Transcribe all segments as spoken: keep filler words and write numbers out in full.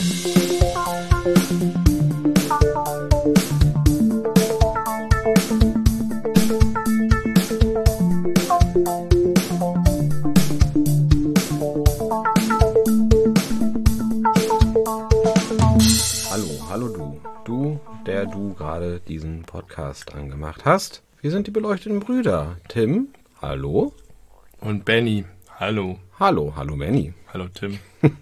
der du gerade diesen Podcast angemacht hast. Wir sind die beleuchteten Brüder. Tim, hallo. Und Benny, hallo. Hallo, hallo Benny. Hallo Tim.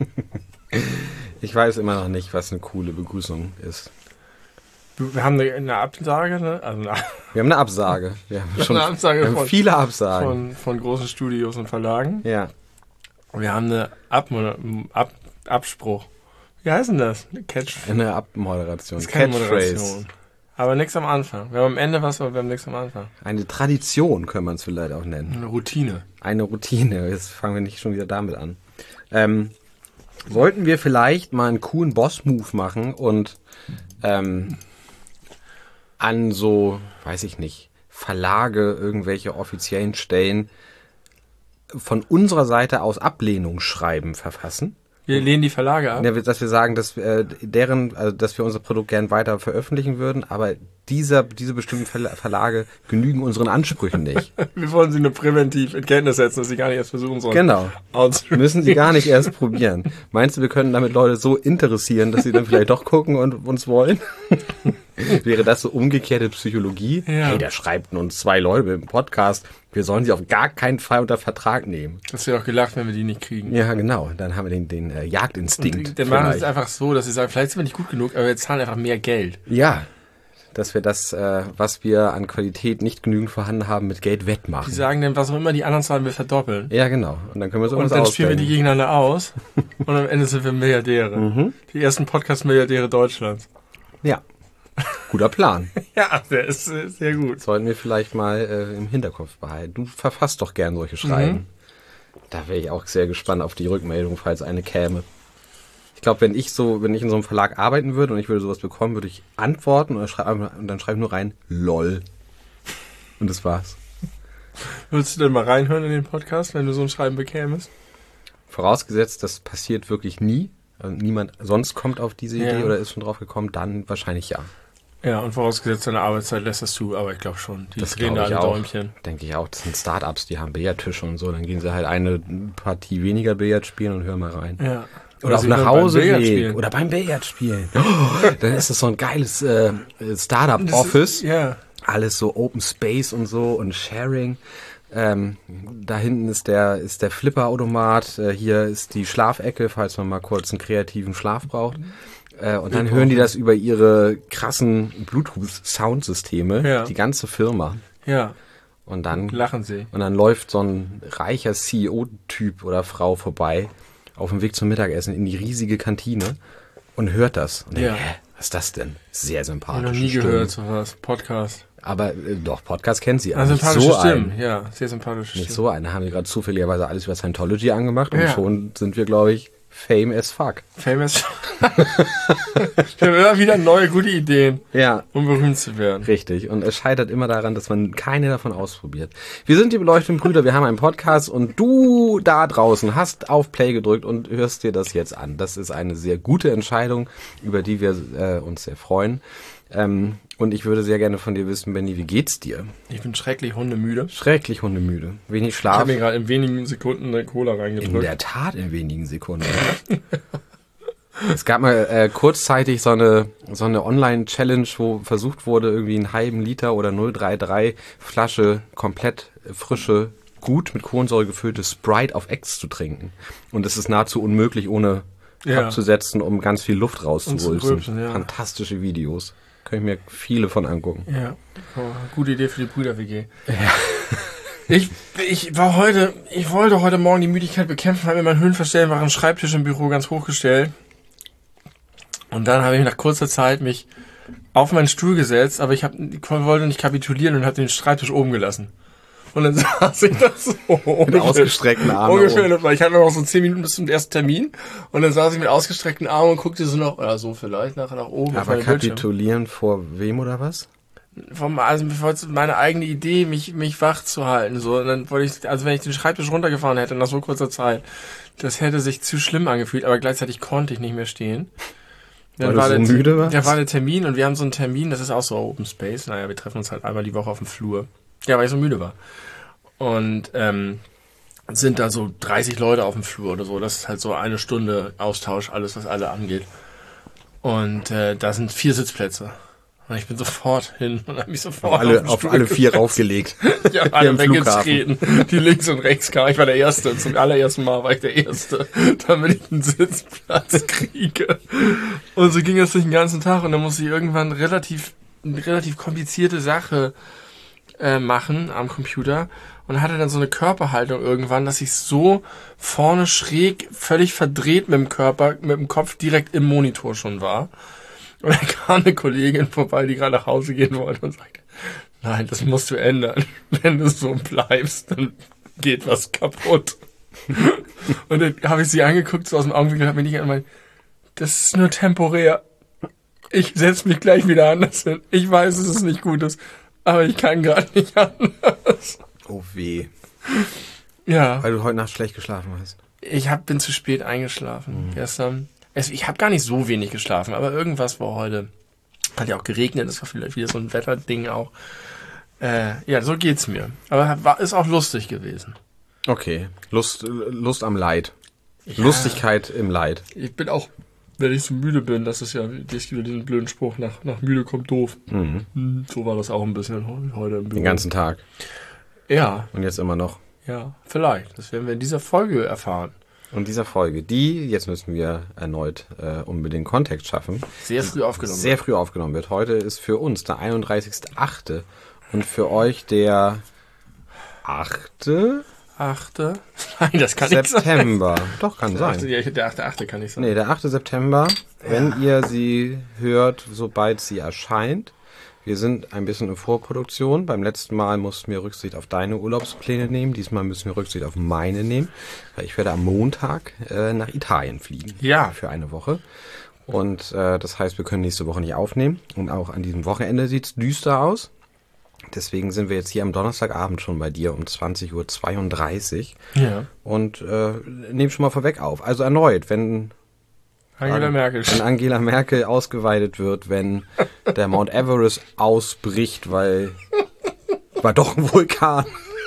Ich weiß immer noch nicht, was eine coole Begrüßung ist. Wir haben eine, eine Absage, ne? Also eine, wir haben eine Absage. Wir haben schon eine Absage wir haben von, viele Absagen. Von, von großen Studios und Verlagen. Ja. Wir haben eine Ab, Ab, Abspruch. Wie heißt denn das? Eine Catch. Eine Abmoderation. Das ist keine Moderation. Aber nichts am Anfang. Wir haben am Ende was, aber wir haben nichts am Anfang. Eine Tradition können wir es vielleicht auch nennen. Eine Routine. Eine Routine. Jetzt fangen wir nicht schon wieder damit an. Ähm, sollten wir vielleicht mal einen coolen Boss-Move machen und ähm, an so, weiß ich nicht, Verlage, irgendwelche offiziellen Stellen von unserer Seite aus Ablehnungsschreiben verfassen? Wir lehnen die Verlage ab? Ja, dass wir sagen, dass äh, deren, also dass wir unser Produkt gern weiter veröffentlichen würden, aber dieser, diese bestimmten Verla- Verlage genügen unseren Ansprüchen nicht. Wir wollen sie nur präventiv in Kenntnis setzen, dass sie gar nicht erst versuchen sollen. Genau. Müssen sie gar nicht erst probieren. Meinst du, wir können damit Leute so interessieren, dass sie dann vielleicht doch gucken und uns wollen? Wäre das so umgekehrte Psychologie? Ja. Hey, da schreiben uns zwei Leute im Podcast, wir sollen sie auf gar keinen Fall unter Vertrag nehmen. Das wäre auch gelacht, wenn wir die nicht kriegen. Ja, genau. Dann haben wir den, den äh, Jagdinstinkt. Und dann machen sie es einfach so, dass sie sagen, vielleicht sind wir nicht gut genug, aber wir zahlen einfach mehr Geld. Ja, dass wir das, äh, was wir an Qualität nicht genügend vorhanden haben, mit Geld wettmachen. Die sagen dann, was auch immer die anderen zahlen, wir verdoppeln. Ja, genau. Und dann können wir so Und dann spielen wir die gegeneinander aus und am Ende sind wir Milliardäre. Mhm. Die ersten Podcast-Milliardäre Deutschlands. Ja. Guter Plan. Ja, der ist äh, sehr gut. Sollten wir vielleicht mal äh, im Hinterkopf behalten. Du verfasst doch gern solche Schreiben. Mhm. Da wäre ich auch sehr gespannt auf die Rückmeldung, falls eine käme. Ich glaube, wenn ich so, wenn ich in so einem Verlag arbeiten würde und ich würde sowas bekommen, würde ich antworten und, schrei- und dann schreibe ich nur rein, lol. Und das war's. Würdest du denn mal reinhören in den Podcast, wenn du so ein Schreiben bekämest? Vorausgesetzt, das passiert wirklich nie. Also niemand sonst kommt auf diese Idee Ja. oder ist schon drauf gekommen, dann wahrscheinlich ja. Ja, und vorausgesetzt deine Arbeitszeit lässt das zu, aber ich glaube schon. Die Das drehen glaube da ich alle auch. Däumchen. Denke ich auch. Das sind Startups, die haben Billardtische und so. Dann gehen sie halt eine Partie weniger Billard spielen und hören mal rein. Ja. Oder, auf sie hören nach beim Hause Billardspielen. gehen. Oder beim Billard spielen. Oh, dann ist das so ein geiles äh, Startup-Office. Ja. Alles so Open Space und so und Sharing. Ähm, da hinten ist der ist der Flipper-Automat. Äh, hier ist die Schlafecke, falls man mal kurz einen kreativen Schlaf braucht. Äh, und dann hören die das über ihre krassen Bluetooth-Soundsysteme, Ja. die ganze Firma. Ja. Und dann Lachen sie. Und dann läuft so ein reicher C E O-Typ oder Frau vorbei auf dem Weg zum Mittagessen in die riesige Kantine und hört das. Und denkt, Ja. hä, was ist das denn? Sehr Ich sympathisch. habe noch nie gehört sowas. Podcast. Aber äh, doch, Podcast kennt sie. Ah, Aber nicht sympathische so Stimmen. einen. Ja, sehr sympathische Nicht Stimmen. so einen. Da haben wir gerade zufälligerweise alles über Scientology angemacht und Ja. schon sind wir, glaube ich, fame as fuck. Famous. Wir haben immer wieder neue, gute Ideen, Ja. um berühmt zu werden. Richtig. Und es scheitert immer daran, dass man keine davon ausprobiert. Wir sind die beleuchteten Brüder, wir haben einen Podcast und du da draußen hast auf Play gedrückt und hörst dir das jetzt an. Das ist eine sehr gute Entscheidung, über die wir äh, uns sehr freuen. Ähm, und ich würde sehr gerne von dir wissen, Benny, wie geht's dir? Ich bin schrecklich hundemüde. Schrecklich hundemüde. Wenig Ich Schlaf. habe mir gerade in wenigen Sekunden eine Cola In reingedrückt. der Tat in wenigen Sekunden. Es gab mal äh, kurzzeitig so eine so eine Online-Challenge, wo versucht wurde, irgendwie einen halben Liter oder null Komma dreiunddreißig Flasche komplett frische, gut mit Kohlensäure gefüllte Sprite auf Ex zu trinken. Und es ist nahezu unmöglich, ohne Ja. abzusetzen, um ganz viel Luft Und rauszurülpsen. zu rülpsen, ja. Fantastische Videos. Kann ich mir viele von angucken. Ja, oh, gute Idee für die Brüder-W G. Ja. Ich, ich war heute, ich wollte heute Morgen die Müdigkeit bekämpfen, habe mir meinen höhenverstellbaren Schreibtisch im Büro ganz hochgestellt. Und dann habe ich nach kurzer Zeit mich auf meinen Stuhl gesetzt, aber ich, hab, ich wollte nicht kapitulieren und habe den Schreibtisch oben gelassen. Und dann saß ich da so Mit ausgestreckten Armen. ungefähr, weil ich hatte noch so zehn Minuten bis zum ersten Termin und dann saß ich mit ausgestreckten Armen und guckte so noch, oder so vielleicht, nachher nach oben. auf Aber meine Bildschirme. kapitulieren vor wem oder was? Vom, also ich wollte meine eigene Idee, mich mich wach zu halten, so. Und dann wollte ich, also wenn ich den Schreibtisch runtergefahren hätte nach so kurzer Zeit, das hätte sich zu schlimm angefühlt, aber gleichzeitig konnte ich nicht mehr stehen. Dann Weil war du der, so müde warst? Da war der Termin und wir haben so einen Termin, das ist auch so Open Space. Naja, wir treffen uns halt einmal die Woche auf dem Flur. Ja, weil ich so müde war. Und ähm, sind da so dreißig Leute auf dem Flur oder so. Das ist halt so eine Stunde Austausch, alles, was alle angeht. Und äh, da sind vier Sitzplätze. Und ich bin sofort hin und habe mich sofort Auf alle, den auf Stuhl alle vier gesetzt. raufgelegt. Ich habe Hier alle im Flughafen. weggetreten, die links und rechts kamen. Ich war der Erste. Zum allerersten Mal war ich der Erste, damit ich einen Sitzplatz kriege. Und so ging es durch den ganzen Tag. Und dann musste ich irgendwann relativ, eine relativ komplizierte Sache äh, machen am Computer. Und hatte dann so eine Körperhaltung irgendwann, dass ich so vorne schräg, völlig verdreht mit dem Körper, mit dem Kopf direkt im Monitor schon war. Und dann kam eine Kollegin vorbei, die gerade nach Hause gehen wollte und sagte, nein, das musst du ändern. Wenn du so bleibst, dann geht was kaputt. Und dann habe ich sie angeguckt, so aus dem Augenwinkel, habe mir nicht gemeint, das ist nur temporär. Ich setze mich gleich wieder anders hin. Ich weiß, dass es nicht gut ist, aber ich kann gerade nicht anders. Oh weh. Ja. Weil du heute Nacht schlecht geschlafen hast. Ich hab, bin zu spät eingeschlafen mhm. gestern. Es, ich habe gar nicht so wenig geschlafen, aber irgendwas war heute. Hat ja auch geregnet, das war vielleicht wieder so ein Wetterding auch. Äh, ja, so geht's mir. Aber war, ist auch lustig gewesen. Okay. Lust, Lust am Leid. Ja. Lustigkeit im Leid. Ich bin auch, wenn ich so müde bin, das ist ja, es gibt diesen blöden Spruch, nach, nach müde kommt doof. Mhm. So war das auch ein bisschen heute im Büro. Den ganzen Tag. Ja. Und jetzt immer noch. Ja, vielleicht. Das werden wir in dieser Folge erfahren. Und dieser Folge, die, jetzt müssen wir erneut äh, unbedingt Kontext schaffen. Sehr früh aufgenommen Sehr früh aufgenommen wird. Heute ist für uns der einunddreißigster achte und für euch der achte Achte? Nein, das kann nicht sein. September. Doch, kann sein. Ja, der achte achte kann nicht sein. Nee, der achte September, wenn ihr sie hört, sobald sie erscheint. Wir sind ein bisschen in Vorproduktion. Beim letzten Mal mussten wir Rücksicht auf deine Urlaubspläne nehmen. Diesmal müssen wir Rücksicht auf meine nehmen, weil ich werde am Montag äh, nach Italien fliegen. Ja. Für eine Woche. Und äh, das heißt, wir können nächste Woche nicht aufnehmen. Und auch an diesem Wochenende sieht's düster aus. Deswegen sind wir jetzt hier am Donnerstagabend schon bei dir um zwanzig Uhr zweiunddreißig. Ja. Und äh, nehmen schon mal vorweg auf. Also erneut, wenn... Angela Merkel. Wenn Angela Merkel ausgeweidet wird, wenn der Mount Everest ausbricht, weil war doch ein Vulkan.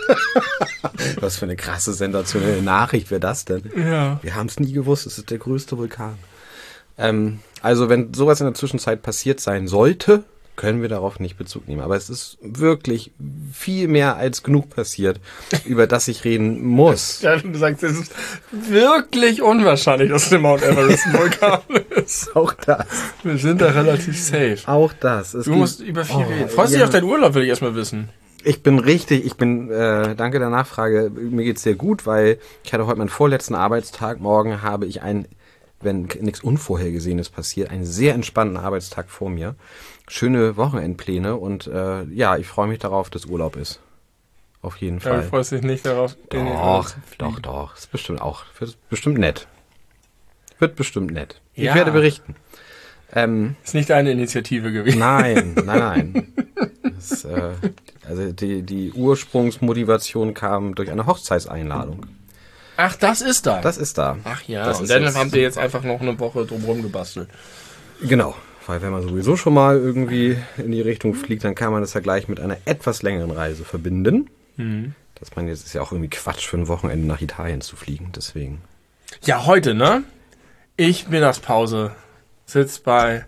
Was für eine krasse, sensationelle Nachricht wäre das denn? Ja. Wir haben es nie gewusst, es ist der größte Vulkan. Ähm, also wenn sowas in der Zwischenzeit passiert sein sollte, können wir darauf nicht Bezug nehmen. Aber es ist wirklich viel mehr als genug passiert, über das ich reden muss. Ja, du sagst, es ist wirklich unwahrscheinlich, dass der Mount Everest ein Vulkan ist. Auch das. Wir sind da relativ safe. Auch das. Es Du gibt- musst über viel Oh, reden. Freust du ja. dich auf deinen Urlaub, will ich erstmal wissen. Ich bin richtig, ich bin, äh, danke der Nachfrage, mir geht's sehr gut, weil ich hatte heute meinen vorletzten Arbeitstag. Morgen habe ich einen, wenn nichts Unvorhergesehenes passiert, einen sehr entspannten Arbeitstag vor mir. Schöne Wochenendpläne und äh, ja, ich freue mich darauf, dass Urlaub ist. Auf jeden Ja, du Fall. freust dich nicht darauf. in den Urlaub Doch, zu fliegen. doch, doch. Ist bestimmt auch, wird bestimmt nett. Wird bestimmt nett. Ja. Ich werde berichten. Ähm, Ist nicht deine Initiative gewesen. Nein, nein, nein. Das, äh, also die, die Ursprungsmotivation kam durch eine Hochzeitseinladung. Ach, das ist da. Das ist da. Ach ja, Das und ist dann jetzt- habt ihr jetzt einfach noch eine Woche drumherum gebastelt. Genau. Weil wenn man sowieso schon mal irgendwie in die Richtung fliegt, dann kann man das ja gleich mit einer etwas längeren Reise verbinden. Mhm. Dass man jetzt ist ja auch irgendwie Quatsch für ein Wochenende nach Italien zu fliegen. Deswegen. Ja, heute, ne? Ich Mittagspause sitz bei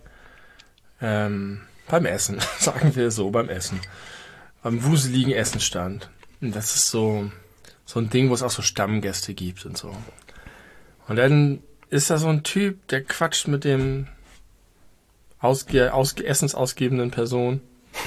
ähm, beim Essen, sagen wir so, beim Essen. Beim wuseligen Essenstand. Und das ist so so ein Ding, wo es auch so Stammgäste gibt und so. Und dann ist da so ein Typ, der quatscht mit dem ausge, ausge, essensausgebenden Person.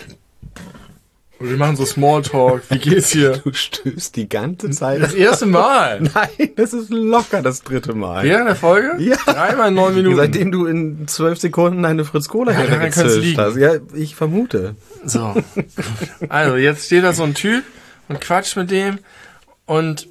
Und wir machen so Smalltalk. Wie geht's hier? Du stößt die ganze Zeit. Das erste Mal. Nein, das ist locker das dritte Mal. Während der Folge? Ja. Dreimal neun Minuten. Seitdem du in zwölf Sekunden eine Fritz Cola Ja, daran kann's gezischt liegen. hast. Ja, ich vermute. So. Also, jetzt steht da so ein Typ und quatscht mit dem und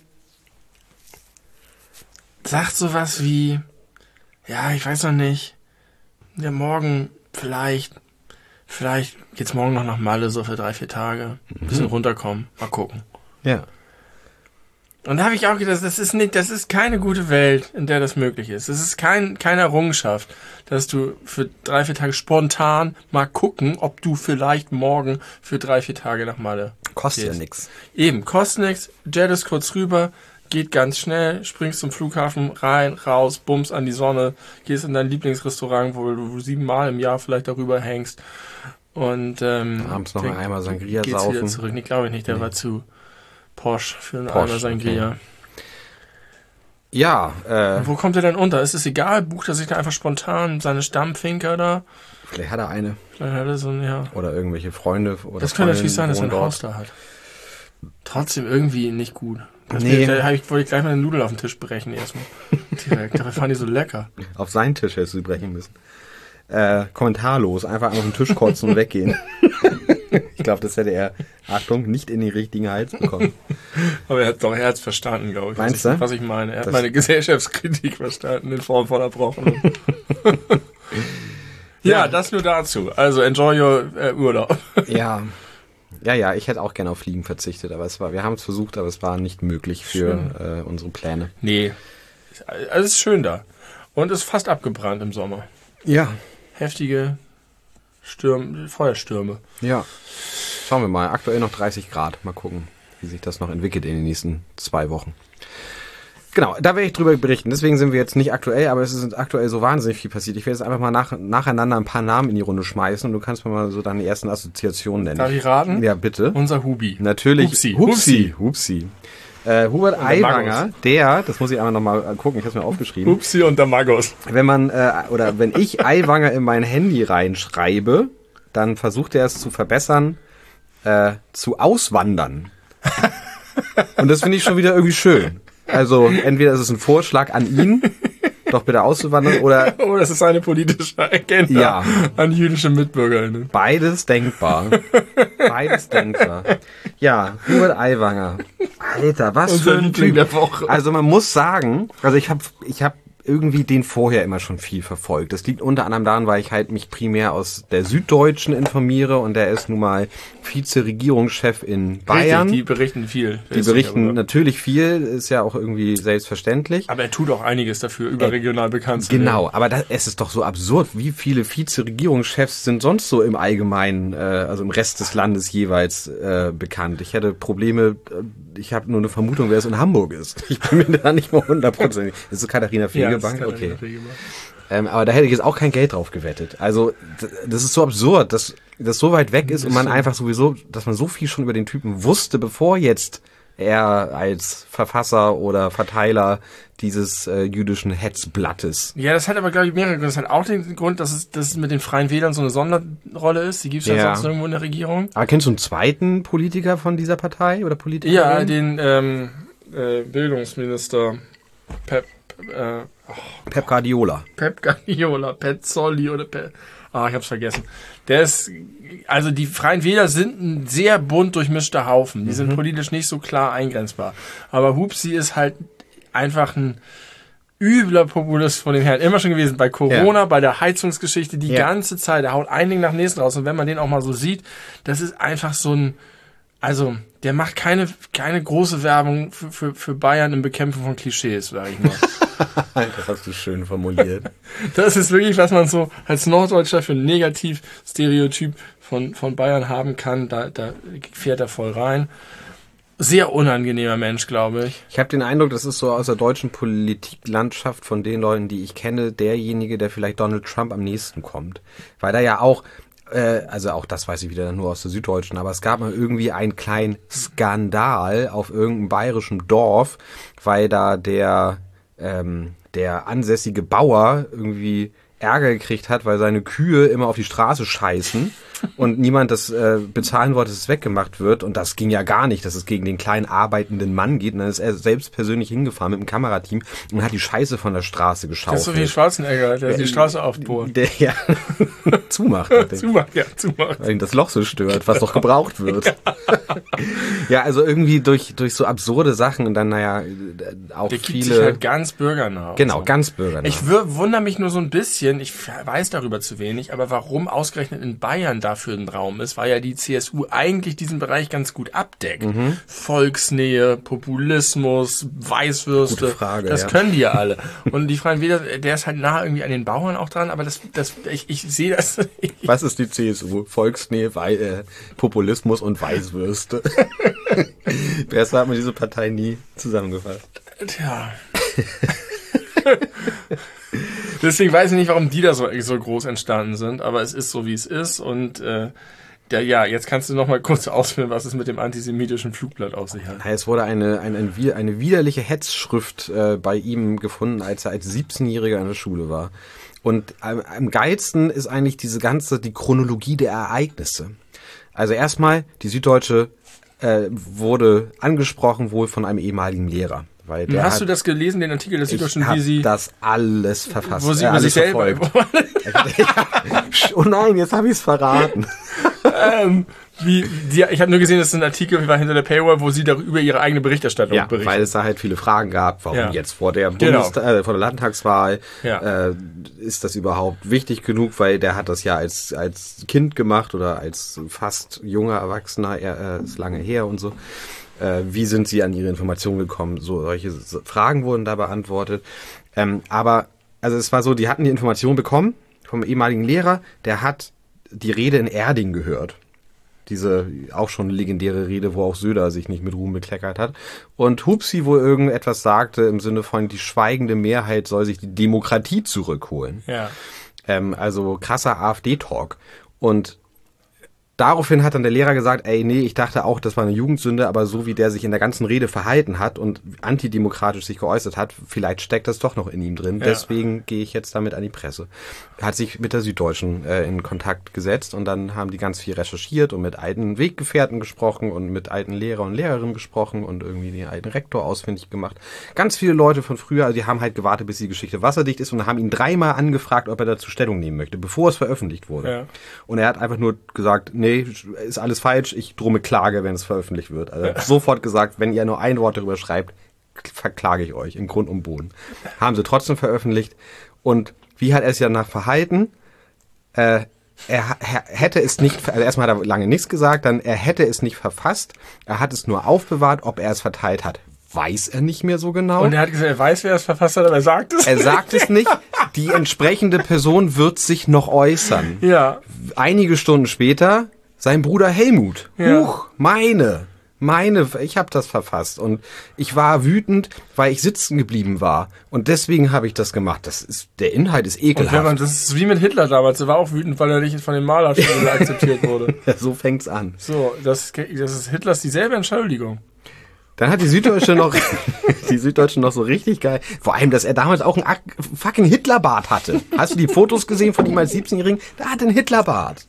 sagt sowas wie, ja, ich weiß noch nicht, ja, morgen vielleicht, vielleicht geht's morgen noch nach Malle, so für drei, vier Tage. Ein bisschen runterkommen, mal gucken. Ja. Und da habe ich auch gedacht, das ist nicht, das ist keine gute Welt, in der das möglich ist. Das ist kein, keine Errungenschaft, dass du für drei, vier Tage spontan mal gucken, ob du vielleicht morgen für drei, vier Tage nach Malle Kostet gehst. ja nix. Eben, kostet nix, jettest kurz rüber, geht ganz schnell, springst zum Flughafen, rein, raus, bums an die Sonne, gehst in dein Lieblingsrestaurant, wo du siebenmal im Jahr vielleicht darüber hängst und ähm, abends noch denk, einmal Sangria geht's saufen. wieder zurück. Nee, glaube ich nicht, der Nee. war zu posch für einen Posch, Eimer Sangria. okay. Ja, äh, Wo kommt er denn unter? Ist es egal? Bucht er sich da einfach spontan seine Stammfinker da? vielleicht hat er eine. Vielleicht hat er so ein, ja. Oder irgendwelche Freunde. Oder Das könnte natürlich sein, dass er wohnen ein dort. Haus da hat. Trotzdem irgendwie nicht gut. Das Nee. Da hab ich, wollte ich gleich mal eine Nudel auf den Tisch brechen erstmal. Direkt. Dabei fanden die so lecker. Auf seinen Tisch hättest du sie brechen müssen. Äh, kommentarlos, einfach auf den Tisch kotzen und weggehen. Ich glaube, das hätte er, Achtung, nicht in den richtigen Hals bekommen. Aber er hat doch, er hat's verstanden, glaube ich. Meinst was ich, du? was ich meine. Er hat Das- meine Gesellschaftskritik verstanden in Form von Erbrochenen. ja, Ja. das nur dazu. Also enjoy your äh, Urlaub. Ja. Ja, ja, ich hätte auch gerne auf Fliegen verzichtet, aber es war, wir haben es versucht, aber es war nicht möglich für äh, unsere Pläne. Nee. Also es ist schön da. Und ist fast abgebrannt im Sommer. Ja. Heftige Stürme, Feuerstürme. Ja. Schauen wir mal. Aktuell noch dreißig Grad. Mal gucken, wie sich das noch entwickelt in den nächsten zwei Wochen. Genau, da werde ich drüber berichten. Deswegen sind wir jetzt nicht aktuell, aber es ist aktuell so wahnsinnig viel passiert. Ich werde jetzt einfach mal nach, nacheinander ein paar Namen in die Runde schmeißen und du kannst mir mal so deine ersten Assoziationen nennen. Darf ich raten? Ja, bitte. Unser Hubi. Natürlich. Hupsi. Hupsi. Hupsi. Äh, Hubert der Aiwanger, Magus. der, das muss ich einmal nochmal gucken, ich habe es mir aufgeschrieben. Hupsi und der Magos. Wenn man, äh, oder wenn ich Aiwanger in mein Handy reinschreibe, dann versucht er es zu verbessern, äh, zu auswandern. Und das finde ich schon wieder irgendwie schön. Also, entweder ist es ein Vorschlag an ihn, doch bitte auszuwandern, oder Oh, das ist eine politische Agenda Ja. an jüdische MitbürgerInnen. beides denkbar. Beides denkbar. Ja, Hubert Aiwanger. Alter, was Unser für ein Liebling Typ. der Woche. Also man muss sagen, also ich habe ich hab irgendwie den vorher immer schon viel verfolgt. Das liegt unter anderem daran, weil ich halt mich primär aus der Süddeutschen informiere und der ist nun mal Vize-Regierungschef in Bayern. Richtig, die berichten viel. Die Ist sicher, berichten oder? natürlich viel, ist ja auch irgendwie selbstverständlich. Aber er tut auch einiges dafür, überregional bekannt zu werden. Genau, aber das, es ist doch so absurd, wie viele Vize-Regierungschefs sind sonst so im Allgemeinen, äh, also im Rest des Landes jeweils äh, bekannt. Ich hätte Probleme, äh, ich habe nur eine Vermutung, wer es in Hamburg ist. Ich bin mir da nicht mal hundertprozentig. Ist es Katharina Ja, Fegebank? das ist Okay. Katharina Fegebank. Ähm, aber da hätte ich jetzt auch kein Geld drauf gewettet. Also d- das ist so absurd, dass das so weit weg ist und man einfach sowieso, dass man so viel schon über den Typen wusste, bevor jetzt er als Verfasser oder Verteiler dieses äh, jüdischen Hetzblattes. Ja, das hat aber, glaube ich, mehrere Gründe. Das hat auch den Grund, dass es, dass es mit den Freien Wählern so eine Sonderrolle ist. Die gibt es ja, Ja. sonst irgendwo in der Regierung. Aber kennst du einen zweiten Politiker von dieser Partei oder Politikerin? Ja, den ähm, äh, Bildungsminister Pep, äh, Pep Guardiola. Pep Guardiola, Pezzoli oder Pep. Ah, ich hab's vergessen. Der ist, also die Freien Wähler sind ein sehr bunt durchmischter Haufen. Die Mhm. sind politisch nicht so klar eingrenzbar. Aber Hupsi ist halt einfach ein übler Populist von dem Herrn. Immer schon gewesen. Bei Corona, Ja. bei der Heizungsgeschichte, die Ja. ganze Zeit. Der haut ein Ding nach dem nächsten raus. Und wenn man den auch mal so sieht, das ist einfach so ein, also, der macht keine, keine große Werbung für, für, für Bayern im Bekämpfen von Klischees, sag ich mal. Das hast du schön formuliert. Das ist wirklich, was man so als Norddeutscher für ein Negativ-Stereotyp von, von Bayern haben kann. Da, da fährt er voll rein. Sehr unangenehmer Mensch, glaube ich. Ich habe den Eindruck, das ist so aus der deutschen Politiklandschaft von den Leuten, die ich kenne, derjenige, der vielleicht Donald Trump am nächsten kommt. Weil da ja auch, äh, also auch das weiß ich wieder nur aus der Süddeutschen, aber es gab mal irgendwie einen kleinen Skandal auf irgendeinem bayerischen Dorf, weil da der, ähm, der ansässige Bauer irgendwie Ärger gekriegt hat, weil seine Kühe immer auf die Straße scheißen und niemand das äh, bezahlen wollte, dass es weggemacht wird. Und das ging ja gar nicht, dass es gegen den kleinen arbeitenden Mann geht. Und dann ist er selbst persönlich hingefahren mit dem Kamerateam und hat die Scheiße von der Straße geschaut. Das ist so wie Schwarzenegger, der die Straße aufbohrt. Der ja zumacht. hat den- Zumacht, ja, zumacht. weil ihn das Loch so stört, was doch gebraucht wird. Ja, ja also irgendwie durch durch so absurde Sachen und dann, naja, auch Der gibt viele... sich halt ganz bürgernah. und genau, so. ganz bürgernah. Ich wür- wundere mich nur so ein bisschen, ich weiß darüber zu wenig, aber warum ausgerechnet in Bayern da da für ein Raum ist, weil ja die C S U eigentlich diesen Bereich ganz gut abdeckt. Mhm. Volksnähe, Populismus, Weißwürste, Gute Frage, das ja. können die ja alle. Und die Fragen, wieder, der ist halt nah irgendwie an den Bauern auch dran, aber das, das, ich, ich sehe das. Was ist die C S U? Volksnähe, Wei äh, Populismus und Weißwürste. Besser hat man diese Partei nie zusammengefasst. Tja. Deswegen weiß ich nicht, warum die da so, so groß entstanden sind, aber es ist so, wie es ist. Und äh, der, ja, jetzt kannst du noch mal kurz ausführen, was es mit dem antisemitischen Flugblatt auf sich hat. Es wurde eine, eine, eine, eine widerliche Hetzschrift äh, bei ihm gefunden, als er als siebzehnjähriger in der Schule war. Und am, am geilsten ist eigentlich diese ganze, die Chronologie der Ereignisse. Also erstmal, die Süddeutsche äh, wurde angesprochen wohl von einem ehemaligen Lehrer. Weil der Hast hat, du das gelesen, den Artikel der Süddeutschen, ich hab wie sie... das alles verfasst. Wo sie äh, über alles sich selber... Oh nein, jetzt habe ich es verraten. ähm, wie, die, ich habe nur gesehen, das ist ein Artikel, war hinter der Paywall, wo sie darüber ihre eigene Berichterstattung Ja, berichtet. weil es da halt viele Fragen gab, warum Ja. jetzt vor der Genau. Bundestag, äh, vor der Landtagswahl Ja. äh, ist das überhaupt wichtig genug, weil der hat das ja als als Kind gemacht oder als fast junger Erwachsener, er äh, ist lange her und so. Äh, wie sind sie an ihre Informationen gekommen? So solche S- Fragen wurden da beantwortet. Ähm, aber also es war so, die hatten die Information bekommen vom ehemaligen Lehrer, der hat die Rede in Erding gehört. Diese auch schon legendäre Rede, wo auch Söder sich nicht mit Ruhm bekleckert hat. Und Hupsi wohl irgendetwas sagte im Sinne von, die schweigende Mehrheit soll sich die Demokratie zurückholen. Ja. Ähm, also krasser AfD-Talk. Und daraufhin hat dann der Lehrer gesagt, ey, nee, ich dachte auch, das war eine Jugendsünde, aber so wie der sich in der ganzen Rede verhalten hat und antidemokratisch sich geäußert hat, vielleicht steckt das doch noch in ihm drin. Ja. Deswegen gehe ich jetzt damit an die Presse. Hat sich mit der Süddeutschen äh, in Kontakt gesetzt und dann haben die ganz viel recherchiert und mit alten Weggefährten gesprochen und mit alten Lehrer und Lehrerinnen gesprochen und irgendwie den alten Rektor ausfindig gemacht. Ganz viele Leute von früher, also die haben halt gewartet, bis die Geschichte wasserdicht ist und haben ihn dreimal angefragt, ob er dazu Stellung nehmen möchte, bevor es veröffentlicht wurde. Ja. Und er hat einfach nur gesagt, nee, ist alles falsch, ich drohe mit Klage, wenn es veröffentlicht wird. Also er hat sofort gesagt, wenn ihr nur ein Wort darüber schreibt, verklage ich euch in Grund und Boden. Haben sie trotzdem veröffentlicht. Und wie hat er es ja nach verhalten? Äh, er, er hätte es nicht, also erstmal hat er lange nichts gesagt, dann er hätte es nicht verfasst, er hat es nur aufbewahrt, ob er es verteilt hat, weiß er nicht mehr so genau. Und er hat gesagt, er weiß, wer es verfasst hat, aber er sagt es. Er sagt es nicht. Die entsprechende Person wird sich noch äußern. Ja. Einige Stunden später sein Bruder Helmut. Ja. Huch, meine, meine, ich habe das verfasst und ich war wütend, weil ich sitzen geblieben war und deswegen habe ich das gemacht. Das ist, der Inhalt ist Und wenn ekelhaft. man, das ist wie mit Hitler damals, er war auch wütend, weil er nicht von den Malerschulen akzeptiert wurde. So fängt's an. So, das, das ist Hitlers dieselbe Entschuldigung. Dann hat die Süddeutsche noch, die Süddeutsche noch so richtig geil. Vor allem, dass er damals auch einen Ak- fucking Hitlerbart hatte. Hast du die Fotos gesehen von ihm als siebzehnjährigen? Der hat einen Hitlerbart.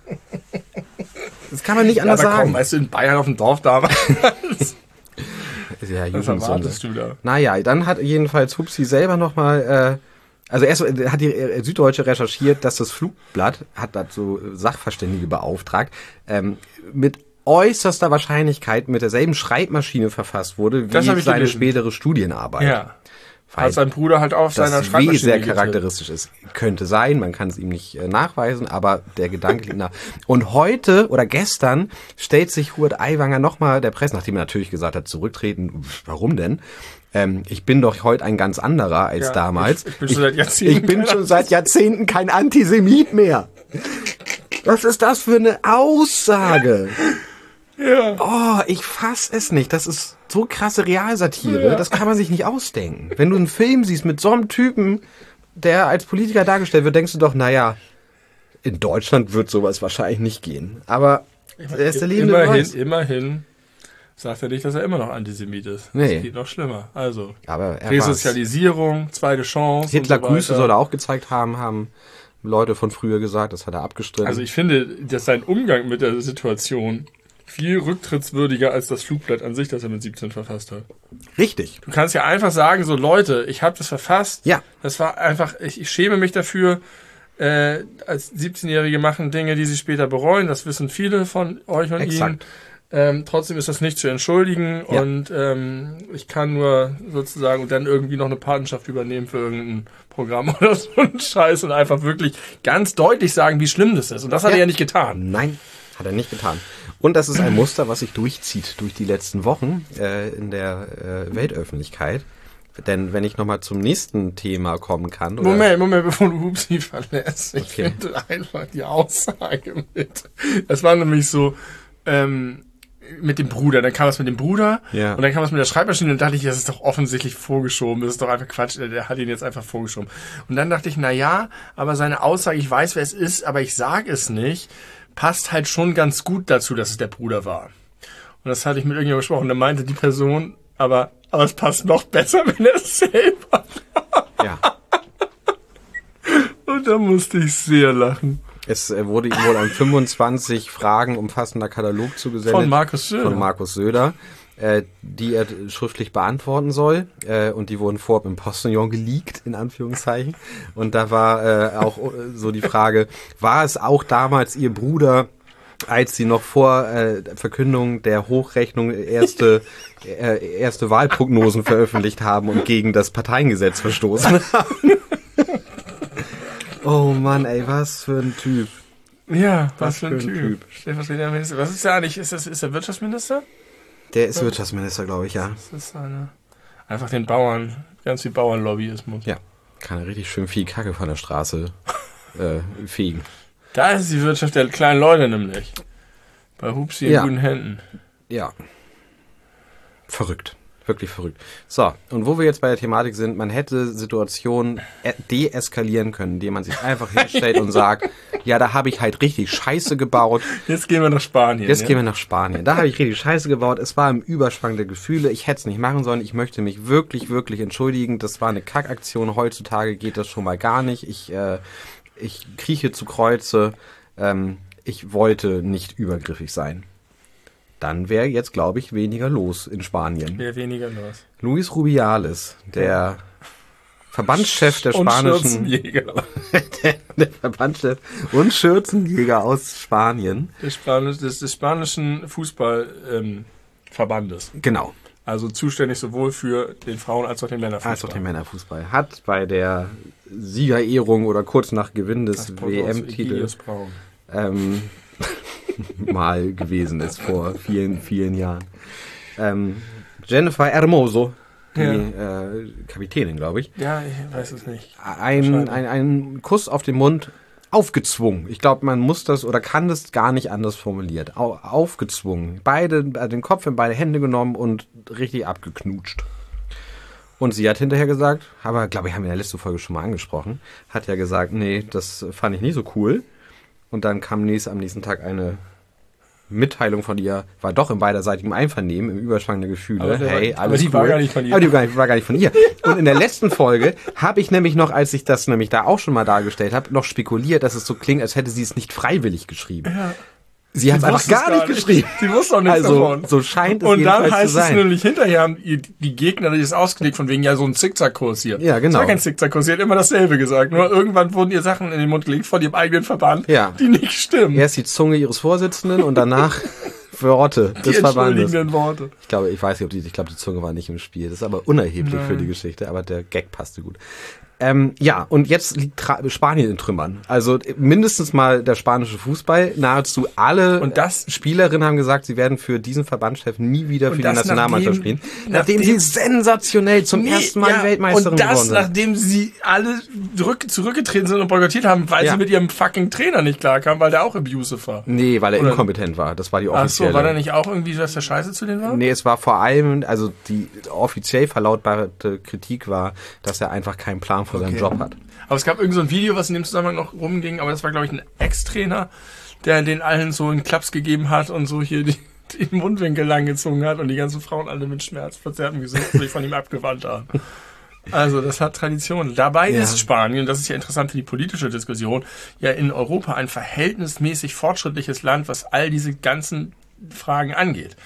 Das kann man nicht anders aber sagen. komm, weißt du, in Bayern auf dem Dorf damals. Ist ja Was Jugendsünde. erwartest du da? Naja, dann hat jedenfalls Hupsi selber nochmal, äh, also erst äh, hat die äh, Süddeutsche recherchiert, dass das Flugblatt, hat dazu Sachverständige beauftragt, ähm, mit äußerster Wahrscheinlichkeit mit derselben Schreibmaschine verfasst wurde, wie Das hab ich seine gelesen. spätere Studienarbeit. Ja. Weil Hat sein Bruder halt auf seiner das W Schreibmaschine sehr getippt. charakteristisch ist. Könnte sein, man kann es ihm nicht äh, nachweisen, aber der Gedanke liegt nach. Und heute oder gestern stellt sich Hubert Aiwanger nochmal der Presse, nachdem er natürlich gesagt hat, zurücktreten, warum denn? Ähm, ich bin doch heute ein ganz anderer als Ja, damals. ich- ich bin schon seit Jahrzehnten Ich bin kein schon seit Jahrzehnten kein Antisemit mehr. Was ist das für eine Aussage? Ja. Oh, ich fass es nicht. Das ist so krasse Realsatire. Ja. Das kann man sich nicht ausdenken. Wenn du einen Film siehst mit so einem Typen, der als Politiker dargestellt wird, denkst du doch, naja, in Deutschland wird sowas wahrscheinlich nicht gehen. Aber er ist der lebende Immerhin, Beweis. immerhin sagt er nicht, dass er immer noch Antisemit ist. Nee. Das geht noch schlimmer. Also, Aber er war's. Resozialisierung, zweite Chance. Hitler und so Grüße weiter. soll er auch gezeigt haben, haben Leute von früher gesagt. Das hat er abgestritten. Also ich finde, dass sein Umgang mit der Situation viel rücktrittswürdiger als das Flugblatt an sich, das er mit siebzehn verfasst hat. Richtig. Du kannst ja einfach sagen, so Leute, ich habe das verfasst. Ja. Das war einfach, ich, ich schäme mich dafür. Äh, als siebzehnjährige machen Dinge, die sie später bereuen. Das wissen viele von euch und Exakt. ihnen. Ähm, trotzdem ist das nicht zu entschuldigen Ja. und ähm, ich kann nur sozusagen dann irgendwie noch eine Patenschaft übernehmen für irgendein Programm oder so einen Scheiß und einfach wirklich ganz deutlich sagen, wie schlimm das ist. Und das hat Ja. er ja nicht getan. Nein, hat er nicht getan. Und das ist ein Muster, was sich durchzieht durch die letzten Wochen äh, in der äh, Weltöffentlichkeit. Denn wenn ich nochmal zum nächsten Thema kommen kann... Oder Moment, Moment, bevor du Hupsi verlässt. Ich Okay. finde einfach die Aussage mit. Das war nämlich so, ähm, mit dem Bruder. Dann kam es mit dem Bruder Ja. und dann kam es mit der Schreibmaschine und dachte ich, das ist doch offensichtlich vorgeschoben. Das ist doch einfach Quatsch. Der hat ihn jetzt einfach vorgeschoben. Und dann dachte ich, na ja, aber seine Aussage, ich weiß, wer es ist, aber ich sag es nicht, passt halt schon ganz gut dazu, dass es der Bruder war. Und das hatte ich mit irgendjemandem gesprochen. Und dann meinte die Person, aber, aber es passt noch besser, wenn er es selber war. Ja. Und da musste ich sehr lachen. Es äh, wurde ihm wohl ein fünfundzwanzig Fragen umfassender Katalog zugesendet. Von Markus Söder. Von Markus Söder, äh, die er schriftlich beantworten soll. Äh, und die wurden vorab im Postillon geleakt, in Anführungszeichen. Und da war äh, auch äh, so die Frage, war es auch damals Ihr Bruder, als Sie noch vor äh, Verkündung der Hochrechnung erste, äh, erste Wahlprognosen veröffentlicht haben und gegen das Parteiengesetz verstoßen haben? Oh Mann, ey, was für ein Typ. Ja, was, Was für ein für ein Typ. Typ. Stellvertretender Minister. Was ist der eigentlich? Ist das, ist der Wirtschaftsminister? Der ist Wirtschaftsminister, glaube ich, ja. Das ist eine, einfach den Bauern, ganz viel Bauernlobbyismus. Ja, kann er richtig schön viel Kacke von der Straße äh, fegen. Da ist die Wirtschaft der kleinen Leute nämlich. Bei Hupsi in Ja. guten Händen. Ja. Verrückt. Wirklich verrückt. So, und wo wir jetzt bei der Thematik sind, man hätte Situationen e- deeskalieren können, indem man sich einfach hinstellt und sagt, ja, da habe ich halt richtig Scheiße gebaut. Jetzt gehen wir nach Spanien. Jetzt ja? gehen wir nach Spanien. Da habe ich richtig Scheiße gebaut. Es war im Überschwang der Gefühle. Ich hätte es nicht machen sollen. Ich möchte mich wirklich, wirklich entschuldigen. Das war eine Kackaktion. Heutzutage geht das schon mal gar nicht. Ich, äh, ich krieche zu Kreuze. Ähm, ich wollte nicht übergriffig sein. Dann wäre jetzt, glaube ich, weniger los in Spanien. Wäre weniger los. Luis Rubiales, der Verbandschef der Und spanischen... Schürzenjäger. der, der Verbandschef und Schürzenjäger aus Spanien. Des, Spanisch, des, des spanischen Fußballverbandes. Ähm, Verbandes. Genau. Also zuständig sowohl für den Frauen- als auch den Männerfußball. Als auch den Männerfußball. Hat bei der Siegerehrung oder kurz nach Gewinn des Das W M-Titels Braun. ähm, mal gewesen ist vor vielen, vielen Jahren. Ähm, Jennifer Hermoso, die Ja. äh, Kapitänin, glaube ich, Ja, ich weiß es nicht. ein, ein, einen Kuss auf den Mund aufgezwungen. Ich glaube, man muss das oder kann das gar nicht anders formuliert. Au, aufgezwungen. Beide, äh, den Kopf in beide Hände genommen und richtig abgeknutscht. Und sie hat hinterher gesagt, aber glaube ich, haben wir in der letzten Folge schon mal angesprochen, hat ja gesagt, nee, das fand ich nicht so cool. Und dann kam nächst, am nächsten Tag eine Mitteilung von ihr, war doch im beiderseitigen Einvernehmen, im Überschwang der Gefühle. Aber der Hey, war- alles aber die cool. war gar nicht von ihr. Aber die war gar nicht, war gar nicht von ihr. Und in der letzten Folge habe ich nämlich noch, als ich das nämlich da auch schon mal dargestellt habe, noch spekuliert, dass es so klingt, als hätte sie es nicht freiwillig geschrieben. Ja. Sie hat es einfach wusste es gar nicht geschrieben. Sie wusste auch nichts Also, davon. so scheint es Und dann jedenfalls heißt zu es sein. nämlich hinterher, haben die, die Gegner die ist ausgelegt von wegen ja so ein Zickzackkurs hier. Ja, genau. Das war kein Zickzackkurs, sie hat immer dasselbe gesagt. Nur irgendwann wurden ihr Sachen in den Mund gelegt von ihrem eigenen Verband, Ja. die nicht stimmen. Erst die Zunge ihres Vorsitzenden und danach Worte die des Verbandes. entschuldigenden Worte. Ich glaube, ich weiß nicht, ob die, ich glaube, die Zunge war nicht im Spiel. Das ist aber unerheblich Nein. für die Geschichte, aber der Gag passte gut. Ähm, ja, und jetzt liegt Tra- Spanien in Trümmern. Also mindestens mal der spanische Fußball. Nahezu alle Und das- Spielerinnen haben gesagt, sie werden für diesen Verbandschef nie wieder Und für die das Nationalmannschaft nachdem- spielen. Nachdem, nachdem- sie sensationell zum Nee, ersten Mal ja, Weltmeisterin und das, geworden sind. nachdem sie alle zurück, zurückgetreten sind und boykottiert haben, weil Ja. sie mit ihrem fucking Trainer nicht klarkamen, weil der auch abusive war. Nee, weil er Oder- inkompetent war. Das war die Ach offizielle. so, war der nicht auch irgendwie, dass der Scheiße zu denen war? Nee, es war vor allem, also die offiziell verlautbarte Kritik war, dass er einfach keinen Plan für seinen Okay. Job hat. Aber es gab irgend so ein Video, was in dem Zusammenhang noch rumging, aber das war, glaube ich, ein Ex-Trainer, der den allen so einen Klaps gegeben hat und so hier die, die Mundwinkel langgezogen hat und die ganzen Frauen alle mit schmerzverzerrtem Gesicht sich von ihm abgewandt haben. Also, das hat Tradition. Dabei Ja. ist Spanien, das ist ja interessant für die politische Diskussion, ja in Europa ein verhältnismäßig fortschrittliches Land, was all diese ganzen Fragen angeht.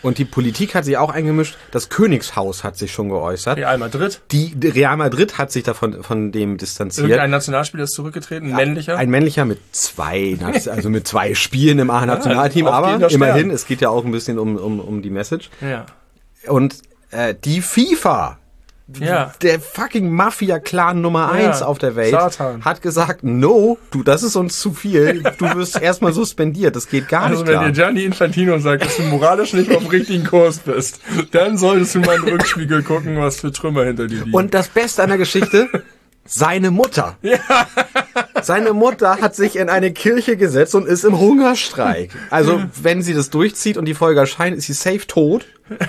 Und die Politik hat sich auch eingemischt. Das Königshaus hat sich schon geäußert. Real Madrid. Die, die Real Madrid hat sich davon von dem distanziert. Irgendein Nationalspieler ist zurückgetreten, ein männlicher. Ein männlicher mit zwei, also mit zwei Spielen im A-Nationalteam, Ja, aber aufgehender immerhin, Stern. es geht ja auch ein bisschen um, um, um die Message. Ja. Und äh, die FIFA, Ja. der fucking Mafia-Clan Nummer Ja, eins auf der Welt, Satan. hat gesagt, no, du, das ist uns zu viel, du wirst erstmal suspendiert, das geht gar Also nicht wenn klar. dir Gianni Infantino sagt, dass du moralisch nicht auf dem richtigen Kurs bist, dann solltest du mal in den Rückspiegel gucken, was für Trümmer hinter dir liegen. Und das Beste an der Geschichte, seine Mutter. ja. Seine Mutter hat sich in eine Kirche gesetzt und ist im Hungerstreik. Also, wenn sie das durchzieht und die Folge erscheint, ist sie safe tot.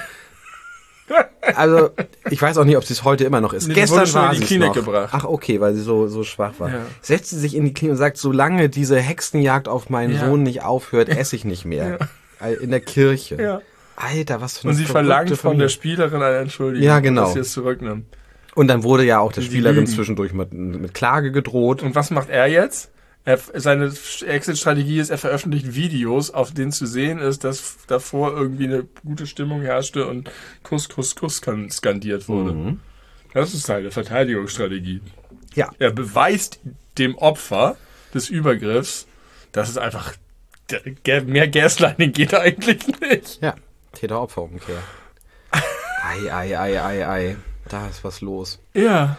Also, ich weiß auch nicht, ob sie es heute immer noch ist. Nee, die wurde Gestern schon war in die sie Klinik noch. gebracht. Ach, okay, weil sie so, so schwach war. Ja. Setzt sie sich in die Klinik und sagt, solange diese Hexenjagd auf meinen Ja. Sohn nicht aufhört, esse ich nicht mehr. In der Kirche. Ja. Alter, was für Und eine sie verrückte verlangt von Familie. der Spielerin eine Entschuldigung, Ja, genau. dass sie es zurücknimmt. Und dann wurde ja auch der Die Spielerin lügen. zwischendurch mit, mit Klage gedroht. Und was macht er jetzt? Er, seine Exit-Strategie ist, er veröffentlicht Videos, auf denen zu sehen ist, dass davor irgendwie eine gute Stimmung herrschte und Kuss, Kuss, Kuss skandiert wurde. Mhm. Das ist seine Verteidigungsstrategie. Ja. Er beweist dem Opfer des Übergriffs, dass es einfach mehr Gaslighting geht eigentlich nicht. Ja, Täter-Opfer-Umkehr. Ei, ei, ei, ei, ei. Da ist was los. Ja.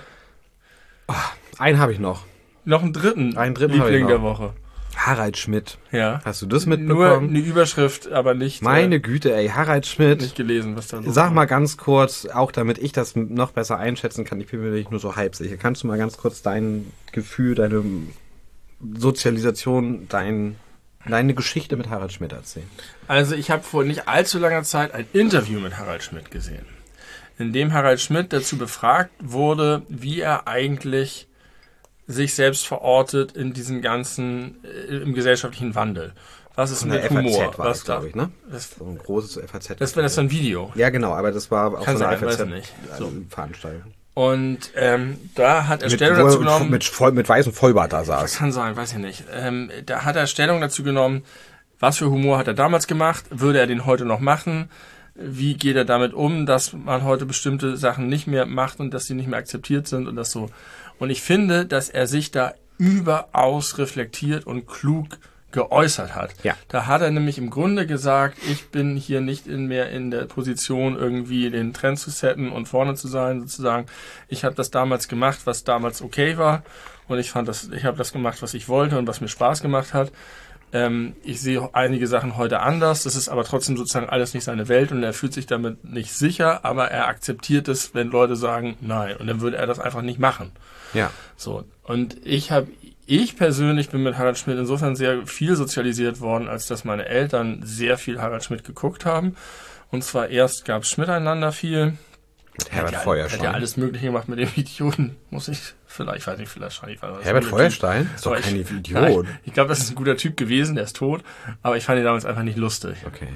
Einen habe ich noch. Noch einen dritten, Einen dritten habe ich Liebling noch. der Woche. Harald Schmidt. Ja. Hast du das Nur mitbekommen? eine Überschrift, aber nicht, Meine äh, Güte, ey, Harald Schmidt. nicht gelesen, was da los Sag war. mal ganz kurz, auch damit ich das noch besser einschätzen kann, ich bin mir nicht nur so halb sicher. Kannst du mal ganz kurz dein Gefühl, deine Sozialisation, dein, deine Geschichte mit Harald Schmidt erzählen? Also ich habe vor nicht allzu langer Zeit ein Interview mit Harald Schmidt gesehen, in dem Harald Schmidt dazu befragt wurde, wie er eigentlich sich selbst verortet in diesem ganzen, äh, im gesellschaftlichen Wandel. Was ist Von mit der Humor? F A Z war Was das, glaube ich, ne? Das, So ein großes F A Z. das wäre das so ein Video. Ja, genau, aber das war auch Kann so eine sein, F A weiß nicht. So. Veranstaltung. Und ähm, da hat er Mit, Stellung wo er dazu mit, genommen. mit, voll, mit weißem Vollbart da saß. Kann sein, weiß ich nicht. Ähm, da hat er Stellung dazu genommen, was für Humor hat er damals gemacht, würde er den heute noch machen, wie geht er damit um, dass man heute bestimmte Sachen nicht mehr macht und dass sie nicht mehr akzeptiert sind und das so. Und ich finde, dass er sich da überaus reflektiert und klug geäußert hat. Ja. Da hat er nämlich im Grunde gesagt, ich bin hier nicht in mehr in der Position, irgendwie den Trend zu setten und vorne zu sein, sozusagen. Ich habe das damals gemacht, was damals okay war, und ich fand das, ich habe das gemacht, was ich wollte und was mir Spaß gemacht hat. Ähm, ich sehe einige Sachen heute anders, das ist aber trotzdem sozusagen alles nicht seine Welt und er fühlt sich damit nicht sicher, aber er akzeptiert es, wenn Leute sagen, nein, und dann würde er das einfach nicht machen. Ja. So, und ich habe, ich persönlich bin mit Harald Schmidt insofern sehr viel sozialisiert worden, als dass meine Eltern sehr viel Harald Schmidt geguckt haben. Und zwar erst gab es Schmiteinander viel. Mit Herbert Hat ja, Feuerstein. hat ja alles Mögliche gemacht mit dem Idioten, muss ich vielleicht, ich weiß nicht, vielleicht ich weiß, Herbert das Feuerstein? Ist doch Aber kein ich- Idiot. Ich, ich glaube, das ist ein guter Typ gewesen, der ist tot, aber ich fand ihn damals einfach nicht lustig. Okay.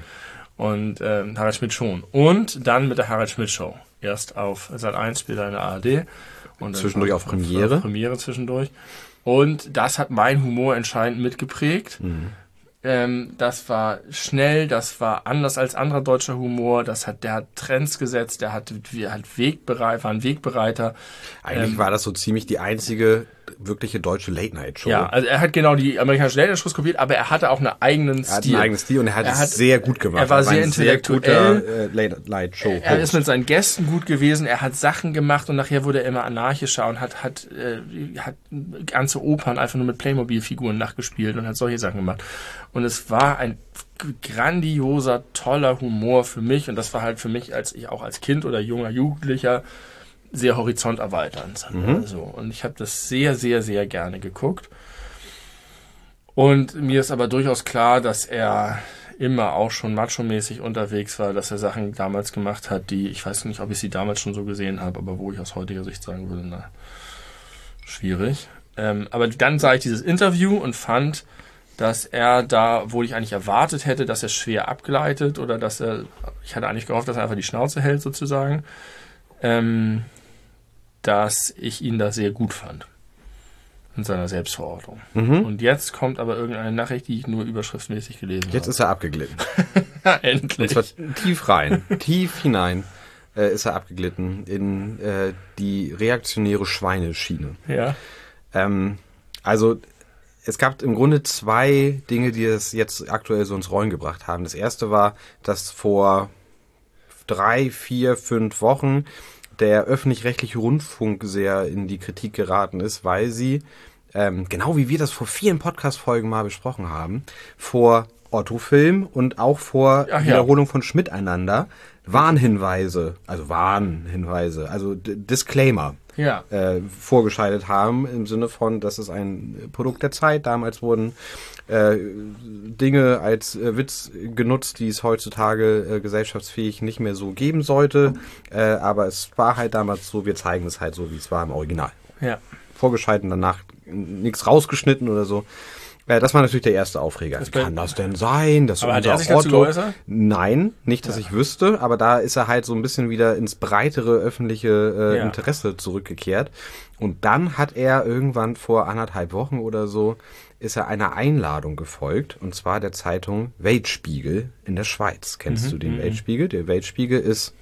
Und ähm, Harald Schmidt schon. Und dann mit der Harald Schmidt Show. Erst auf Sat eins, später in der A R D. Und dann Zwischendurch auf Premiere. Auf Premiere zwischendurch. Und das hat mein Humor entscheidend mitgeprägt. Mhm. Ähm, das war schnell, das war anders als anderer deutscher Humor. Das hat, der hat Trends gesetzt, der hat, wir hat Wegbereit, war ein Wegbereiter. Eigentlich Ähm, war das so ziemlich die einzige wirkliche deutsche Late-Night-Show. Ja, also er hat genau die amerikanische Late-Night-Shows kopiert, aber er hatte auch einen eigenen Er hat Stil. einen eigenen Stil und er hat Er es hat- sehr gut gemacht. er war sehr ein intellektuell. Sehr guter äh, Late-Night-Show. Er ist mit seinen Gästen gut gewesen, er hat Sachen gemacht und nachher wurde er immer anarchischer und hat, hat, äh, hat ganze Opern einfach nur mit Playmobil-Figuren nachgespielt und hat solche Sachen gemacht. Und es war ein grandioser, toller Humor für mich und das war halt für mich, als ich auch als Kind oder junger Jugendlicher, sehr horizonterweiternd. Mhm. Also, und ich habe das sehr, sehr, sehr gerne geguckt. Und mir ist aber durchaus klar, dass er immer auch schon macho-mäßig unterwegs war, dass er Sachen damals gemacht hat, die, ich weiß nicht, ob ich sie damals schon so gesehen habe, aber wo ich aus heutiger Sicht sagen würde, na, schwierig. Ähm, aber dann sah ich dieses Interview und fand, dass er da, wo ich eigentlich erwartet hätte, dass er schwer abgleitet oder dass er, ich hatte eigentlich gehofft, dass er einfach die Schnauze hält sozusagen, ähm, dass ich ihn da sehr gut fand. mit seiner Selbstverortung. Mhm. Und jetzt kommt aber irgendeine Nachricht, die ich nur überschriftsmäßig gelesen habe. Jetzt ist er abgeglitten. Endlich. Und zwar tief rein, tief hinein äh, ist er abgeglitten in äh, die reaktionäre Schweineschiene. Ja. Ähm, also es gab im Grunde zwei Dinge, die es jetzt aktuell so ins Rollen gebracht haben. Das erste war, dass vor drei, vier, fünf Wochen der öffentlich-rechtliche Rundfunk sehr in die Kritik geraten ist, weil sie, ähm, genau wie wir das vor vielen Podcast-Folgen mal besprochen haben, vor Otto-Film und auch vor Ach ja. Wiederholung von Schmiteinander Warnhinweise, also Warnhinweise, also D- Disclaimer Ja. äh, vorgeschaltet haben, im Sinne von, das ist ein Produkt der Zeit. Damals wurden äh, Dinge als äh, Witz genutzt, die es heutzutage äh, gesellschaftsfähig nicht mehr so geben sollte. Äh, aber es war halt damals so, wir zeigen es halt so, wie es war im Original. Ja. Vorgeschaltet, danach nichts rausgeschnitten oder so. Äh, das war natürlich der erste Aufreger. Das Wie kann das denn sein? Das Aber hat unser er sich dazu Otto- geäußert? Nein, nicht, dass Ja. ich wüsste, aber da ist er halt so ein bisschen wieder ins breitere öffentliche äh, Ja. Interesse zurückgekehrt. Und dann hat er irgendwann vor anderthalb Wochen oder so, ist er einer Einladung gefolgt, und zwar der Zeitung Weltspiegel in der Schweiz. Kennst Mhm, du den mhm. Weltspiegel? Der Weltspiegel ist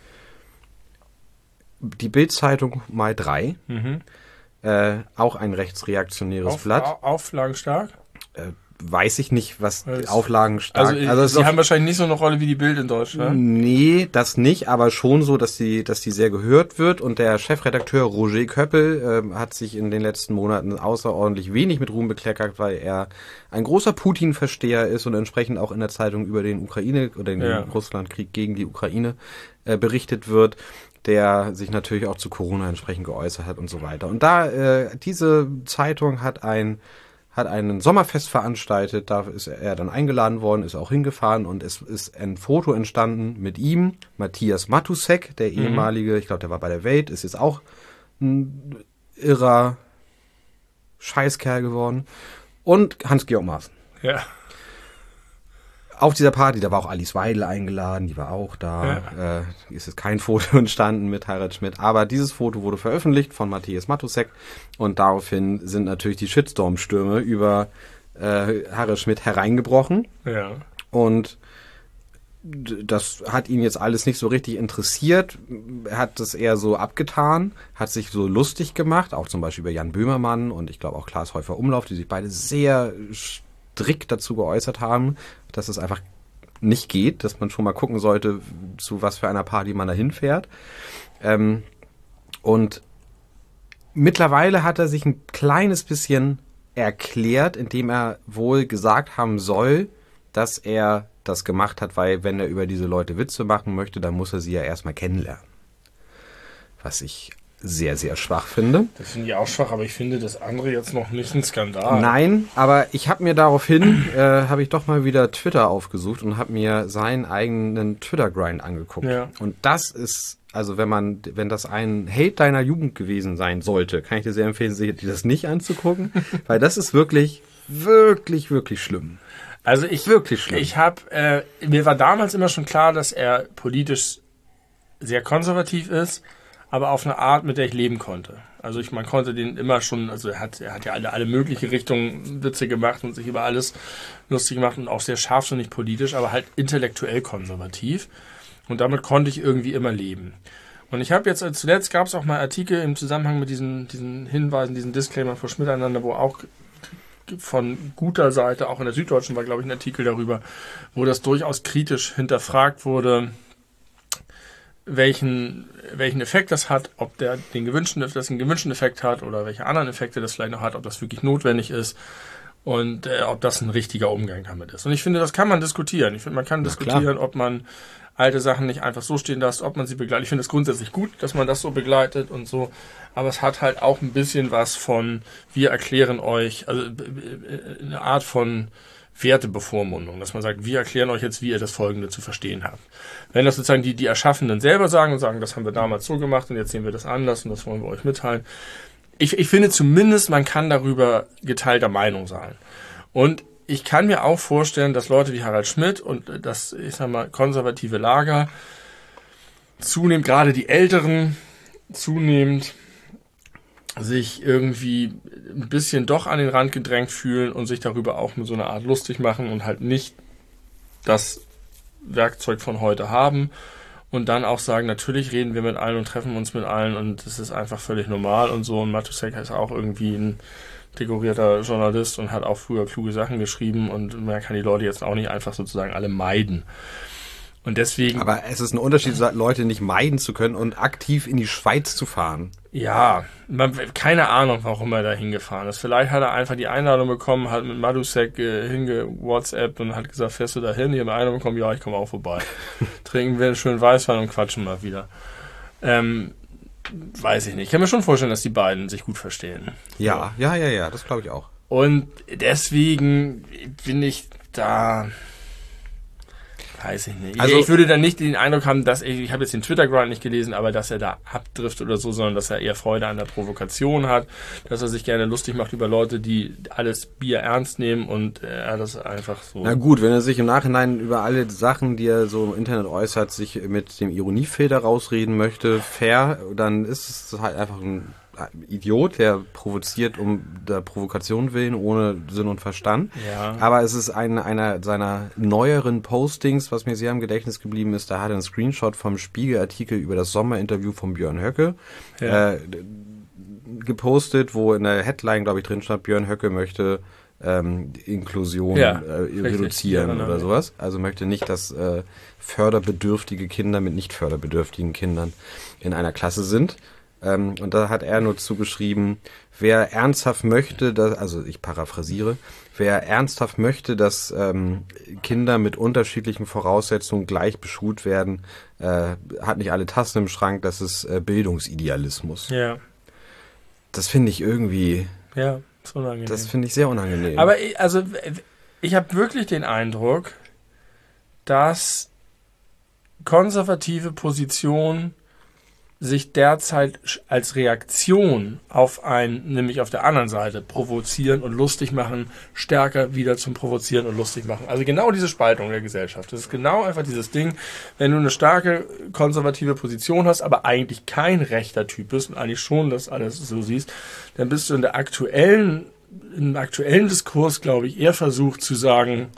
die Bild-Zeitung mal drei, Mhm. äh, auch ein rechtsreaktionäres Auf, Blatt. au- Auflagenstark. Äh, weiß ich nicht, was die Es- Auflagen stark... Also, es sie ist haben wahrscheinlich nicht so eine Rolle wie die Bild in Deutschland. Nee, das nicht, aber schon so, dass die, dass die sehr gehört wird. Und der Chefredakteur Roger Köppel ähm, hat sich in den letzten Monaten außerordentlich wenig mit Ruhm bekleckert, weil er ein großer Putin-Versteher ist und entsprechend auch in der Zeitung über den Ukraine oder den Ja. Russlandkrieg gegen die Ukraine äh, berichtet wird, der sich natürlich auch zu Corona entsprechend geäußert hat und so weiter. Und da äh, diese Zeitung hat ein hat einen Sommerfest veranstaltet, da ist er dann eingeladen worden, ist auch hingefahren und es ist ein Foto entstanden mit ihm, Matthias Matusek, der Mhm. ehemalige, ich glaube, der war bei der Welt, ist jetzt auch ein irrer Scheißkerl geworden, und Hans-Georg Maaßen. Ja. Auf dieser Party, da war auch Alice Weidel eingeladen, die war auch da. Ja. Äh, ist jetzt kein Foto entstanden mit Harald Schmidt, aber dieses Foto wurde veröffentlicht von Matthias Matusek und daraufhin sind natürlich die Shitstorm-Stürme über äh, Harald Schmidt hereingebrochen. Ja. Und d- das hat ihn jetzt alles nicht so richtig interessiert. Er hat das eher so abgetan, hat sich so lustig gemacht, auch zum Beispiel über Jan Böhmermann und ich glaube auch Klaas Häufer-Umlauf, die sich beide sehr strikt dazu geäußert haben, dass es einfach nicht geht, dass man schon mal gucken sollte, zu was für einer Party man da hinfährt. Ähm, und mittlerweile hat er sich ein kleines bisschen erklärt, indem er wohl gesagt haben soll, dass er das gemacht hat, weil wenn er über diese Leute Witze machen möchte, dann muss er sie ja erstmal kennenlernen. Was ich sehr, sehr schwach finde. Das finde ich auch schwach, aber ich finde das andere jetzt noch nicht ein Skandal. Nein, aber ich habe mir daraufhin, äh, habe ich doch mal wieder Twitter aufgesucht und habe mir seinen eigenen Twitter-Grind angeguckt. Ja. Und das ist, also wenn man, wenn das ein Hate deiner Jugend gewesen sein sollte, kann ich dir sehr empfehlen, dir das nicht anzugucken, weil das ist wirklich, wirklich, wirklich schlimm. Also ich, Wirklich schlimm. ich habe, äh, mir war damals immer schon klar, dass er politisch sehr konservativ ist, aber auf eine Art, mit der ich leben konnte. Also ich, man konnte den immer schon, also er hat, er hat ja alle, alle mögliche Richtungen Witze gemacht und sich über alles lustig gemacht und auch sehr scharfsinnig politisch, aber halt intellektuell konservativ. Und damit konnte ich irgendwie immer leben. Und ich habe jetzt, äh, zuletzt gab es auch mal Artikel im Zusammenhang mit diesen, diesen Hinweisen, diesen Disclaimer vor Schmiteinander, wo auch von guter Seite, auch in der Süddeutschen war, glaube ich, ein Artikel darüber, wo das durchaus kritisch hinterfragt wurde, welchen, welchen Effekt das hat, ob der den gewünschten, das einen gewünschten Effekt hat oder welche anderen Effekte das vielleicht noch hat, ob das wirklich notwendig ist und äh, ob das ein richtiger Umgang damit ist. Und ich finde, das kann man diskutieren. Ich finde, man kann Na diskutieren, klar. ob man alte Sachen nicht einfach so stehen lässt, ob man sie begleitet. Ich finde es grundsätzlich gut, dass man das so begleitet und so, aber es hat halt auch ein bisschen was von, wir erklären euch, also äh, äh, eine Art von Wertebevormundung, dass man sagt, wir erklären euch jetzt, wie ihr das Folgende zu verstehen habt. Wenn das sozusagen die, die Erschaffenden selber sagen und sagen, das haben wir damals so gemacht und jetzt sehen wir das anders und das wollen wir euch mitteilen. Ich, ich finde zumindest, man kann darüber geteilter Meinung sein. Und ich kann mir auch vorstellen, dass Leute wie Harald Schmidt und das, ich sag mal, konservative Lager zunehmend, gerade die Älteren, zunehmend sich irgendwie ein bisschen doch an den Rand gedrängt fühlen und sich darüber auch mit so einer Art lustig machen und halt nicht das Werkzeug von heute haben und dann auch sagen, natürlich reden wir mit allen und treffen uns mit allen und das ist einfach völlig normal und so. Und Matusek ist auch irgendwie ein dekorierter Journalist und hat auch früher kluge Sachen geschrieben und man kann die Leute jetzt auch nicht einfach sozusagen alle meiden. Und deswegen... Aber es ist ein Unterschied, Leute nicht meiden zu können und aktiv in die Schweiz zu fahren. Ja, man, keine Ahnung, warum er da hingefahren ist. Vielleicht hat er einfach die Einladung bekommen, hat mit Matusek äh, hinge-WhatsApp und hat gesagt, fährst du da hin? Ich habe eine Einladung bekommen, ja, ich komme auch vorbei. Trinken wir einen schönen Weißwein und quatschen mal wieder. Ähm, weiß ich nicht. Ich kann mir schon vorstellen, dass die beiden sich gut verstehen. Ja, ja, ja, ja, das glaube ich auch. Und deswegen bin ich da... Weiß ich nicht. Also ich würde dann nicht den Eindruck haben, dass ich, ich habe jetzt den Twitter-Grind nicht gelesen, aber dass er da abdriftet oder so, sondern dass er eher Freude an der Provokation hat, dass er sich gerne lustig macht über Leute, die alles Bier ernst nehmen und er das einfach so... Na gut, wenn er sich im Nachhinein über alle Sachen, die er so im Internet äußert, sich mit dem Ironiefilter rausreden möchte, fair, dann ist es halt einfach ein Idiot, der provoziert um der Provokation willen, ohne Sinn und Verstand. Ja. Aber es ist ein, einer seiner neueren Postings, was mir sehr im Gedächtnis geblieben ist, da hat er einen Screenshot vom Spiegel-Artikel über das Sommerinterview von Björn Höcke ja. äh, gepostet, wo in der Headline, glaube ich, drin stand, Björn Höcke möchte ähm, Inklusion ja, äh, reduzieren ja, oder sowas. Also möchte nicht, dass äh, förderbedürftige Kinder mit nicht förderbedürftigen Kindern in einer Klasse sind. Ähm, und da hat er nur zugeschrieben, wer ernsthaft möchte, dass, also ich paraphrasiere, wer ernsthaft möchte, dass ähm, Kinder mit unterschiedlichen Voraussetzungen gleich beschult werden, äh, hat nicht alle Tassen im Schrank, das ist äh, Bildungsidealismus. Ja. Das finde ich irgendwie, ja, ist unangenehm. Das finde ich sehr unangenehm. Aber ich, also ich habe wirklich den Eindruck, dass konservative Position sich derzeit als Reaktion auf ein, nämlich auf der anderen Seite, provozieren und lustig machen, stärker wieder zum Provozieren und lustig machen. Also genau diese Spaltung der Gesellschaft. Das ist genau einfach dieses Ding, wenn du eine starke konservative Position hast, aber eigentlich kein rechter Typ bist und eigentlich schon das alles so siehst, dann bist du in der aktuellen, im aktuellen Diskurs, glaube ich, eher versucht zu sagen,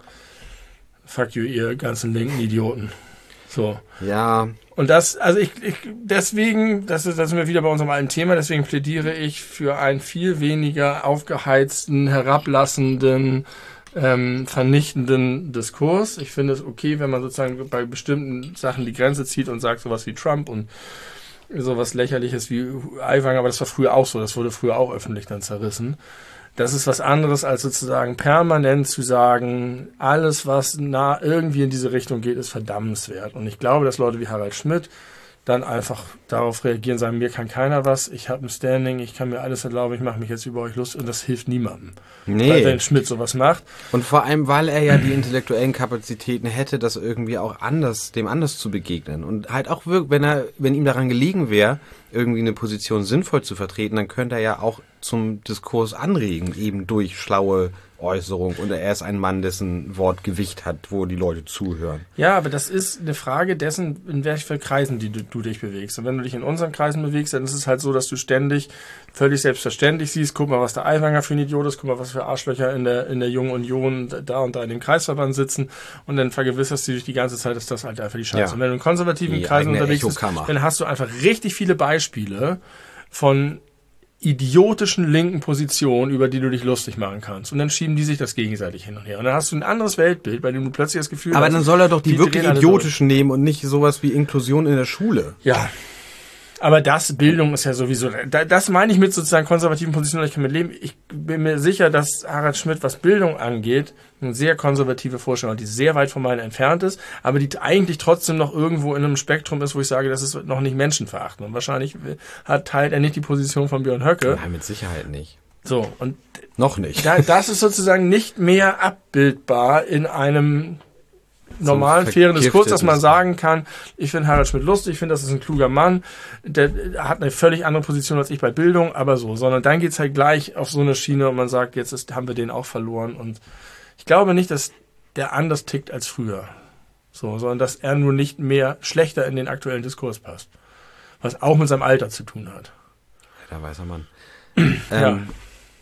fuck you, ihr ganzen linken Idioten. So. Ja. Und das, also ich, ich deswegen, das ist, das sind wir wieder bei unserem alten Thema, deswegen plädiere ich für einen viel weniger aufgeheizten, herablassenden, ähm, vernichtenden Diskurs. Ich finde es okay, wenn man sozusagen bei bestimmten Sachen die Grenze zieht und sagt sowas wie Trump und sowas Lächerliches wie Aiwanger, aber das war früher auch so, das wurde früher auch öffentlich dann zerrissen. Das ist was anderes, als sozusagen permanent zu sagen, alles, was nah irgendwie in diese Richtung geht, ist verdammenswert. Und ich glaube, dass Leute wie Harald Schmidt dann einfach darauf reagieren, sagen, mir kann keiner was, ich habe ein Standing, ich kann mir alles erlauben, ich mache mich jetzt über euch lustig und das hilft niemandem. Nee. Weil, wenn Schmidt sowas macht. Und vor allem, weil er ja die intellektuellen Kapazitäten hätte, das irgendwie auch anders, dem anders zu begegnen. Und halt auch wirklich, wenn er, wenn ihm daran gelegen wäre, irgendwie eine Position sinnvoll zu vertreten, dann könnte er ja auch zum Diskurs anregen, eben durch schlaue Äußerung. Und er ist ein Mann, dessen Wort Gewicht hat, wo die Leute zuhören. Ja, aber das ist eine Frage dessen, in welchen Kreisen die du, du dich bewegst. Und wenn du dich in unseren Kreisen bewegst, dann ist es halt so, dass du ständig völlig selbstverständlich siehst, guck mal, was der Aiwanger für ein Idiot ist, guck mal, was für Arschlöcher in der, in der Jungen Union da und da in dem Kreisverband sitzen. Und dann vergewisserst du dich die ganze Zeit, dass das halt einfach die Scheiße. Ja. Und wenn du in konservativen Die Kreisen eigene unterwegs bist, Echokammer. dann hast du einfach richtig viele Beispiele von idiotischen linken Positionen, über die du dich lustig machen kannst. Und dann schieben die sich das gegenseitig hin und her. Und dann hast du ein anderes Weltbild, bei dem du plötzlich das Gefühl Aber hast... dann soll er doch die, die wirklich drehen alle idiotischen nehmen und nicht sowas wie Inklusion in der Schule. Ja, aber das, Bildung ist ja sowieso, da, das meine ich mit sozusagen konservativen Positionen, ich kann mit leben. Ich bin mir sicher, dass Harald Schmidt, was Bildung angeht, eine sehr konservative Vorstellung hat, die sehr weit von meiner entfernt ist, aber die eigentlich trotzdem noch irgendwo in einem Spektrum ist, wo ich sage, das ist noch nicht menschenverachtend. Und wahrscheinlich hat, teilt er nicht die Position von Björn Höcke. Nein, mit Sicherheit nicht. So, und Noch nicht. da, das ist sozusagen nicht mehr abbildbar in einem normalen, So fairen Diskurs, dass man vergiftetes- sagen kann, ich finde Harald Schmidt lustig, ich finde, das ist ein kluger Mann, der hat eine völlig andere Position als ich bei Bildung, aber so, sondern dann geht's halt gleich auf so eine Schiene und man sagt, jetzt ist, haben wir den auch verloren und ich glaube nicht, dass der anders tickt als früher, so, sondern dass er nur nicht mehr schlechter in den aktuellen Diskurs passt, was auch mit seinem Alter zu tun hat. Da weiß er Mann. Ja. Ähm,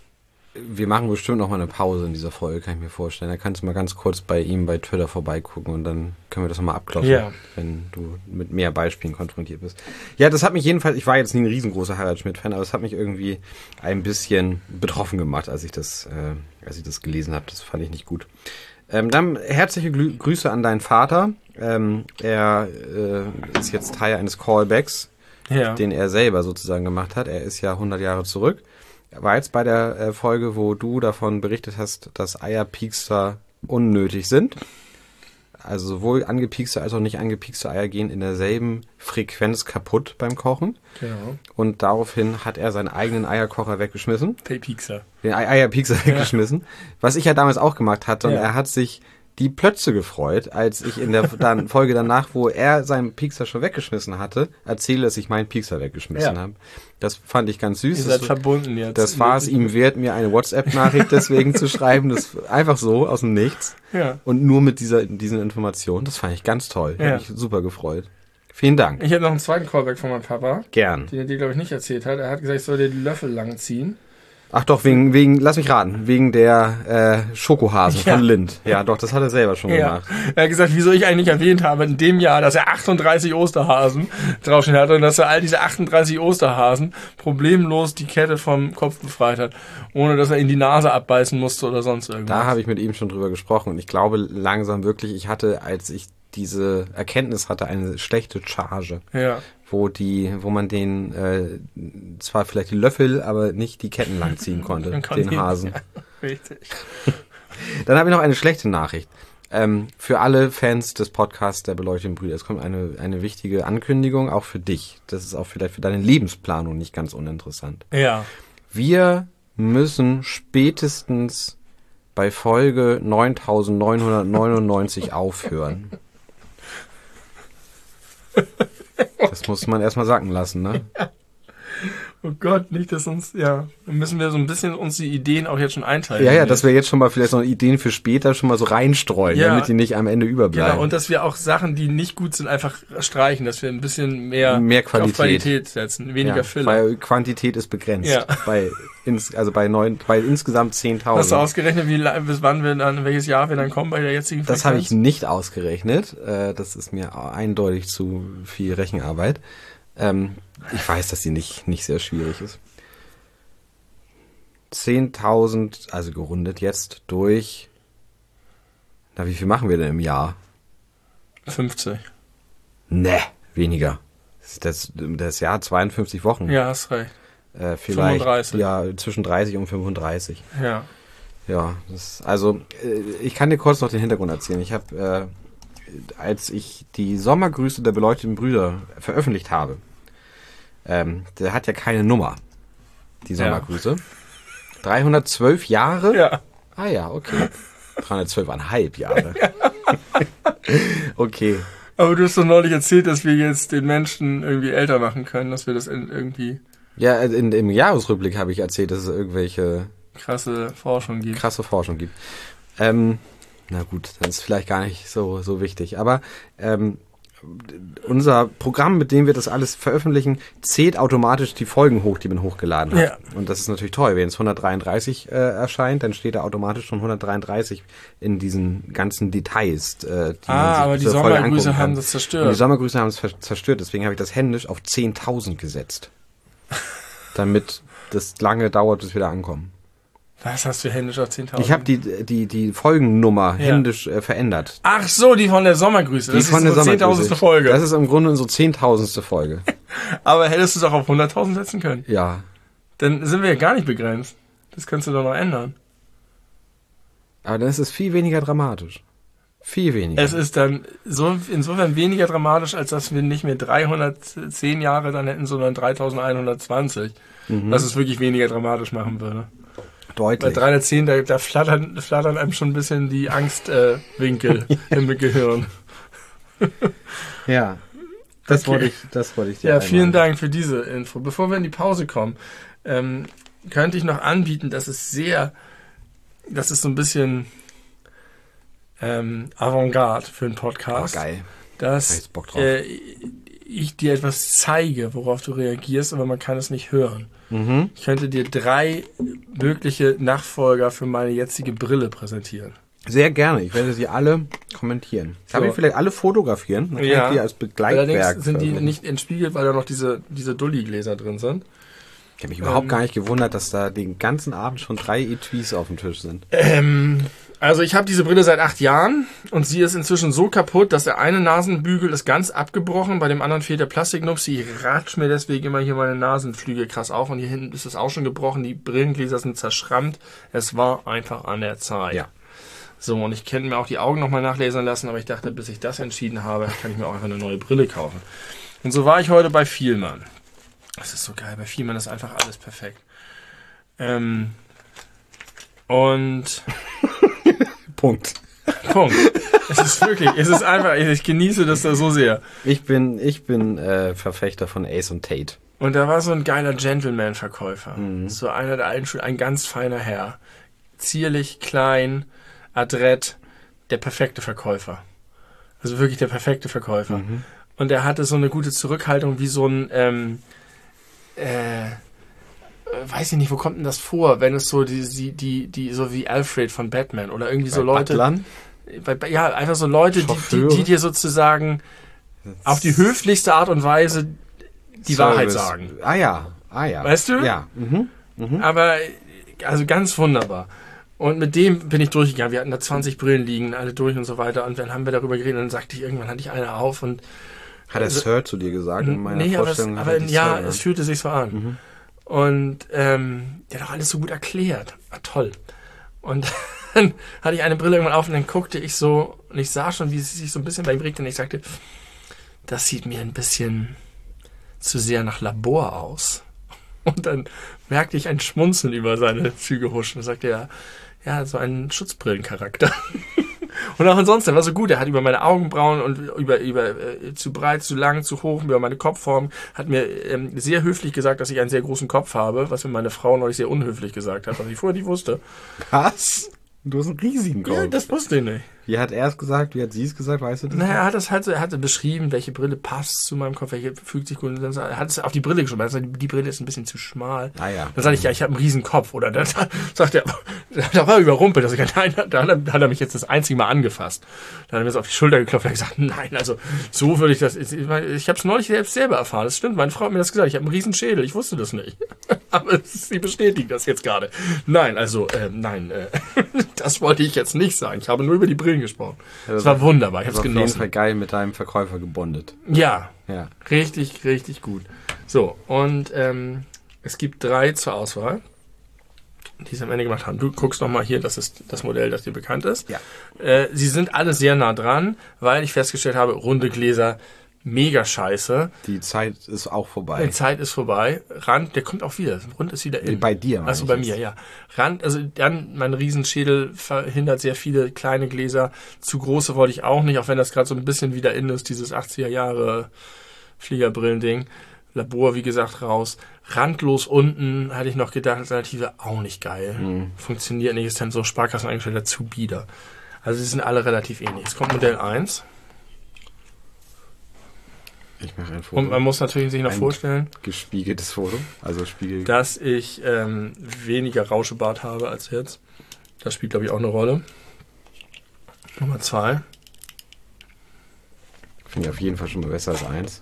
wir machen bestimmt noch mal eine Pause in dieser Folge, kann ich mir vorstellen. Da kannst du mal ganz kurz bei ihm bei Twitter vorbeigucken und dann können wir das nochmal abklopfen, ja. wenn du mit mehr Beispielen konfrontiert bist. Ja, das hat mich jedenfalls, ich war jetzt nie ein riesengroßer Harald Schmidt-Fan, aber es hat mich irgendwie ein bisschen betroffen gemacht, als ich das, äh, als ich das gelesen habe. Das fand ich nicht gut. Ähm, dann herzliche Glü- Grüße an deinen Vater. Ähm, er äh, ist jetzt Teil eines Callbacks, ja. den er selber sozusagen gemacht hat. Er ist ja hundert Jahre zurück. Er war jetzt bei der äh, Folge, wo du davon berichtet hast, dass Eierpiekser unnötig sind. Also sowohl angepiekste als auch nicht angepiekste Eier gehen in derselben Frequenz kaputt beim Kochen. Genau. Und daraufhin hat er seinen eigenen Eierkocher weggeschmissen. Den Piekser. Den Ei- Eierpiekser ja. weggeschmissen. Was ich ja damals auch gemacht hatte. Und ja. er hat sich die Plötze gefreut, als ich in der dann Folge danach, wo er seinen Piekser schon weggeschmissen hatte, erzähle, dass ich meinen Piekser weggeschmissen ja. habe. Das fand ich ganz süß. Ihr seid das, verbunden jetzt. Das war es ihm wert, mir eine WhatsApp-Nachricht deswegen zu schreiben. Das einfach so, aus dem Nichts. Ja. Und nur mit dieser diesen Informationen. Das fand ich ganz toll. Ich ja. habe mich super gefreut. Vielen Dank. Ich habe noch einen zweiten Callback von meinem Papa. Gern. Den er dir, glaube ich, nicht erzählt hat. Er hat gesagt, ich soll dir die Löffel lang ziehen. Ach doch, wegen, wegen, lass mich raten, wegen der äh, Schokohasen ja. von Lind. Ja, doch, das hat er selber schon ja. gemacht. Er hat gesagt, wieso ich eigentlich erwähnt habe in dem Jahr, dass er achtunddreißig Osterhasen draufstehen hatte und dass er all diese achtunddreißig Osterhasen problemlos die Kette vom Kopf befreit hat, ohne dass er in die Nase abbeißen musste oder sonst irgendwas. Da habe ich mit ihm schon drüber gesprochen und ich glaube langsam wirklich, ich hatte, als ich diese Erkenntnis hatte, eine schlechte Charge. Ja. Wo die, wo man den äh, zwar vielleicht die Löffel, aber nicht die Ketten langziehen konnte, den Hasen. Ja, richtig. Dann habe ich noch eine schlechte Nachricht. Ähm, für alle Fans des Podcasts der beleuchteten Brüder. Es kommt eine, eine wichtige Ankündigung, auch für dich. Das ist auch vielleicht für deine Lebensplanung nicht ganz uninteressant. Ja. Wir müssen spätestens bei Folge neuntausendneunhundertneunundneunzig aufhören. Das muss man erstmal sacken lassen, ne? Ja. Oh Gott, nicht, dass uns, ja, dann müssen wir so ein bisschen uns die Ideen auch jetzt schon einteilen. Ja, ja, dass wir jetzt schon mal vielleicht noch Ideen für später schon mal so reinstreuen, ja, damit die nicht am Ende überbleiben. Genau, und dass wir auch Sachen, die nicht gut sind, einfach streichen, dass wir ein bisschen mehr, mehr Qualität. auf Qualität setzen, weniger ja, Filler. Weil Quantität ist begrenzt. Ja. Bei, ins, also bei, neun, bei insgesamt zehntausend. Hast du ausgerechnet, wie, bis wann wir dann, welches Jahr wir dann kommen bei der jetzigen Frequenz? Das habe ich nicht ausgerechnet. Das ist mir eindeutig zu viel Rechenarbeit. Ähm, ich weiß, dass die nicht, nicht sehr schwierig ist. zehntausend, also gerundet jetzt durch, na, wie viel machen wir denn im Jahr? fünfzig. Ne, weniger. Das, das Jahr zweiundfünfzig Wochen. Ja, hast recht. Äh, vielleicht, fünfunddreißig. Ja, zwischen dreißig und fünfunddreißig. Ja. Ja, das, also, äh, ich kann dir kurz noch den Hintergrund erzählen. Ich habe, äh, als ich die Sommergrüße der beleuchteten Brüder veröffentlicht habe, ähm, der hat ja keine Nummer, die Sommergrüße. Ja. dreihundertzwölf Jahre? Ja. Ah ja, okay. dreihundertzwölf Komma fünf Jahre. Ja. Okay. Aber du hast doch neulich erzählt, dass wir jetzt den Menschen irgendwie älter machen können, dass wir das irgendwie... Ja, in, im Jahresrückblick habe ich erzählt, dass es irgendwelche... krasse Forschung gibt. Krasse Forschung gibt. Ähm, na gut, das ist vielleicht gar nicht so, so wichtig. Aber ähm, unser Programm, mit dem wir das alles veröffentlichen, zählt automatisch die Folgen hoch, die man hochgeladen hat. Ja. Und das ist natürlich toll. Wenn es hundertdreiunddreißig äh, erscheint, dann steht da automatisch schon hundertdreiunddreißig in diesen ganzen Details. Äh, die ah, aber die Sommergrüße haben das zerstört. Und die Sommergrüße haben es zerstört. Deswegen habe ich das händisch auf zehntausend gesetzt. Damit das lange dauert, bis wir da ankommen. Was hast du händisch auf zehntausend? Ich habe die, die, die Folgennummer ja. händisch äh, verändert. Ach so, die von der Sommergrüße. Das die von ist der unsere zehntausendste Folge. Das ist im Grunde unsere zehntausendste Folge. Aber hättest du es auch auf hunderttausend setzen können? Ja. Dann sind wir ja gar nicht begrenzt. Das kannst du doch noch ändern. Aber dann ist es viel weniger dramatisch. Viel weniger. Es ist dann so insofern weniger dramatisch, als dass wir nicht mehr dreihundertzehn Jahre dann hätten, sondern dreitausendeinhundertzwanzig. Mhm. Was es wirklich weniger dramatisch machen würde. Deutlich. Bei dreihundertzehn, da, da flattern, flattern einem schon ein bisschen die Angstwinkel äh, im Gehirn. Ja, das okay. wollte ich, das wollte ich dir Ja, einmal. Vielen Dank für diese Info. Bevor wir in die Pause kommen, ähm, könnte ich noch anbieten, dass es sehr, das ist so ein bisschen ähm, Avantgarde für einen Podcast. Oh, geil. Dass da hab ich Bock drauf. Äh, ich dir etwas zeige, worauf du reagierst, aber man kann es nicht hören. Mhm. Ich könnte dir drei mögliche Nachfolger für meine jetzige Brille präsentieren. Sehr gerne. Ich werde sie alle kommentieren. Kann So. ich vielleicht alle fotografieren? Dann kann Ja. ich die als Begleitwerk. Allerdings sind die verwenden. nicht entspiegelt, weil da noch diese, diese Dulli-Gläser drin sind. Ich habe mich überhaupt ähm, gar nicht gewundert, dass da den ganzen Abend schon drei Etuis auf dem Tisch sind. Ähm, also ich habe diese Brille seit acht Jahren und sie ist inzwischen so kaputt, dass der eine Nasenbügel ist ganz abgebrochen, bei dem anderen fehlt der Plastiknupsi. Ich ratsch mir deswegen immer hier meine Nasenflügel krass auf und hier hinten ist es auch schon gebrochen. Die Brillengläser sind zerschrammt. Es war einfach an der Zeit. Ja. So, und ich könnte mir auch die Augen nochmal nachlesen lassen, aber ich dachte, bis ich das entschieden habe, kann ich mir auch einfach eine neue Brille kaufen. Und so war ich heute bei Vielmann. Das ist so geil, bei Vielmann ist einfach alles perfekt. Ähm, und Punkt. Punkt. Es ist wirklich, es ist einfach, ich genieße das da so sehr. Ich bin, ich bin äh, Verfechter von Ace und Tate. Und da war so ein geiler Gentleman-Verkäufer. Mhm. So einer der alten Schule, ein ganz feiner Herr. Zierlich, klein, adrett, der perfekte Verkäufer. Also wirklich der perfekte Verkäufer. Mhm. Und er hatte so eine gute Zurückhaltung wie so ein, ähm, äh, weiß ich nicht, wo kommt denn das vor, wenn es so die, die, die, die so wie Alfred von Batman oder irgendwie so Bei Leute. Butlern? Bei, bei, ja, einfach so Leute, die, die, Chauffeure? die dir sozusagen auf die höflichste Art und Weise die Service. Wahrheit sagen. Ah ja, ah ja. Weißt du? Ja. Mhm. Mhm. Aber, also ganz wunderbar. Und mit dem bin ich durchgegangen. Wir hatten da zwanzig Brillen liegen, alle durch und so weiter. Und dann haben wir darüber geredet und dann sagte ich, irgendwann hatte ich eine auf und Hat er also, Sir zu dir gesagt? In meiner nee, aber, es, Vorstellung hat aber er die ja, Sir es genannt. fühlte sich so an. Mhm. Und ähm, der hat auch alles so gut erklärt. War toll. Und dann hatte ich eine Brille irgendwann auf und dann guckte ich so und ich sah schon, wie sie sich so ein bisschen bei ihm regte und ich sagte, das sieht mir ein bisschen zu sehr nach Labor aus. Und dann merkte ich ein Schmunzeln über seine Züge huschen und sagte er, ja, so einen Schutzbrillencharakter. Und auch ansonsten, er war so gut, er hat über meine Augenbrauen und über, über äh, zu breit, zu lang, zu hoch, über meine Kopfform, hat mir ähm, sehr höflich gesagt, dass ich einen sehr großen Kopf habe, was mir meine Frau neulich sehr unhöflich gesagt hat, was ich vorher nicht wusste. Was? Du hast einen riesigen Kopf. Ja, das wusste ich nicht. Wie hat er es gesagt? Wie hat sie es gesagt? Weißt du das? Naja, er hat das halt so, er hatte beschrieben, welche Brille passt zu meinem Kopf, welche fügt sich gut. Und dann, er hat es auf die Brille geschrieben. Also die Brille ist ein bisschen zu schmal. Ah ja. Dann sage ich, ja, ich habe einen riesen Kopf. Oder dann sagt er, da war er überrumpelt. Dass ich, nein, da hat, er, da hat er mich jetzt das einzige Mal angefasst. Dann hat er mir so auf die Schulter geklopft und gesagt, nein, also so würde ich das. Ich, ich habe es neulich selbst selber erfahren. Das stimmt, meine Frau hat mir das gesagt. Ich habe einen riesen Schädel. Ich wusste das nicht. Aber sie bestätigt das jetzt gerade. Nein, also, äh, nein, äh, das wollte ich jetzt nicht sagen. Ich habe nur über die Brillen gesprochen. Das war wunderbar. Ich habe es auf jeden genossen. Fall geil mit deinem Verkäufer gebondet. Ja, Ja. richtig, richtig gut. So, und ähm, es gibt drei zur Auswahl, die es am Ende gemacht haben. Du guckst nochmal hier, das ist das Modell, das dir bekannt ist. Ja. Äh, sie sind alle sehr nah dran, weil ich festgestellt habe, runde Gläser, mega scheiße. Die Zeit ist auch vorbei. Die Zeit ist vorbei. Rand, der kommt auch wieder. Rund ist wieder in. Bei dir, meine Also ich bei jetzt. mir, ja. Rand, also dann, mein Riesenschädel verhindert sehr viele kleine Gläser. Zu große wollte ich auch nicht, auch wenn das gerade so ein bisschen wieder in ist, dieses achtziger Jahre Fliegerbrillen-Ding. Labor, wie gesagt, raus. Randlos unten, hatte ich noch gedacht, Alternative auch nicht geil. Mhm. Funktioniert nicht, ist dann so Sparkassen eingestellt, dazu bieder. Also sie sind alle relativ ähnlich. Es kommt Modell eins. Ich mache ein Foto. Und man muss natürlich sich noch Ein- vorstellen, Gespiegeltes Foto. Also Spiegel. dass ich ähm, weniger Rauschebart habe als jetzt. Das spielt, glaube ich, auch eine Rolle. Nummer zwei. Finde ich auf jeden Fall schon mal besser als eins.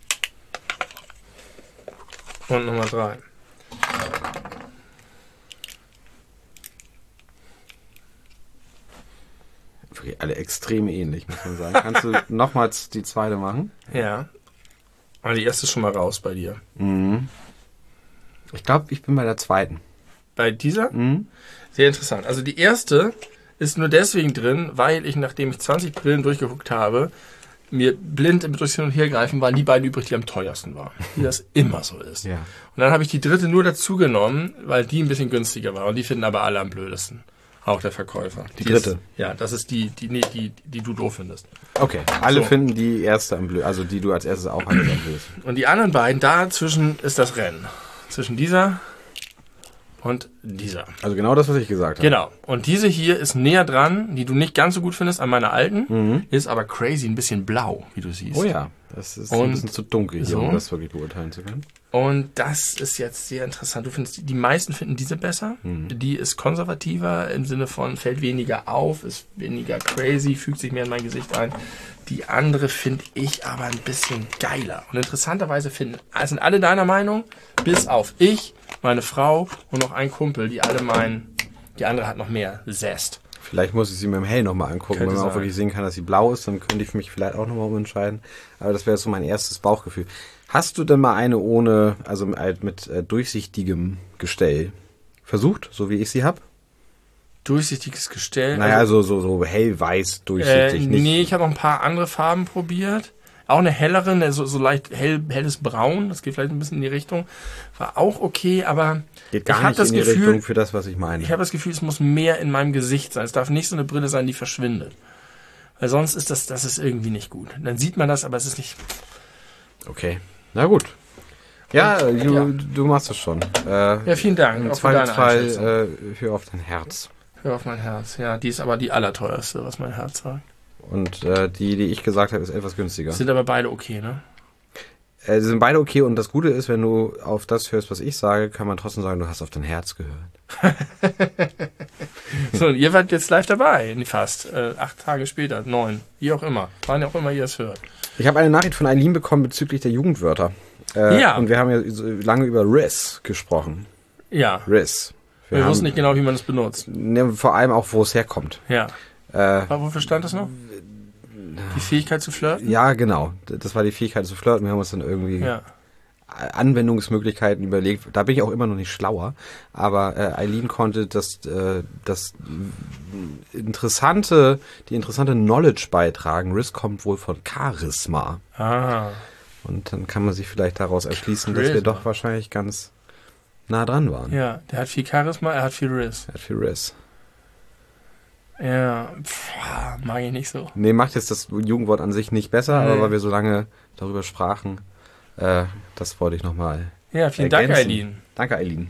Und Nummer drei. Wirklich alle extrem ähnlich, muss man sagen. Kannst du nochmals die zweite machen? Ja. Aber die erste ist schon mal raus bei dir. Mhm. Ich glaube, ich bin bei der zweiten. Bei dieser? Mhm. Sehr interessant. Also die erste ist nur deswegen drin, weil ich, nachdem ich zwanzig Brillen durchgeguckt habe, mir blind im Durchs Hin und Her greifen, waren die beiden übrig, die am teuersten waren. Wie das immer so ist. Ja. Und dann habe ich die dritte nur dazu genommen, weil die ein bisschen günstiger war. Und die finden aber alle am blödesten. Auch der Verkäufer. Die dritte? Ist, ja, das ist die, die, nee, die, die du doof findest. Okay, alle So. finden die erste am blödsten, also die du als erstes auch hattest am blödsten. Und die anderen beiden, dazwischen ist das Rennen. Zwischen dieser Und dieser. Also genau das, was ich gesagt habe. Genau. Und diese hier ist näher dran, die du nicht ganz so gut findest an meiner alten, Mhm. ist aber crazy, ein bisschen blau, wie du siehst. Oh ja, das ist Und ein bisschen zu dunkel hier, so. um das wirklich beurteilen zu können. Und das ist jetzt sehr interessant. Du findest, die meisten finden diese besser. Mhm. Die ist konservativer im Sinne von fällt weniger auf, ist weniger crazy, fügt sich mehr in mein Gesicht ein. Die andere finde ich aber ein bisschen geiler. Und interessanterweise finden, sind alle deiner Meinung, bis auf ich, meine Frau und noch ein Kumpel, die alle meinen, die andere hat noch mehr Zest. Vielleicht muss ich sie mit dem Hell nochmal angucken, Könnte wenn man auch sein. wirklich sehen kann, dass sie blau ist, dann könnte ich mich vielleicht auch nochmal umentscheiden. Aber das wäre so mein erstes Bauchgefühl. Hast du denn mal eine ohne, also mit, mit äh, durchsichtigem Gestell versucht, so wie ich sie habe? Durchsichtiges Gestell. Naja, also, so, so hellweiß äh, durchsichtig. nicht. nee, ich habe noch ein paar andere Farben probiert. Auch eine hellere, eine so, so leicht hell, helles Braun, das geht vielleicht ein bisschen in die Richtung. War auch okay, aber Geht gar ich habe nicht das in die Gefühl, Richtung für das, was ich meine. ich habe das Gefühl, es muss mehr in meinem Gesicht sein. Es darf nicht so eine Brille sein, die verschwindet. Weil sonst ist das, das ist irgendwie nicht gut. Dann sieht man das, aber es ist nicht. Okay, na gut. Ja, Und, du, ja. du machst es schon. Äh, Ja, vielen Dank. Im auch für deine Einschätzung. Zweifelsfall äh, hör auf dein Herz. Hör auf mein Herz. Ja, die ist aber die allerteuerste, was mein Herz sagt. Und äh, die, die ich gesagt habe, ist etwas günstiger. Sind aber beide okay, ne? Äh, die sind beide okay und das Gute ist, wenn du auf das hörst, was ich sage, kann man trotzdem sagen, du hast auf dein Herz gehört. So, und ihr wart jetzt live dabei, fast. Äh, acht Tage später, neun, wie auch immer. Wann auch immer ihr es hört. Ich habe eine Nachricht von Eileen bekommen bezüglich der Jugendwörter. Äh, Ja. Und wir haben ja so lange über Riz gesprochen. Ja, Riz. wir, haben, wussten nicht genau, wie man es benutzt. Ne, vor allem auch, wo es herkommt. Ja. Äh, Aber wofür stand das noch? Die Fähigkeit zu flirten? ja, genau. Das war die Fähigkeit zu flirten. Wir haben uns dann irgendwie Ja. Anwendungsmöglichkeiten überlegt. Da bin ich auch immer noch nicht schlauer. Aber äh, Eileen konnte das, äh, das interessante, die interessante Knowledge beitragen. Riz kommt wohl von Charisma. Ah. Und dann kann man sich vielleicht daraus erschließen, dass wir Charisma. doch wahrscheinlich ganz nah dran waren. Ja, der hat viel Charisma, er hat viel Riss. Er hat viel Riz. Ja, pff, mag ich nicht so. Nee, macht jetzt das Jugendwort an sich nicht besser, Nee. aber weil wir so lange darüber sprachen, äh, das wollte ich nochmal. Ja, vielen Dank, ergänzen. Eileen. Danke, Eileen.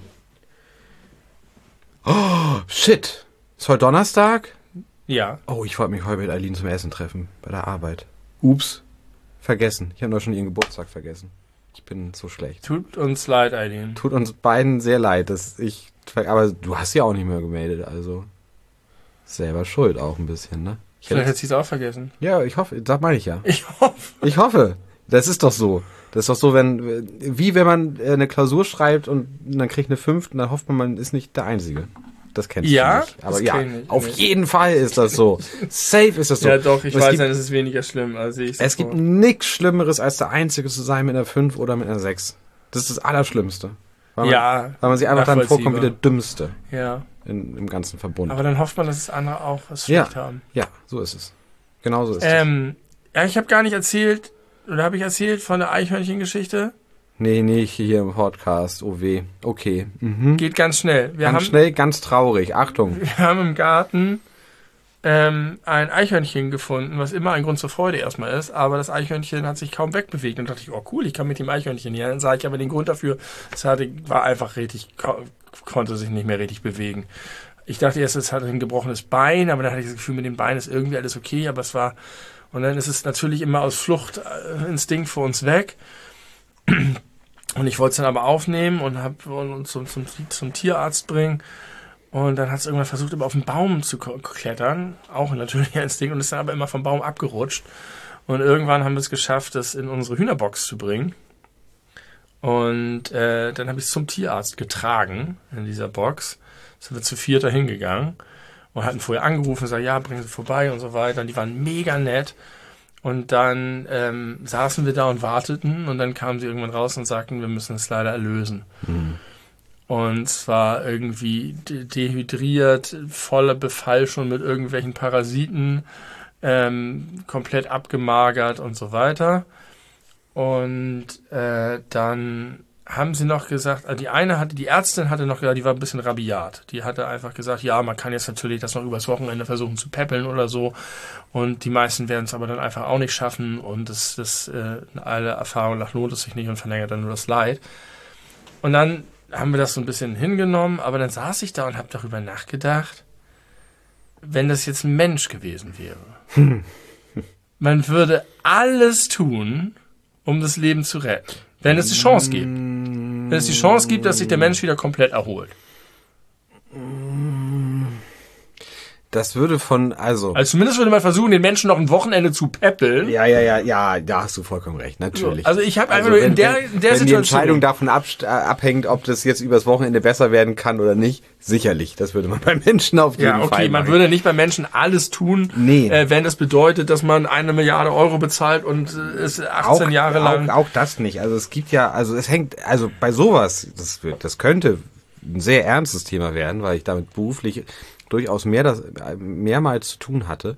Oh, shit. Ist heute Donnerstag? Ja. Oh, ich wollte mich heute mit Eileen zum Essen treffen, bei der Arbeit. Ups. Vergessen. Ich habe noch schon ihren Geburtstag vergessen. Ich bin so schlecht. Tut uns leid, Eileen. Tut uns beiden sehr leid, dass ich. Aber du hast ja auch nicht mehr gemeldet, also. Selber schuld auch ein bisschen, ne? Ich Vielleicht hätte, hat sie es auch vergessen. ja, ich hoffe, das meine ich ja. Ich hoffe. Ich hoffe. Das ist doch so. Das ist doch so, wenn, wie wenn man äh, eine Klausur schreibt und dann kriegt eine fünf und dann hofft man, man ist nicht der Einzige. Das kennst Ja, du nicht. Aber das ja, kenn ich auf nicht. jeden Fall ist das so. Safe ist das so. Ja, doch, ich Und es weiß, gibt, dann ist es weniger schlimm, als ich es gibt nichts Schlimmeres, als der Einzige zu sein mit einer fünf oder mit einer sechs. Das ist das Allerschlimmste. Weil man, Ja, weil man sich einfach dann nachvollziehbar. vorkommt wie der Dümmste Ja, in, im ganzen Verbund. aber dann hofft man, dass es andere auch was Ja. schlecht haben. Ja, so ist es. Genau so ist es. Ähm, ja, ich habe gar nicht erzählt, oder habe ich erzählt von der Eichhörnchen-Geschichte? Nee, nee, hier im Podcast. Oh weh. Okay. Mhm. Geht ganz schnell. Wir Ganz haben, schnell, ganz traurig. Achtung. wir haben im Garten ähm, ein Eichhörnchen gefunden, was immer ein Grund zur Freude erstmal ist, aber das Eichhörnchen hat sich kaum wegbewegt. Und dachte ich, oh cool, ich kann mit dem Eichhörnchen hier. Dann sah ich aber den Grund dafür, es hatte, war einfach richtig, ko konnte sich nicht mehr richtig bewegen. Ich dachte erst, es hatte ein gebrochenes Bein, aber dann hatte ich das Gefühl, mit dem Bein ist irgendwie alles okay, aber es war, und dann ist es natürlich immer aus Fluchtinstinkt vor uns weg. Und ich wollte es dann aber aufnehmen und habe uns zum, zum, zum Tierarzt bringen. Und dann hat es irgendwann versucht, immer auf den Baum zu klettern. Auch ein natürlicher Instinkt. Und ist dann aber immer vom Baum abgerutscht. Und irgendwann haben wir es geschafft, das in unsere Hühnerbox zu bringen. Und äh, dann habe ich es zum Tierarzt getragen in dieser Box. Sind wir zu viert da hingegangen. Und hatten vorher angerufen und gesagt, ja, bringen Sie vorbei und so weiter. Und die waren mega nett. Und dann ähm, saßen wir da und warteten. Und dann kamen sie irgendwann raus und sagten, wir müssen es leider erlösen. Mhm. Und es war irgendwie de dehydriert, voller Befall schon mit irgendwelchen Parasiten, ähm, komplett abgemagert und so weiter. Und äh, dann haben sie noch gesagt, also die eine hatte, die Ärztin hatte noch gesagt, die war ein bisschen rabiat. Die hatte einfach gesagt, ja, man kann jetzt natürlich das noch übers Wochenende versuchen zu peppeln oder so. Und die meisten werden es aber dann einfach auch nicht schaffen. Und das, das äh, alle Erfahrung nach lohnt es sich nicht und verlängert dann nur das Leid. Und dann haben wir das so ein bisschen hingenommen, aber dann saß ich da und habe darüber nachgedacht, wenn das jetzt ein Mensch gewesen wäre. Man würde alles tun, um das Leben zu retten. Wenn es die Chance gibt. Wenn es die Chance gibt, dass sich der Mensch wieder komplett erholt. Das würde von, also... Also zumindest würde man versuchen, den Menschen noch ein Wochenende zu peppeln. Ja, ja, ja, ja, da hast du vollkommen recht, natürlich. Also ich habe einfach Also nur wenn, in der, wenn, in der wenn Situation... die Entscheidung davon ab, äh, abhängt, ob das jetzt übers Wochenende besser werden kann oder nicht, sicherlich, das würde man beim Menschen auf jeden ja, okay, Fall machen. man würde nicht beim Menschen alles tun, nee. äh, wenn das bedeutet, dass man eine Milliarde Euro bezahlt und äh, es achtzehn auch, Jahre lang... Auch, auch das nicht, also es gibt ja, also es hängt, also bei sowas, das, wird, das könnte ein sehr ernstes Thema werden, weil ich damit beruflich durchaus mehr das, mehrmals zu tun hatte.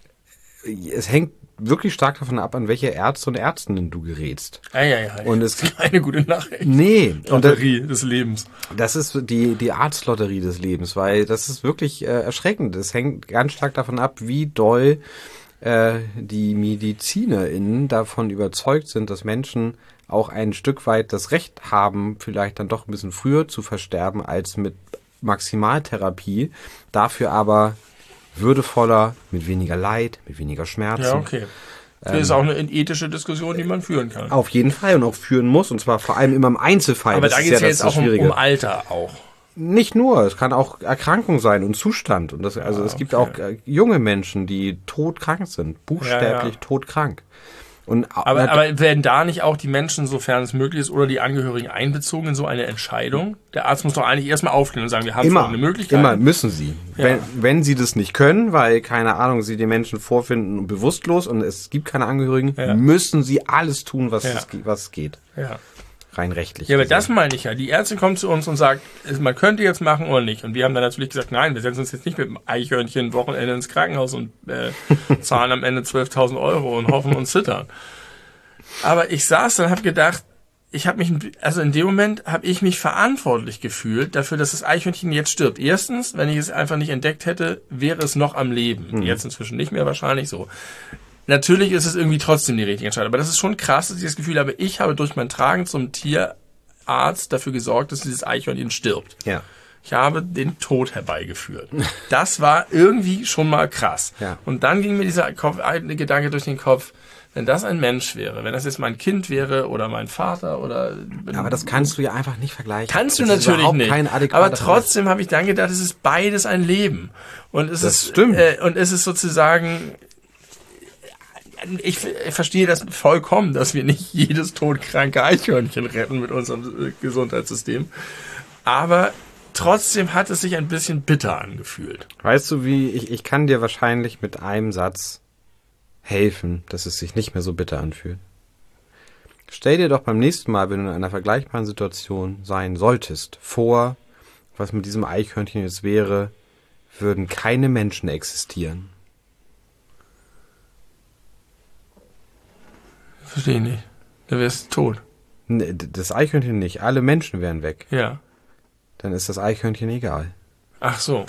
Es hängt wirklich stark davon ab, an welche Ärzte und Ärztinnen du gerätst. Ja, ja, ja. Und es ist keine gute Nachricht. Nee. Lotterie des Lebens. Das ist die, die Arztlotterie des Lebens, weil das ist wirklich äh, erschreckend. Es hängt ganz stark davon ab, wie doll äh, die MedizinerInnen davon überzeugt sind, dass Menschen auch ein Stück weit das Recht haben, vielleicht dann doch ein bisschen früher zu versterben als mit Maximaltherapie, dafür aber würdevoller, mit weniger Leid, mit weniger Schmerzen. Ja, okay. Das ähm, ist auch eine ethische Diskussion, die man führen kann. Auf jeden Fall und auch führen muss, und zwar vor allem immer im Einzelfall. Aber das da geht es ja jetzt auch um, um Alter auch. Nicht nur, es kann auch Erkrankung sein und Zustand. Und das, also ja, es okay. gibt auch äh, junge Menschen, die todkrank sind, buchstäblich ja, ja. todkrank. Und, aber, aber werden da nicht auch die Menschen, sofern es möglich ist, oder die Angehörigen einbezogen in so eine Entscheidung? Der Arzt muss doch eigentlich erstmal aufklären und sagen, wir haben immer, folgende Möglichkeit. Immer müssen sie. Ja. Wenn, wenn sie das nicht können, weil, keine Ahnung, sie die Menschen vorfinden bewusstlos und es gibt keine Angehörigen, ja. müssen sie alles tun, was, ja. es, was geht. Ja. Rein rechtlich. Ja, aber das meine ich ja. Die Ärztin kommt zu uns und sagt, man könnte jetzt machen oder nicht. Und wir haben dann natürlich gesagt, nein, wir setzen uns jetzt nicht mit dem Eichhörnchen Wochenende ins Krankenhaus und äh, zahlen am Ende zwölftausend Euro und hoffen und zittern. Aber ich saß dann und habe gedacht, ich habe mich, also in dem Moment habe ich mich verantwortlich gefühlt dafür, dass das Eichhörnchen jetzt stirbt. Erstens, wenn ich es einfach nicht entdeckt hätte, wäre es noch am Leben. Hm. Jetzt inzwischen nicht mehr, wahrscheinlich so. Natürlich ist es irgendwie trotzdem die richtige Entscheidung. Aber das ist schon krass, dass ich das Gefühl habe, ich habe durch mein Tragen zum Tierarzt dafür gesorgt, dass dieses Eichhörnchen stirbt. Ja. Ich habe den Tod herbeigeführt. Das war irgendwie schon mal krass. Ja. Und dann ging mir dieser Kopf, ein Gedanke durch den Kopf, wenn das ein Mensch wäre, wenn das jetzt mein Kind wäre oder mein Vater oder... Aber das kannst du ja einfach nicht vergleichen. Kannst das du natürlich nicht. Aber trotzdem habe ich dann gedacht, es ist beides ein Leben. Und es das ist, stimmt. Äh, und es ist sozusagen... Ich, ich verstehe das vollkommen, dass wir nicht jedes todkranke Eichhörnchen retten mit unserem Gesundheitssystem. Aber trotzdem hat es sich ein bisschen bitter angefühlt. Weißt du, wie ich, ich kann dir wahrscheinlich mit einem Satz helfen, dass es sich nicht mehr so bitter anfühlt. Stell dir doch beim nächsten Mal, wenn du in einer vergleichbaren Situation sein solltest, vor, was mit diesem Eichhörnchen jetzt wäre, würden keine Menschen existieren. Verstehe ich nicht. Dann wärst du tot. Das Eichhörnchen nicht. Alle Menschen wären weg. Ja. Dann ist das Eichhörnchen egal. Ach so.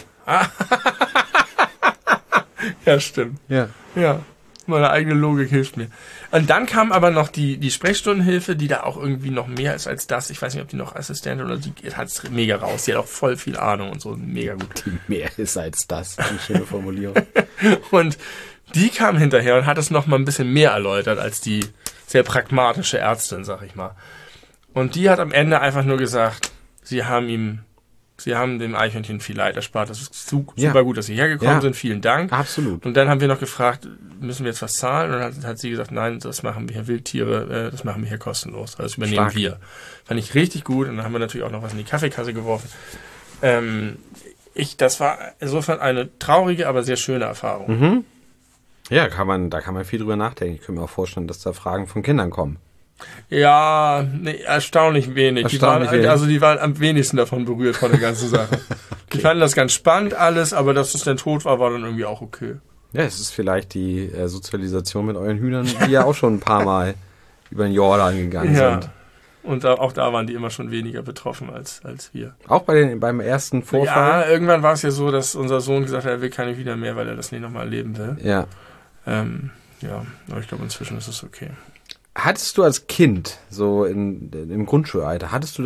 Ja, stimmt. Ja. Ja. Meine eigene Logik hilft mir. Und dann kam aber noch die, die Sprechstundenhilfe, die da auch irgendwie noch mehr ist als das. Ich weiß nicht, ob die noch Assistentin oder die hat es mega raus. Die hat auch voll viel Ahnung und so. Mega gut. Die mehr ist als das. Eine schöne Formulierung. Und die kam hinterher und hat es noch mal ein bisschen mehr erläutert als die sehr pragmatische Ärztin, sag ich mal. Und die hat am Ende einfach nur gesagt, sie haben ihm, sie haben dem Eichhörnchen viel Leid erspart. Das ist super ja. gut, dass sie hergekommen ja. sind. Vielen Dank. Absolut. Und dann haben wir noch gefragt, müssen wir jetzt was zahlen? Und dann hat, hat sie gesagt, nein, das machen wir hier Wildtiere, äh, das machen wir hier kostenlos. Das übernehmen Stark. wir. Fand ich richtig gut. Und dann haben wir natürlich auch noch was in die Kaffeekasse geworfen. Ähm, ich, das war insofern eine traurige, aber sehr schöne Erfahrung. Mhm. Ja, kann man, da kann man viel drüber nachdenken. Ich könnte mir auch vorstellen, dass da Fragen von Kindern kommen. Ja, nee, erstaunlich wenig. Erstaunlich die waren, wenig. Also die waren am wenigsten davon berührt von der ganzen Sache. Okay. Die fanden das ganz spannend alles, aber dass es dann tot war, war dann irgendwie auch okay. Ja, es ist vielleicht die äh, Sozialisation mit euren Hühnern, die ja auch schon ein paar Mal über den Jordan gegangen ja. sind. Und da, auch da waren die immer schon weniger betroffen als, als wir. Auch bei den, beim ersten Vorfall? Ja, irgendwann war es ja so, dass unser Sohn gesagt hat, er will keine Hühner mehr, weil er das nicht nochmal erleben will. Ja. Ähm, ja, aber ich glaube, inzwischen ist es okay. Hattest du als Kind, so in, in, im Grundschulalter, hattest du da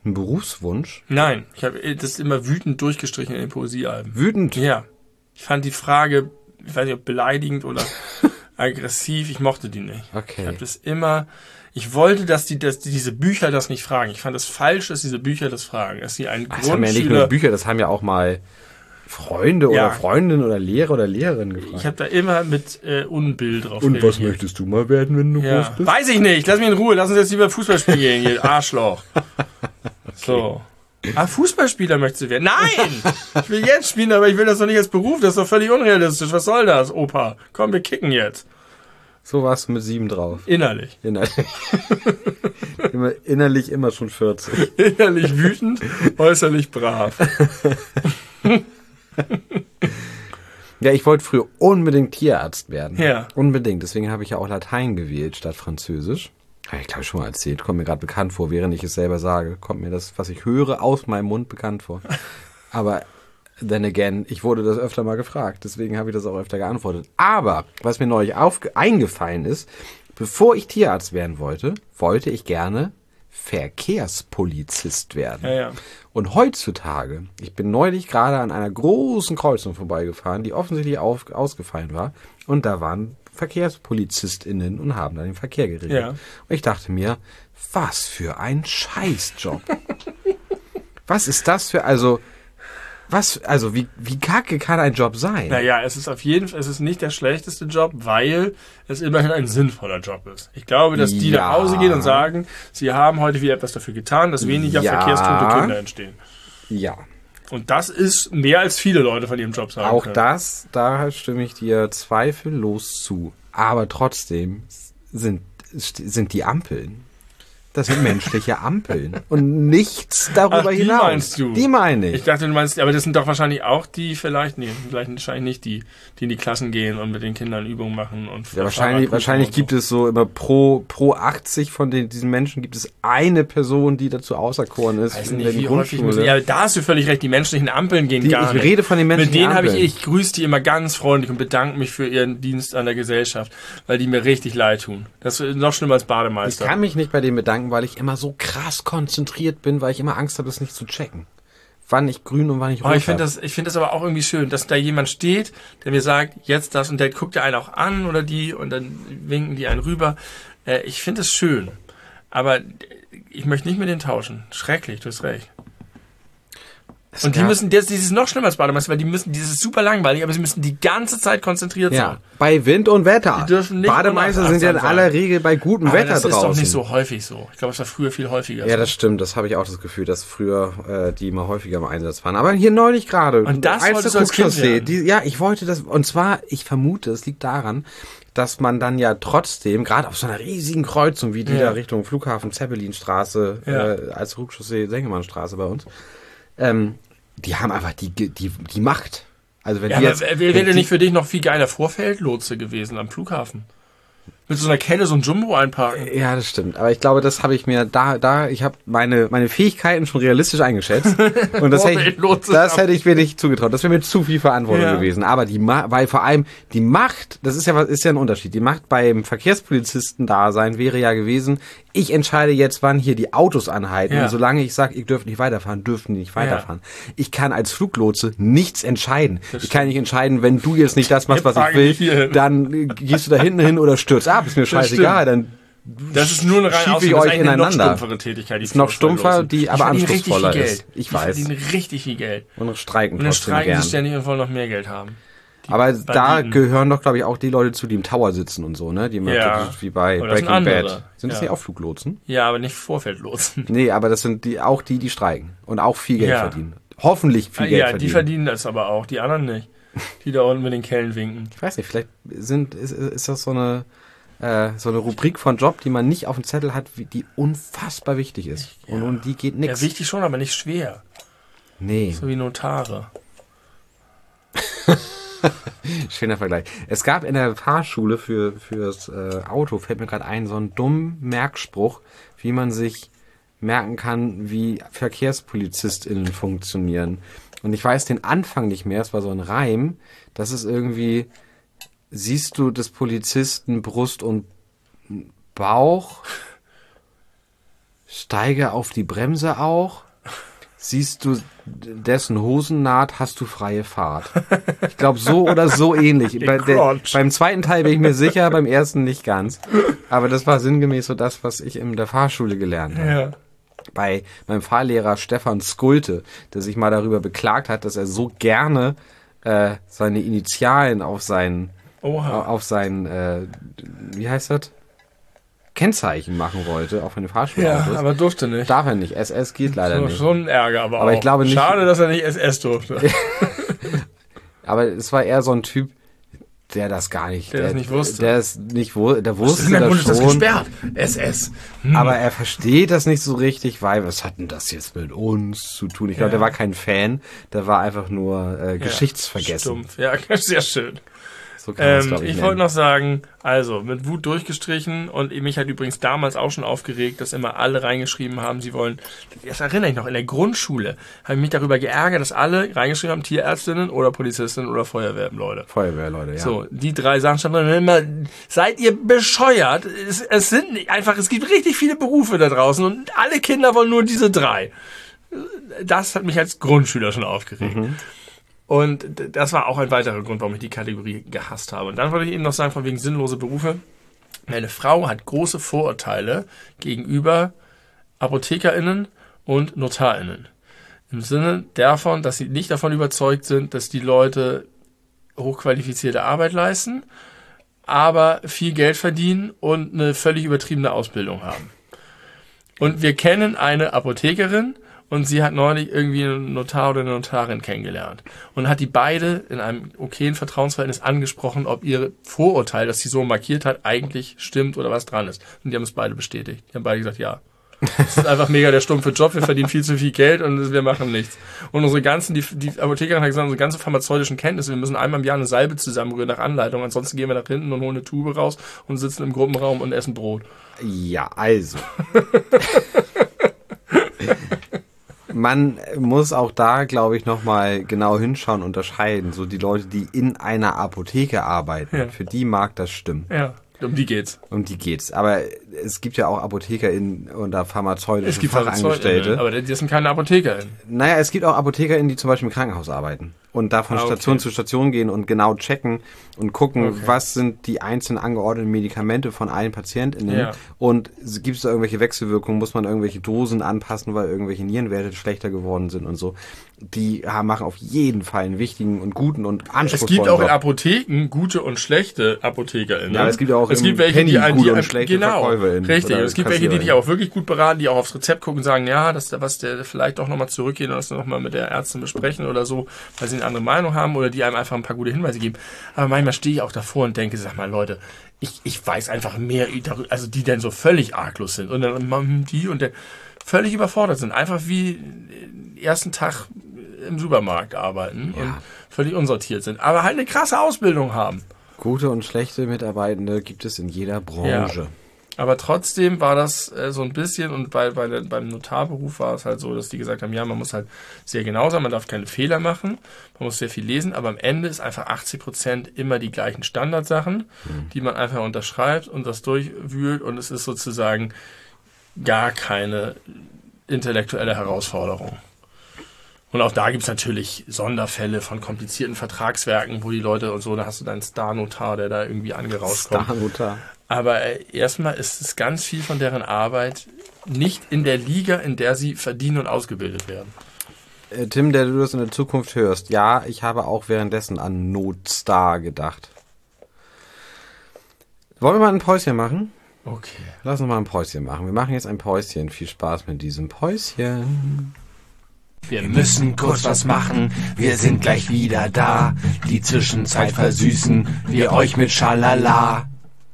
Ein Berufswunsch? Nein, ich habe das immer wütend durchgestrichen in den Poesiealben. Wütend? Ja. Ich fand die Frage, ich weiß nicht, ob beleidigend oder aggressiv, ich mochte die nicht. Okay. Ich habe das immer, ich wollte, dass die, dass die, diese Bücher das nicht fragen. Ich fand es falsch, dass diese Bücher das fragen. Dass sie einen Ach, das haben ja nicht nur Bücher, das haben ja auch mal Freunde Ja. oder Freundinnen oder Lehrer oder Lehrerin gefragt. Ich habe da immer mit äh, Unbild drauf Und was reagiert. möchtest du mal werden, wenn du Ja. groß bist? Weiß ich nicht, lass mich in Ruhe, lass uns jetzt lieber Fußball spielen gehen, ihr Arschloch. So. Ah, Fußballspieler möchtest du werden? Nein! Ich will jetzt spielen, aber ich will das doch nicht als Beruf, das ist doch völlig unrealistisch. Was soll das, Opa? Komm, wir kicken jetzt. So warst du mit sieben drauf. Innerlich. Innerlich. immer, innerlich immer schon vierzig. Innerlich wütend, äußerlich brav. Ja, ich wollte früher unbedingt Tierarzt werden. Ja. Unbedingt. Deswegen habe ich ja auch Latein gewählt statt Französisch. Habe ich, glaube ich, schon mal erzählt. Kommt mir gerade bekannt vor, während ich es selber sage. Kommt mir das, was ich höre, aus meinem Mund bekannt vor. Aber then again, ich wurde das öfter mal gefragt. Deswegen habe ich das auch öfter geantwortet. Aber, was mir neulich aufge- eingefallen ist, bevor ich Tierarzt werden wollte, wollte ich gerne Verkehrspolizist werden. Ja, ja. Und heutzutage, ich bin neulich gerade an einer großen Kreuzung vorbeigefahren, die offensichtlich auf, ausgefallen war. Und da waren VerkehrspolizistInnen und haben da den Verkehr geregelt. Ja. Und ich dachte mir, was für ein Scheißjob. Was ist das für, also, was, also, wie, wie kacke kann ein Job sein? Naja, es ist auf jeden Fall, es ist nicht der schlechteste Job, weil es immerhin ein sinnvoller Job ist. Ich glaube, dass die Ja. nach Hause gehen und sagen, sie haben heute wieder etwas dafür getan, dass weniger Ja. verkehrstote Kinder entstehen. Ja. Und das ist mehr als viele Leute von ihrem Job sagen Auch können. das, da stimme ich dir zweifellos zu. Aber trotzdem sind, sind die Ampeln. Das sind menschliche Ampeln. Und nichts darüber Ach, die hinaus. meinst du? Die meine ich. Ich dachte, du meinst, aber das sind doch wahrscheinlich auch die, vielleicht, nee, vielleicht wahrscheinlich nicht die, die in die Klassen gehen und mit den Kindern Übungen machen und Ja, wahrscheinlich, wahrscheinlich gibt es so immer pro, pro achtzig von den, diesen Menschen gibt es eine Person, die dazu auserkoren ist. Weiß in nicht, der wie häufig Grundschule. müssen, ja, da hast du völlig recht, die menschlichen Ampeln gehen Die- gar ich nicht. rede von den Mit menschlichen denen habe ich, Ampeln. ich grüße die immer ganz freundlich und bedanke mich für ihren Dienst an der Gesellschaft, weil die mir richtig leid tun. Das ist noch schlimmer als Ich Bademeister. kann mich nicht bei denen bedanken, weil ich immer so krass konzentriert bin, weil ich immer Angst habe, das nicht zu checken. Wann ich grün und wann ich rot Aber ich finde hab. das, ich finde das aber auch irgendwie schön, dass da jemand steht, der mir sagt, jetzt das und der guckt ja einen auch an oder die und dann winken die einen rüber. Äh, ich finde das schön. Aber ich möchte nicht mit denen tauschen. Schrecklich, du hast recht. Es Und die gab- müssen, das, das ist noch schlimmer als Bademeister, weil die müssen, das ist super langweilig, aber sie müssen die ganze Zeit konzentriert Ja, sein. bei Wind und Wetter. Die dürfen nicht Bademeister sind ja in unachtsam aller sein. Regel bei gutem Aber Wetter das draußen. ist doch nicht so häufig so. Ich glaube, es war früher viel häufiger. Ja, so. das stimmt. Das habe ich auch das Gefühl, dass früher äh, die mal häufiger im Einsatz waren. Aber hier neulich gerade. Und das als wolltest der du als Kind Kuhchaussee, werden? die, ja, ich wollte das. Und zwar, ich vermute, es liegt daran, dass man dann ja trotzdem, gerade auf so einer riesigen Kreuzung, wie die Ja. da Richtung Flughafen Zeppelinstraße, Ja. äh, als Rückchaussee Sengemannstraße bei uns, ähm, die haben einfach die, die, die Macht. Also wenn Ja, die aber jetzt, wäre wenn wär die- nicht für dich noch viel geiler Vorfeldlotse gewesen am Flughafen? Mit so einer Kelle so ein Jumbo einparken. Ja, das stimmt. Aber ich glaube, das habe ich mir da, da, ich habe meine, meine Fähigkeiten schon realistisch eingeschätzt. Und das hätte ich, Vorfeldlotse das haben. hätte ich mir nicht zugetraut. Das wäre mir zu viel Verantwortung Ja. gewesen. Aber die, Ma weil vor allem die Macht, das ist ja was, ist ja ein Unterschied. Die Macht beim Verkehrspolizisten da sein wäre ja gewesen, ich entscheide jetzt, wann hier die Autos anhalten. Ja. Und solange ich sage, ihr dürft nicht weiterfahren, dürfen die nicht weiterfahren. Ich kann als Fluglotse nichts entscheiden. Ich kann nicht entscheiden, wenn du jetzt nicht das machst, was Jetzt ich frage ich will, hier hin. dann äh, gehst du da hinten hin oder stürzt ab. Ist mir scheißegal. Dann Das ist nur eine rein schiebe aus, ich das ist euch eigentlich eine noch ineinander. stumpfere Tätigkeit. Die Ist noch stumpfer, Vorfeldlosen. die aber verdienen anspruchsvoller richtig viel ist. Geld. Ich Die weiß. verdienen richtig viel Geld. Und streiken Und dann trotzdem streiken gern. sie ständig und wollen noch mehr Geld haben. Die Aber da Banditen. gehören doch, glaube ich, auch die Leute zu, die im Tower sitzen und so, ne? Die immer Ja. wie bei Aber das sind Breaking andere. Bad. Sind das Ja. nicht auch Fluglotsen? Ja, aber nicht Vorfeldlosen. Nee, aber das sind die auch die, die streiken und auch viel Geld Ja. verdienen. Hoffentlich viel Geld Ja, verdienen. die verdienen das aber auch, die anderen nicht. Die da unten mit den Kellen winken. Ich weiß nicht, vielleicht sind, ist, ist das so eine, äh, so eine Rubrik von Job, die man nicht auf dem Zettel hat, wie- die unfassbar wichtig ist. Und um die geht Ja, nichts. wichtig schon, aber nicht schwer. Nee. So wie Notare. Schöner Vergleich. Es gab in der Fahrschule für fürs äh, Auto, fällt mir gerade ein, so einen dummen Merkspruch, wie man sich merken kann, wie VerkehrspolizistInnen funktionieren. Und ich weiß den Anfang nicht mehr, es war so ein Reim, das ist irgendwie, siehst du des Polizisten Brust und Bauch, steige auf die Bremse auch. Siehst du dessen Hosennaht, hast du freie Fahrt. Ich glaube, so oder so ähnlich. Bei der, beim zweiten Teil bin ich mir sicher, beim ersten nicht ganz. Aber das war sinngemäß so das, was ich in der Fahrschule gelernt habe. Ja. Bei meinem Fahrlehrer Stefan Skulte, der sich mal darüber beklagt hat, dass er so gerne äh, seine Initialen auf seinen, Oha. auf seinen, äh, wie heißt das? Kennzeichen machen wollte, auch von den Fahrschulautos. Ja, aber durfte nicht. Darf er nicht. S S geht leider so, nicht. So ein Ärger, aber, aber auch. Ich glaube nicht, schade, dass er nicht S S durfte. Aber es war eher so ein Typ, der das gar nicht, der, der das nicht wusste. Der es nicht wusste, der wusste das, das schon. Das gesperrt. S S. Hm. Aber er versteht das nicht so richtig, weil was hat denn das jetzt mit uns zu tun? Ich glaube, ja. der war kein Fan, der war einfach nur äh, geschichtsvergessen. Stumpf. Ja, sehr schön. So kann ähm, ich ich wollte noch sagen, also mit Wut durchgestrichen und mich hat übrigens damals auch schon aufgeregt, dass immer alle reingeschrieben haben, sie wollen, das erinnere ich noch, in der Grundschule habe ich mich darüber geärgert, dass alle reingeschrieben haben, Tierärztinnen oder Polizistinnen oder Feuerwehrleute. Feuerwehrleute, ja. So, die drei Sachen standen immer, seid ihr bescheuert? Es, es sind nicht einfach, es gibt richtig viele Berufe da draußen und alle Kinder wollen nur diese drei. Das hat mich als Grundschüler schon aufgeregt. Mhm. Und das war auch ein weiterer Grund, warum ich die Kategorie gehasst habe. Und dann wollte ich eben noch sagen, von wegen sinnlose Berufe. Meine Frau hat große Vorurteile gegenüber ApothekerInnen und NotarInnen. Im Sinne davon, dass sie nicht davon überzeugt sind, dass die Leute hochqualifizierte Arbeit leisten, aber viel Geld verdienen und eine völlig übertriebene Ausbildung haben. Und wir kennen eine Apothekerin, und sie hat neulich irgendwie einen Notar oder eine Notarin kennengelernt und hat die beide in einem okayen Vertrauensverhältnis angesprochen, ob ihr Vorurteil, das sie so markiert hat, eigentlich stimmt oder was dran ist. Und die haben es beide bestätigt. Die haben beide gesagt, ja. Das ist einfach mega der stumpfe Job, wir verdienen viel zu viel Geld und wir machen nichts. Und unsere ganzen, die, die Apothekerin hat gesagt, unsere ganzen pharmazeutischen Kenntnisse, wir müssen einmal im Jahr eine Salbe zusammenrühren nach Anleitung, ansonsten gehen wir nach hinten und holen eine Tube raus und sitzen im Gruppenraum und essen Brot. Ja, also... Man muss auch da, glaube ich, nochmal genau hinschauen, unterscheiden. So die Leute, die in einer Apotheke arbeiten, ja. für die mag das stimmen. Ja, um die geht's. Um die geht's. Aber es gibt ja auch ApothekerInnen oder pharmazeutische Fachangestellte. Aber das sind keine ApothekerInnen. Naja, es gibt auch ApothekerInnen, die zum Beispiel im Krankenhaus arbeiten. Und da von ah, okay. Station zu Station gehen und genau checken und gucken, okay. was sind die einzelnen angeordneten Medikamente von allen PatientInnen. Ja. Und gibt es da irgendwelche Wechselwirkungen? Muss man irgendwelche Dosen anpassen, weil irgendwelche Nierenwerte schlechter geworden sind und so. Die ja, machen auf jeden Fall einen wichtigen und guten und anspruchsvollen Es gibt auch Job. In Apotheken gute und schlechte ApothekerInnen. Ja, es gibt auch es gibt welche, Penny die, gute die, und schlechte genau, VerkäuferInnen. Richtig. Es gibt welche, die dich auch wirklich gut beraten, die auch aufs Rezept gucken und sagen, ja, das was der vielleicht auch nochmal zurückgehen und das nochmal mit der Ärztin besprechen oder so, weil sie eine andere Meinung haben oder die einem einfach ein paar gute Hinweise geben. Aber manchmal stehe ich auch davor und denke, sag mal, Leute, ich, ich weiß einfach mehr darüber, also die dann so völlig arglos sind und dann die und der völlig überfordert sind, einfach wie den ersten Tag im Supermarkt arbeiten ja. und völlig unsortiert sind, aber halt eine krasse Ausbildung haben. Gute und schlechte Mitarbeitende gibt es in jeder Branche. Ja. Aber trotzdem war das äh, so ein bisschen, und bei, bei der, beim Notarberuf war es halt so, dass die gesagt haben, ja, man muss halt sehr genau sein, man darf keine Fehler machen, man muss sehr viel lesen, aber am Ende ist einfach achtzig Prozent immer die gleichen Standardsachen, mhm. die man einfach unterschreibt und das durchwühlt, und es ist sozusagen gar keine intellektuelle Herausforderung. Und auch da gibt es natürlich Sonderfälle von komplizierten Vertragswerken, wo die Leute und so, da hast du deinen Star-Notar, der da irgendwie angerauscht kommt. Star-Notar. Aber äh, erstmal ist es ganz viel von deren Arbeit nicht in der Liga, in der sie verdienen und ausgebildet werden. Äh, Tim, der du das in der Zukunft hörst, ja, ich habe auch währenddessen an Notstar gedacht. Wollen wir mal ein Päuschen machen? Okay. Lass uns mal ein Päuschen machen. Wir machen jetzt ein Päuschen. Viel Spaß mit diesem Päuschen. Wir müssen kurz was machen, wir sind gleich wieder da. Die Zwischenzeit versüßen wir euch mit Schalala.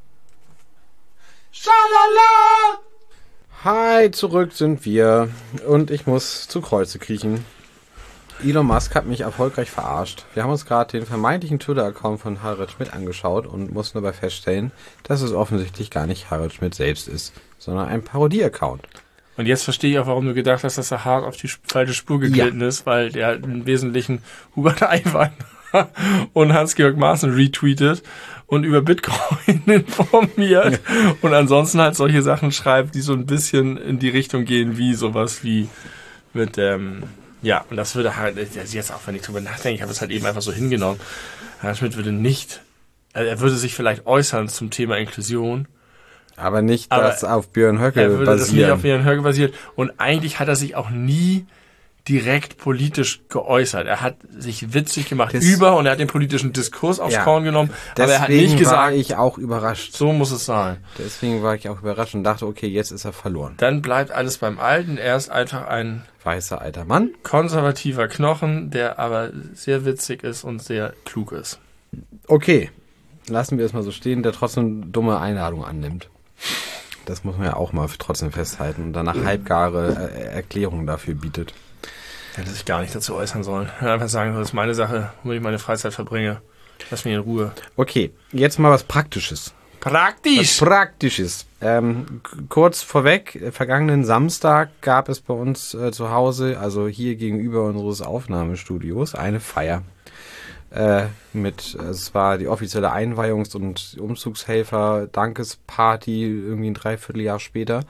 Schalala! Hi, zurück sind wir. Und ich muss zu Kreuze kriechen. Elon Musk hat mich erfolgreich verarscht. Wir haben uns gerade den vermeintlichen Twitter-Account von Harald Schmidt angeschaut und mussten dabei feststellen, dass es offensichtlich gar nicht Harald Schmidt selbst ist, sondern ein Parodie-Account. Und jetzt verstehe ich auch, warum du gedacht hast, dass er hart auf die falsche Spur geglitten ja. ist, weil der im Wesentlichen Hubert Aiwanger und Hans-Georg Maaßen retweetet und über Bitcoin informiert und ansonsten halt solche Sachen schreibt, die so ein bisschen in die Richtung gehen, wie sowas wie mit ähm, ja, und das würde halt, jetzt auch wenn ich drüber nachdenke, ich habe es halt eben einfach so hingenommen, Herr Schmidt würde nicht, also er würde sich vielleicht äußern zum Thema Inklusion, aber nicht, aber dass auf Björn Höcke er würde basieren. das nicht auf Björn Höcke basiert und eigentlich hat er sich auch nie direkt politisch geäußert. Er hat sich witzig gemacht das, über und er hat den politischen Diskurs aufs ja, Korn genommen, aber er hat nicht gesagt, war ich auch überrascht. So muss es sein. Deswegen war ich auch überrascht und dachte, okay, jetzt ist er verloren. Dann bleibt alles beim Alten. Er ist einfach ein weißer alter Mann. Konservativer Knochen, der aber sehr witzig ist und sehr klug ist. Okay, lassen wir es mal so stehen, der trotzdem dumme Einladung annimmt. Das muss man ja auch mal trotzdem festhalten und danach halbgare äh, Erklärungen dafür bietet. Hätte sich gar nicht dazu äußern sollen. Einfach sagen, das ist meine Sache, womit ich meine Freizeit verbringe. Lass mich in Ruhe. Okay, jetzt mal was Praktisches. Praktisch! Was Praktisches. Ähm, k- kurz vorweg, äh, vergangenen Samstag gab es bei uns äh, zu Hause, also hier gegenüber unseres Aufnahmestudios, eine Feier. Äh, mit, äh, es war die offizielle Einweihungs- und Umzugshelfer-Dankesparty, irgendwie ein Dreivierteljahr später.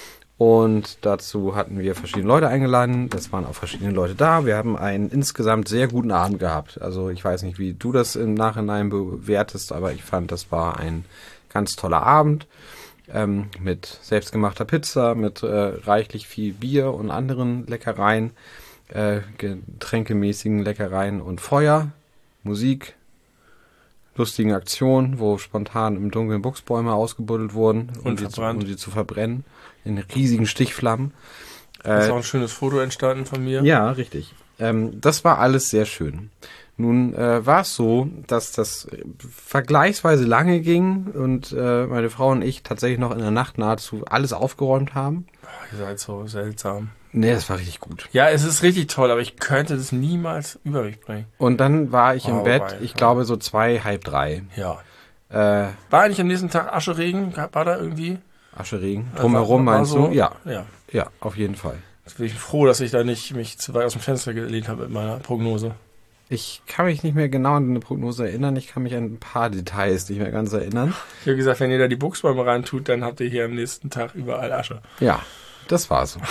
Und dazu hatten wir verschiedene Leute eingeladen. Das waren auch verschiedene Leute da. Wir haben einen insgesamt sehr guten Abend gehabt. Also ich weiß nicht, wie du das im Nachhinein bewertest, aber ich fand, das war ein ganz toller Abend. Ähm, mit selbstgemachter Pizza, mit äh, reichlich viel Bier und anderen Leckereien, äh, getränkemäßigen Leckereien und Feuer, Musik, lustigen Aktionen, wo spontan im Dunkeln Buchsbäume ausgebuddelt wurden, um sie, zu, um sie zu verbrennen, in riesigen Stichflammen. Ist Äh, auch ein schönes Foto entstanden von mir. ja, richtig. Ähm, das war alles sehr schön. Nun äh, war es so, dass das vergleichsweise lange ging und äh, meine Frau und ich tatsächlich noch in der Nacht nahezu alles aufgeräumt haben. Ach, ihr seid so seltsam. Nee, das war richtig gut. Ja, es ist richtig toll, aber ich könnte das niemals über mich bringen. Und dann war ich im Oh, Bett, wei, ich ja. glaube so zwei, halb drei. Ja. Äh, War eigentlich am nächsten Tag Ascheregen? War da irgendwie? Ascheregen. Drumherum war, war meinst so? du? Ja, Ja. ja, auf jeden Fall. Jetzt bin ich froh, dass ich da nicht mich zu weit aus dem Fenster gelehnt habe mit meiner Prognose. Ich kann mich nicht mehr genau an eine Prognose erinnern. Ich kann mich an ein paar Details nicht mehr ganz erinnern. Ich habe gesagt, wenn ihr da die Buchsbäume reintut, dann habt ihr hier am nächsten Tag überall Asche. Ja, das war so.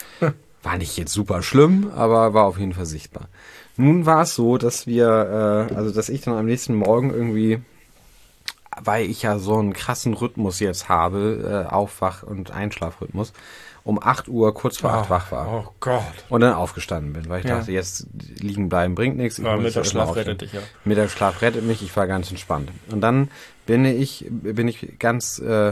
War nicht jetzt super schlimm, aber war auf jeden Fall sichtbar. Nun war es so, dass wir, äh, also dass ich dann am nächsten Morgen irgendwie, weil ich ja so einen krassen Rhythmus jetzt habe, äh, Aufwach- und Einschlafrhythmus, um acht Uhr kurz vor acht wach war. Oh Gott. Und dann aufgestanden bin, weil ich Ja. dachte, jetzt liegen bleiben bringt nichts. Ich Aber muss jetzt Mittagsschlaf erstmal rettet aufstehen. dich ja. Mittagsschlaf rettet mich, ich war ganz entspannt. Und dann bin ich, bin ich ganz äh,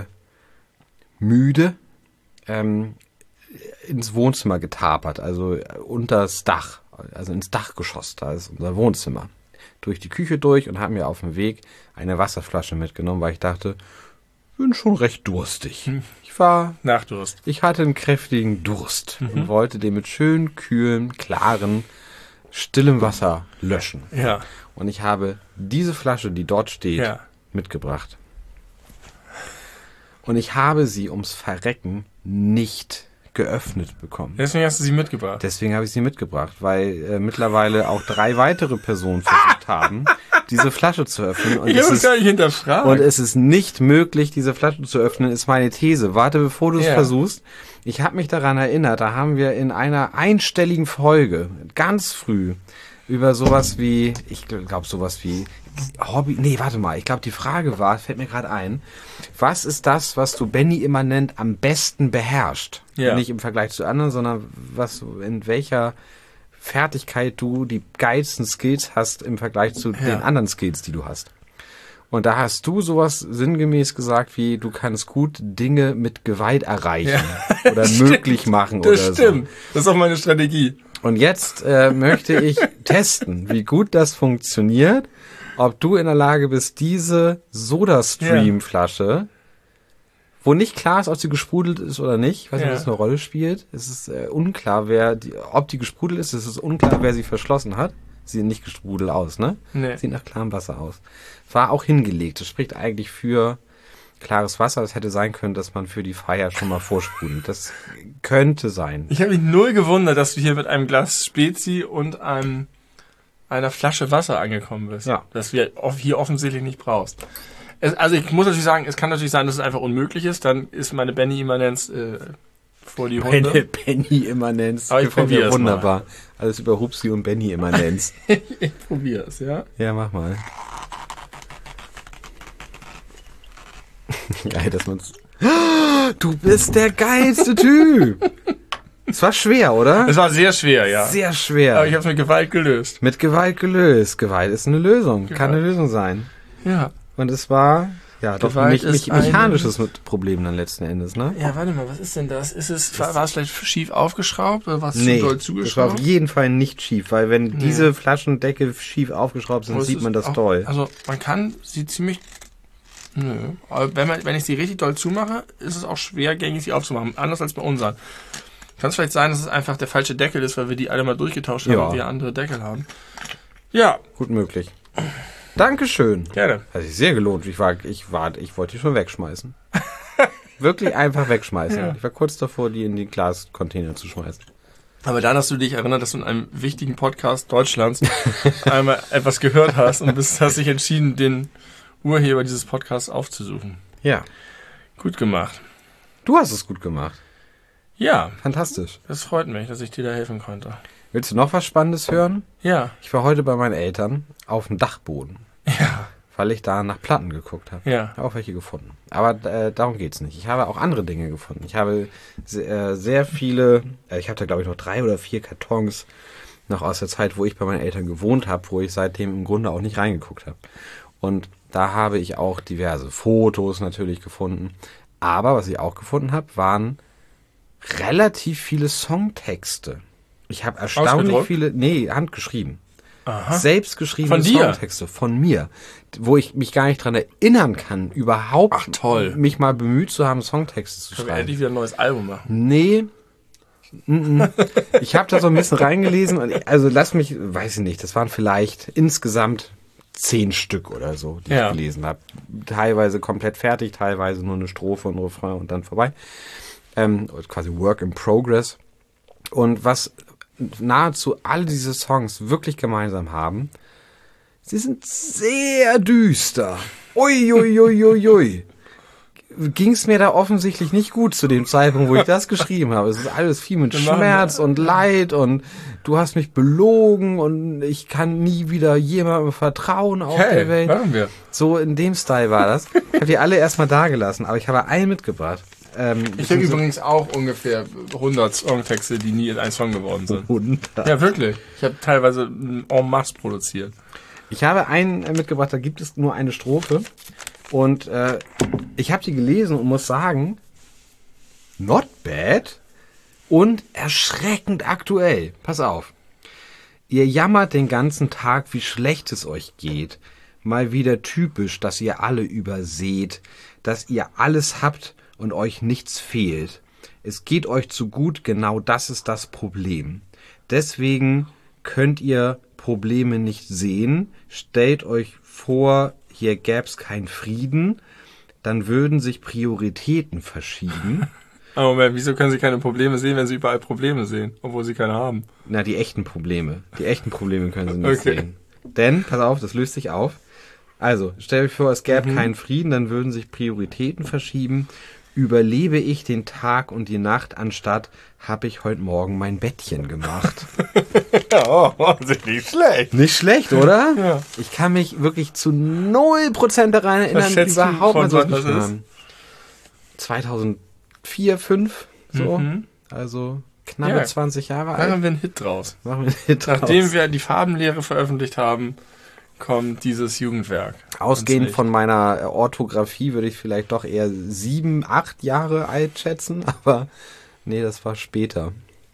müde ähm, ins Wohnzimmer getapert, also unters Dach, also ins Dachgeschoss, da ist unser Wohnzimmer. Durch die Küche durch und habe mir auf dem Weg eine Wasserflasche mitgenommen, weil ich dachte, bin schon recht durstig. Ich war, Nachdurst. ich hatte einen kräftigen Durst und wollte den mit schön kühlen, klaren, stillem Wasser löschen. Ja. Und ich habe diese Flasche, die dort steht, Ja. mitgebracht. Und ich habe sie ums Verrecken nicht geöffnet bekommen. Deswegen hast du sie mitgebracht. Deswegen habe ich sie mitgebracht, weil äh, mittlerweile auch drei weitere Personen versucht haben, diese Flasche zu öffnen. Und Ich es habe es ist, gar nicht hinterfragt. und es ist nicht möglich, diese Flasche zu öffnen, ist meine These. Warte, bevor du es Ja. versuchst. Ich habe mich daran erinnert, da haben wir in einer einstelligen Folge, ganz früh, über sowas wie, ich glaube sowas wie Hobby, nee, warte mal, ich glaube die Frage war, fällt mir gerade ein, was ist das, was du Benny immer nennt, am besten beherrscht? Ja. Nicht im Vergleich zu anderen, sondern was, in welcher Fertigkeit du die geilsten Skills hast im Vergleich zu den anderen Skills, die du hast. Und da hast du sowas sinngemäß gesagt wie, du kannst gut Dinge mit Gewalt erreichen oder möglich machen das oder stimmt. so. Das ist auch meine Strategie. Und jetzt äh, möchte ich testen, wie gut das funktioniert, ob du in der Lage bist, diese Soda-Stream-Flasche, wo nicht klar ist, ob sie gesprudelt ist oder nicht, ich weiß nicht, Ja. ob das eine Rolle spielt, es ist äh, unklar, wer die, ob die gesprudelt ist, es ist unklar, wer sie verschlossen hat. Sieht nicht gesprudelt aus, ne? Nee. Sieht nach klarem Wasser aus. War auch hingelegt. Das spricht eigentlich für klares Wasser. Es hätte sein können, dass man für die Feier schon mal vorsprudelt. Das könnte sein. Ich habe mich null gewundert, dass du hier mit einem Glas Spezi und einem einer Flasche Wasser angekommen bist. Ja. Das wir hier offensichtlich nicht brauchst. Es, also ich muss natürlich sagen, es kann natürlich sein, dass es einfach unmöglich ist. Dann ist meine Benny-Immanenz äh, vor die Hunde. Meine Benny-Immanenz. Aber ich Gefällt mir probier's wunderbar. Alles über Hupsi und Benny-Immanenz. Ich probiere es, ja? Ja, mach mal. Geil, dass man's... Du bist der geilste Typ! Es war schwer, oder? Es war sehr schwer, ja. Sehr schwer. Aber ich habe es mit Gewalt gelöst. Mit Gewalt gelöst. Gewalt ist eine Lösung. Gewalt. Kann eine Lösung sein. Ja. Und es war, ja, doch Gewalt mich, ist mich, eine- mechanisches mit Problem dann letzten Endes, ne? Ja, warte mal, was ist denn das? Ist es, war, war es vielleicht schief aufgeschraubt oder war es Nee, zu doll das war zugeschraubt? auf jeden Fall nicht schief, weil wenn Nee. diese Flaschendeckel schief aufgeschraubt sind, Aber es sieht ist man das auch, doll. Also man kann sie ziemlich... Nö. Aber wenn, man, wenn ich sie richtig doll zumache, ist es auch schwer, gängig sie aufzumachen. Anders als bei unseren. Kann es vielleicht sein, dass es einfach der falsche Deckel ist, weil wir die alle mal durchgetauscht haben Ja. und wir andere Deckel haben. Ja, Gut möglich. Dankeschön. gerne. Hat sich sehr gelohnt. Ich war, ich war, ich wollte die schon wegschmeißen. Wirklich einfach wegschmeißen. Ja. Ich war kurz davor, die in den Glascontainer zu schmeißen. Aber dann hast du dich erinnert, dass du in einem wichtigen Podcast Deutschlands einmal etwas gehört hast und bist, hast dich entschieden, den Urheber dieses Podcasts aufzusuchen. Ja. Gut gemacht. Du hast es gut gemacht. Ja, Fantastisch. das freut mich, dass ich dir da helfen konnte. Willst du noch was Spannendes hören? Ja, Ich war heute bei meinen Eltern auf dem Dachboden, ja, weil ich da nach Platten geguckt habe. ja. Auch welche gefunden. Aber äh, darum geht's nicht. Ich habe auch andere Dinge gefunden. Ich habe sehr, äh, sehr viele, äh, ich habe da glaube ich noch drei oder vier Kartons noch aus der Zeit, wo ich bei meinen Eltern gewohnt habe, wo ich seitdem im Grunde auch nicht reingeguckt habe. Und da habe ich auch diverse Fotos natürlich gefunden. Aber was ich auch gefunden habe, waren relativ viele Songtexte. Ich habe erstaunlich Ausgedruckt? viele, nee, handgeschrieben. Aha. Selbstgeschriebene Von dir? Songtexte von mir, wo ich mich gar nicht dran erinnern kann, überhaupt Ach, toll. mich mal bemüht zu haben, Songtexte zu Können wir schreiben. endlich wieder ein neues Album machen? Nee. Mm-mm. Ich habe da so ein bisschen reingelesen und ich- also lass mich, weiß ich nicht, das waren vielleicht insgesamt zehn Stück oder so, die Ja. ich gelesen habe. Teilweise komplett fertig, teilweise nur eine Strophe und ein Refrain und dann vorbei. Ähm, quasi Work in Progress. Und was nahezu all diese Songs wirklich gemeinsam haben, sie sind sehr düster. Ui, ui, ui, ui, ui. Ging es mir da offensichtlich nicht gut zu dem Zeitpunkt, wo ich das geschrieben habe. Es ist alles viel mit Wir machen- Schmerz und Leid und du hast mich belogen und ich kann nie wieder jemandem vertrauen auf der Welt. machen wir. So in dem Style war das. Ich habe die alle erstmal da gelassen, aber ich habe einen mitgebracht. Ähm, Ich habe übrigens auch ungefähr hundert Songtexte, die nie in einen Song geworden sind. hundert. Ja, wirklich. Ich habe teilweise en masse produziert. Ich habe einen äh, mitgebracht, da gibt es nur eine Strophe. Und äh, ich habe die gelesen und muss sagen, not bad und erschreckend aktuell. Pass auf. Ihr jammert den ganzen Tag, wie schlecht es euch geht. Mal wieder typisch, dass ihr alle überseht, dass ihr alles habt und euch nichts fehlt. Es geht euch zu gut, genau das ist das Problem. Deswegen könnt ihr Probleme nicht sehen. Stellt euch vor, hier gäb's keinen Frieden, dann würden sich Prioritäten verschieben. Aber Moment, wieso können Sie keine Probleme sehen, wenn Sie überall Probleme sehen, obwohl Sie keine haben? Na, die echten Probleme. Die echten Probleme können sie nicht Okay. sehen. Denn, pass auf, das löst sich auf. Also, stellt euch vor, es gäbe Mhm. keinen Frieden, dann würden sich Prioritäten verschieben. Überlebe ich den Tag und die Nacht, anstatt habe ich heute Morgen mein Bettchen gemacht. Ja, oh, sind nicht schlecht. Nicht schlecht, oder? Ja. Ich kann mich wirklich zu null Prozent daran erinnern, Was schätzt du, überhaupt von mal so wann das geschrieben ist? haben. zweitausendvier, fünf, so. Mhm. Also knappe Ja. zwanzig Jahre Da alt. haben wir einen Hit draus. Machen wir einen Hit Nachdem draus. wir die Farbenlehre veröffentlicht haben, kommt dieses Jugendwerk. Ausgehend Ins Licht. von meiner äh, Orthographie würde ich vielleicht doch eher sieben, acht Jahre alt schätzen, aber nee, das war später.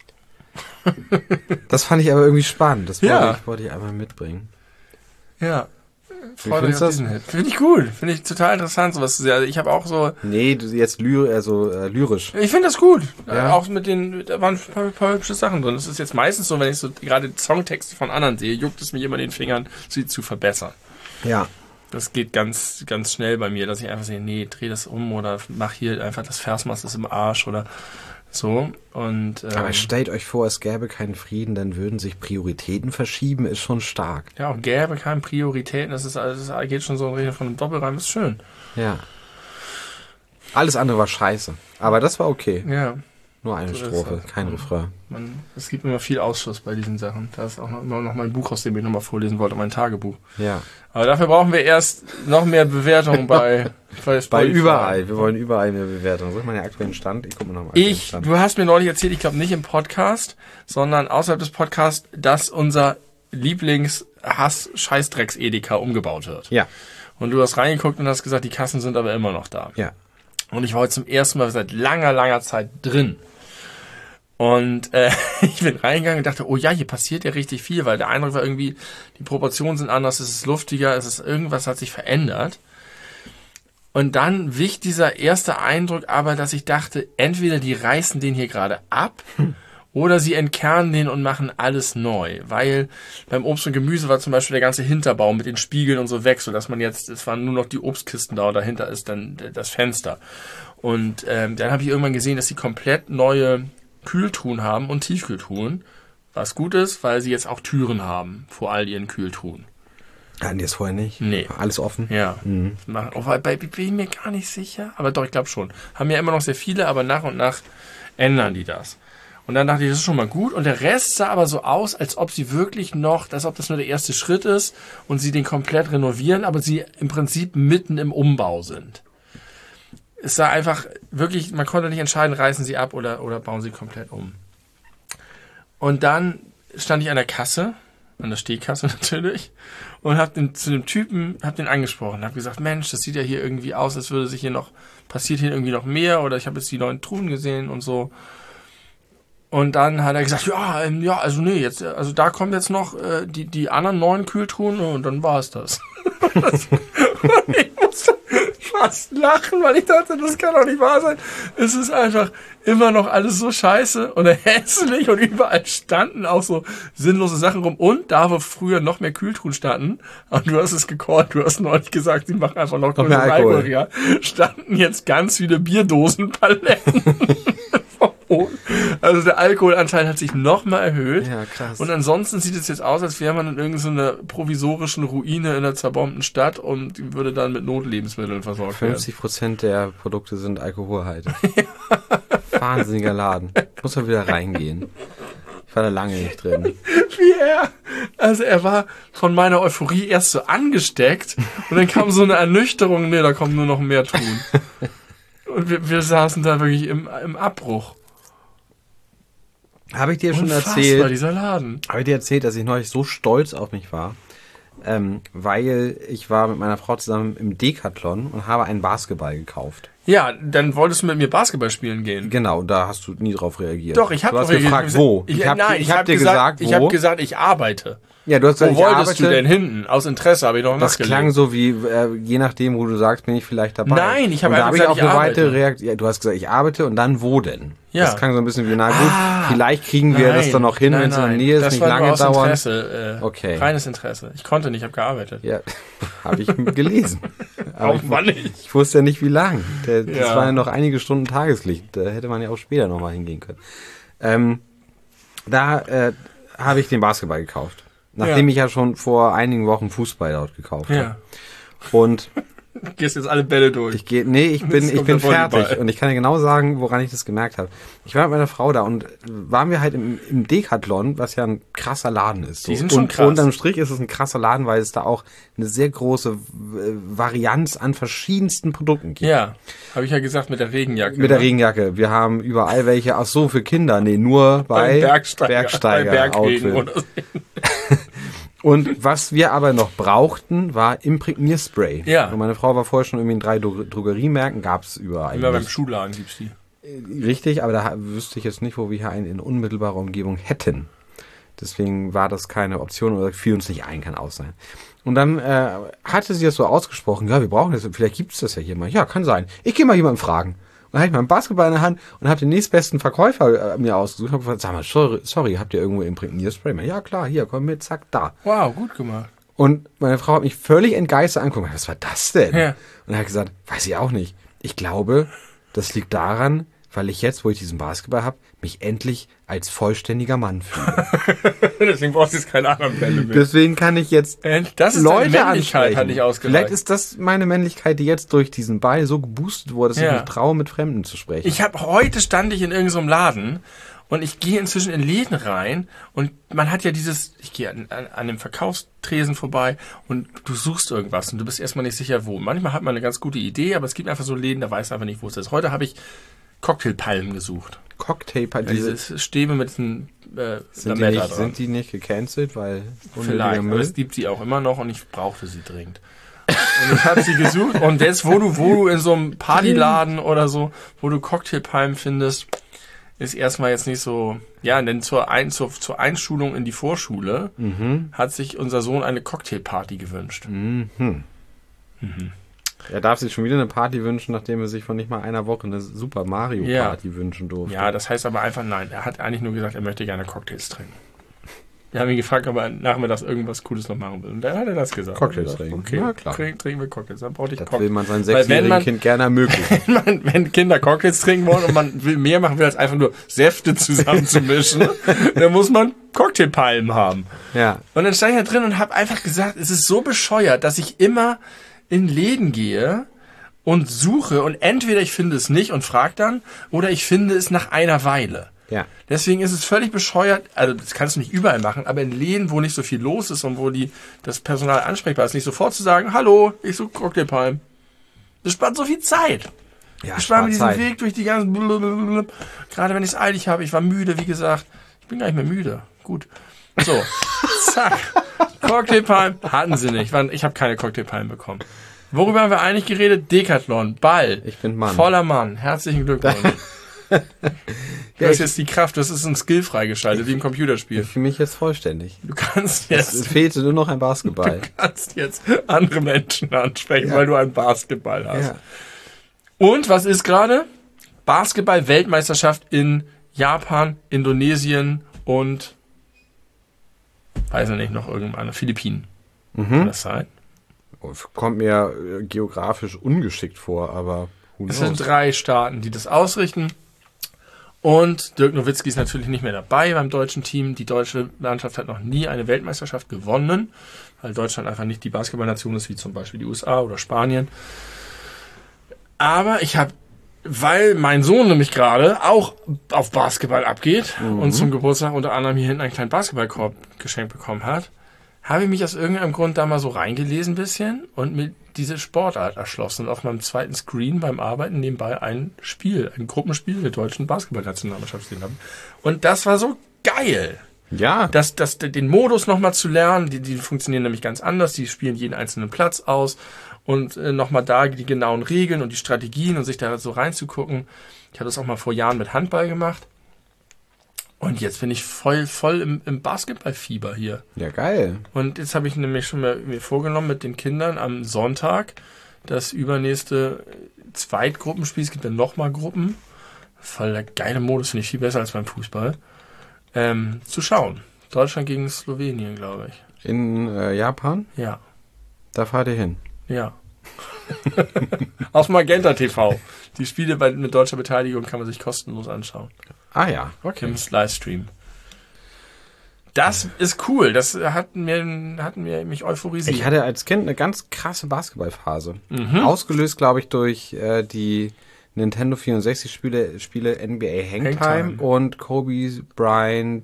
Das fand ich aber irgendwie spannend. Das wollte, Ja. ich, wollte ich einmal mitbringen. Ja. Freut euch findest auf das? diesen Hit. Finde ich gut. Finde ich total interessant, sowas zu sehen. Also ich habe auch so, Nee, du jetzt ly also, äh, lyrisch. ich finde das gut. Ja. Äh, Auch mit den, da waren ein paar, ein paar hübsche Sachen drin. Das ist jetzt meistens so, wenn ich so gerade Songtexte von anderen sehe, juckt es mich immer in den Fingern, sie zu verbessern. Ja. Das geht ganz, ganz schnell bei mir, dass ich einfach sehe, nee, dreh das um oder mach hier einfach das Versmaß ist im Arsch oder So, und... Ähm, Aber stellt euch vor, es gäbe keinen Frieden, dann würden sich Prioritäten verschieben, ist schon stark. Ja, auch gäbe keine Prioritäten, das ist alles, das geht schon so in Richtung von einem Doppelreim, ist schön. Ja. Alles andere war scheiße. Aber das war okay. Ja. Nur eine So ist Strophe, das. kein Refrain. Man, es gibt immer viel Ausschuss bei diesen Sachen. Da ist auch noch, immer noch mein Buch, aus dem ich nochmal vorlesen wollte, mein Tagebuch. Ja. Aber dafür brauchen wir erst noch mehr Bewertungen bei, bei, Bei überall. Wir wollen überall mehr Bewertungen. Soll ich mal den aktuellen Stand? Ich gucke mal nochmal. Ich, du hast mir neulich erzählt, ich glaube nicht im Podcast, sondern außerhalb des Podcasts, dass unser Lieblings-Hass-Scheißdrecks-Edeka umgebaut wird. Ja. Und du hast reingeguckt und hast gesagt, die Kassen sind aber immer noch da. Ja. Und ich war heute zum ersten Mal seit langer, langer Zeit drin. Und äh, ich bin reingegangen und dachte, oh ja, hier passiert ja richtig viel, weil der Eindruck war irgendwie, die Proportionen sind anders, es ist luftiger, es ist irgendwas hat sich verändert. Und dann wich dieser erste Eindruck aber, dass ich dachte, entweder die reißen den hier gerade ab oder sie entkernen den und machen alles neu. Weil beim Obst und Gemüse war zum Beispiel der ganze Hinterbau mit den Spiegeln und so weg, sodass man jetzt, es waren nur noch die Obstkisten da und dahinter ist dann das Fenster. Und ähm, dann habe ich irgendwann gesehen, dass sie komplett neue Kühltruhen haben und Tiefkühltruhen. Was gut ist, weil sie jetzt auch Türen haben vor all ihren Kühltruhen. Hatten die es vorher nicht? Nee. Alles offen? Ja. Mhm. Oh, bei, bei, bin ich mir gar nicht sicher. Aber doch, ich glaube schon. Haben ja immer noch sehr viele, aber nach und nach ändern die das. Und dann dachte ich, das ist schon mal gut. Und der Rest sah aber so aus, als ob sie wirklich noch, als ob das nur der erste Schritt ist und sie den komplett renovieren, aber sie im Prinzip mitten im Umbau sind. Es sah einfach wirklich, man konnte nicht entscheiden, reißen sie ab oder, oder bauen sie komplett um. Und dann stand ich an der Kasse, an der Stehkasse natürlich, und hab den, zu dem Typen, hab den angesprochen, hab gesagt, Mensch, das sieht ja hier irgendwie aus, als würde sich hier noch, passiert hier irgendwie noch mehr, oder ich habe jetzt die neuen Truhen gesehen und so. Und dann hat er gesagt, ja, ähm, ja, also nee, jetzt, also da kommen jetzt noch äh, die, die anderen neuen Kühltruhen und dann war es das. Und ich musste fast lachen, weil ich dachte, das kann doch nicht wahr sein. Es ist einfach immer noch alles so scheiße und hässlich und überall standen auch so sinnlose Sachen rum. Und da, wo früher noch mehr Kühltruhen standen, und du hast es gecallt, du hast neulich gesagt, sie machen einfach noch, noch mehr Alkohol. Alkohol, ja, standen jetzt ganz viele Bierdosenpaletten. Also der Alkoholanteil hat sich nochmal erhöht. Ja, krass. Und ansonsten sieht es jetzt aus, als wäre man in irgendeiner provisorischen Ruine in einer zerbombten Stadt und würde dann mit Notlebensmitteln versorgt werden. fünfzig Prozent der Produkte sind alkoholhaltig. Wahnsinniger Laden. Muss man wieder reingehen. Ich war da lange nicht drin. Wie er, also er war von meiner Euphorie erst so angesteckt und dann kam so eine Ernüchterung, nee, da kommen nur noch mehr tun. Und wir, wir saßen da wirklich im, im Abbruch. Habe ich dir schon Unfassbar, erzählt, dieser Laden. habe ich dir erzählt, dass ich neulich so stolz auf mich war, ähm, weil ich war mit meiner Frau zusammen im Decathlon und habe einen Basketball gekauft. Ja, dann wolltest du mit mir Basketball spielen gehen. Genau, da hast du nie drauf reagiert. Doch, ich habe Du hast gefragt, wo. Ich, hab, nein, ich ich hab hab dir gesagt, gesagt, ich wo. habe gesagt, ich arbeite. Ja, du hast Wo gesagt, ich wolltest arbeite. du denn hinten? Aus Interesse habe ich noch Das nachgelegt. klang so wie, äh, je nachdem, wo du sagst, bin ich vielleicht dabei. Nein, ich habe Und da einfach habe ich gesagt, auch ich eine arbeite. weite Reaktion. Ja, du hast gesagt, ich arbeite und dann wo denn? Ja. Das klang so ein bisschen wie, na gut, Ah, vielleicht kriegen wir das dann noch hin, wenn es in der Nähe ist, das nicht war lange nur aus dauern. Interesse, äh, Okay. Reines Interesse. Ich konnte nicht, ich habe gearbeitet. Ja, habe ich gelesen. Aber Auch ich, Mann nicht. ich wusste ja nicht, wie lang. Der, das Ja. waren ja noch einige Stunden Tageslicht. Da hätte man ja auch später nochmal hingehen können. Ähm, da äh, habe ich den Basketball gekauft. Nachdem Ja. ich ja schon vor einigen Wochen Fußball dort gekauft Ja. habe. Und Gehst jetzt alle Bälle durch. ich gehe, nee, ich bin, Jetzt ich kommt bin der Volleyball. fertig. Und ich kann dir genau sagen, woran ich das gemerkt habe. Ich war mit meiner Frau da und waren wir halt im, im Decathlon, was ja ein krasser Laden ist. So. Die sind schon und krass. unterm Strich ist es ein krasser Laden, weil es da auch eine sehr große äh, Varianz an verschiedensten Produkten gibt. Ja, habe ich ja gesagt mit der Regenjacke. Mit der ne? Regenjacke. Wir haben überall welche, ach so, für Kinder. Nee, nur bei Beim Bergsteiger. Bergsteiger bei Bergregen Outfit. oder so. Und was wir aber noch brauchten, war Imprägnierspray. Ja. Und meine Frau war vorher schon irgendwie in drei Dro- Drogeriemärkten, gab's überall. Immer beim nicht. Schuhladen gibt's die. Richtig, aber da wüsste ich jetzt nicht, wo wir hier einen in unmittelbarer Umgebung hätten. Deswegen war das keine Option oder fiel uns nicht ein, kann auch sein. Und dann äh, hatte sie das so ausgesprochen, ja, wir brauchen das, vielleicht gibt's das ja hier mal. Ja, kann sein. Ich gehe mal jemanden fragen. Und dann hatte ich meinen Basketball in der Hand und habe den nächstbesten Verkäufer äh, mir ausgesucht und habe gesagt, sag mal, sorry, sorry, habt ihr irgendwo Imprägnierspray? Ja klar, hier, komm mit, zack, da. Wow, gut gemacht. Und meine Frau hat mich völlig entgeistert angeguckt. Was war das denn? Ja. Und er hat gesagt, weiß ich auch nicht. Ich glaube, das liegt daran, weil ich jetzt, wo ich diesen Basketball habe, mich endlich als vollständiger Mann fühle. Deswegen brauchst du jetzt keine anderen Bälle mehr. Deswegen kann ich jetzt das ist Leute deine Männlichkeit, ansprechen. hat dich ausgereicht. Vielleicht ist das meine Männlichkeit, die jetzt durch diesen Ball so geboostet wurde, dass Ja. ich mich traue, mit Fremden zu sprechen. Ich habe heute stand ich in irgendeinem Laden und ich gehe inzwischen in Läden rein und man hat ja dieses, ich gehe an, an, an dem Verkaufstresen vorbei und du suchst irgendwas und du bist erstmal nicht sicher wo. Manchmal hat man eine ganz gute Idee, aber es gibt einfach so Läden, da weißt du einfach nicht, wo es ist. Heute habe ich Cocktailpalmen gesucht. Cocktailpalmen, Diese diese, Stäbe mit diesen äh, sind, die Lametta nicht, dran. sind die nicht gecancelt, weil unnötiger Vielleicht, aber Müll? es gibt sie auch immer noch und ich brauchte sie dringend. Und ich habe sie gesucht und jetzt, wo du, wo du in so einem Partyladen oder so, wo du Cocktailpalmen findest, ist erstmal jetzt nicht so, ja, denn zur, Ein, zur, zur Einschulung in die Vorschule Mhm. hat sich unser Sohn eine Cocktailparty gewünscht. Mhm. Er darf sich schon wieder eine Party wünschen, nachdem er sich von nicht mal einer Woche eine Super Mario Ja. Party wünschen durfte. Ja, das heißt aber einfach nein. Er hat eigentlich nur gesagt, er möchte gerne Cocktails trinken. Wir haben ihn gefragt, ob er nachmittags irgendwas Cooles noch machen will. Und dann hat er das gesagt. Cocktails Ich gesagt, trinken. Okay, Ja, klar. Trink, trinken wir Cocktails. Dann brauchte ich Das Cocktails. will man seinem Weil wenn sechsjährigen man- Kind gerne ermöglichen. Wenn, man, wenn Kinder Cocktails trinken wollen und man will mehr machen will, als einfach nur Säfte zusammenzumischen, dann muss man Cocktailpalmen haben. Ja. Und dann stand ich da drin und habe einfach gesagt, es ist so bescheuert, dass ich immer in Läden gehe und suche und entweder ich finde es nicht und frage dann oder ich finde es nach einer Weile. Ja. Deswegen ist es völlig bescheuert, also das kannst du nicht überall machen, aber in Läden, wo nicht so viel los ist und wo die das Personal ansprechbar ist, nicht sofort zu sagen, hallo, ich suche Cocktailpalmen. Das spart so viel Zeit. Ja, Ich spare mir diesen Zeit. Weg durch die ganzen blablabla. Gerade wenn ich es eilig habe, ich war müde, wie gesagt. Ich bin gar nicht mehr müde. Gut. So. Zack. Cocktailpalmen hatten sie nicht. Waren- Ich habe keine Cocktailpalmen bekommen. Worüber haben wir eigentlich geredet? Decathlon, Ball. Ich bin Mann. Voller Mann. Herzlichen Glückwunsch. Du hast jetzt die Kraft, das ist ein Skill freigeschaltet, wie im Computerspiel. Ich fühle mich jetzt vollständig. Du kannst Es jetzt, fehlte nur noch ein Basketball. kannst jetzt andere Menschen ansprechen, Ja. weil du einen Basketball hast. Ja. Und was ist gerade? Basketball-Weltmeisterschaft in Japan, Indonesien und weiß ich nicht, noch irgendeine Philippinen. Kann das sein? Kommt mir äh, geografisch ungeschickt vor, aber who Es knows? sind drei Staaten, die das ausrichten. Und Dirk Nowitzki ist natürlich nicht mehr dabei beim deutschen Team. Die deutsche Mannschaft hat noch nie eine Weltmeisterschaft gewonnen, weil Deutschland einfach nicht die Basketballnation ist, wie zum Beispiel die U S A oder Spanien. Aber ich habe, weil mein Sohn nämlich gerade auch auf Basketball abgeht und zum Geburtstag unter anderem hier hinten einen kleinen Basketballkorb geschenkt bekommen hat, habe ich mich aus irgendeinem Grund da mal so reingelesen ein bisschen und mir diese Sportart erschlossen und auf meinem zweiten Screen beim Arbeiten nebenbei ein Spiel, ein Gruppenspiel der deutschen Basketballnationalmannschaft gesehen habe. Und das war so geil, Ja, das, das, den Modus nochmal zu lernen. Die, die funktionieren nämlich ganz anders, die spielen jeden einzelnen Platz aus und äh, nochmal da die genauen Regeln und die Strategien und sich da so reinzugucken. Ich habe das auch mal vor Jahren mit Handball gemacht. Und jetzt bin ich voll, voll im, im Basketballfieber hier. ja geil. Und jetzt habe ich nämlich schon mal mir vorgenommen mit den Kindern am Sonntag das übernächste Zweitgruppenspiel. Es gibt dann nochmal Gruppen. Voll der geile Modus, finde ich viel besser als beim Fußball. Ähm, zu schauen. Deutschland gegen Slowenien, glaube ich. In äh, Japan, Ja, da fahrt ihr hin. ja. Auf Magenta T V. Die Spiele bei, mit deutscher Beteiligung kann man sich kostenlos anschauen. Ah ja, okay. Im Livestream. Das ist cool. Das hat mir, hat mir mich euphorisiert. Ich hatte als Kind eine ganz krasse Basketballphase. Mhm. Ausgelöst, glaube ich, durch äh, die Nintendo vierundsechzig Spiele, Spiele N B A Hangtime, Hangtime. und Kobe Bryant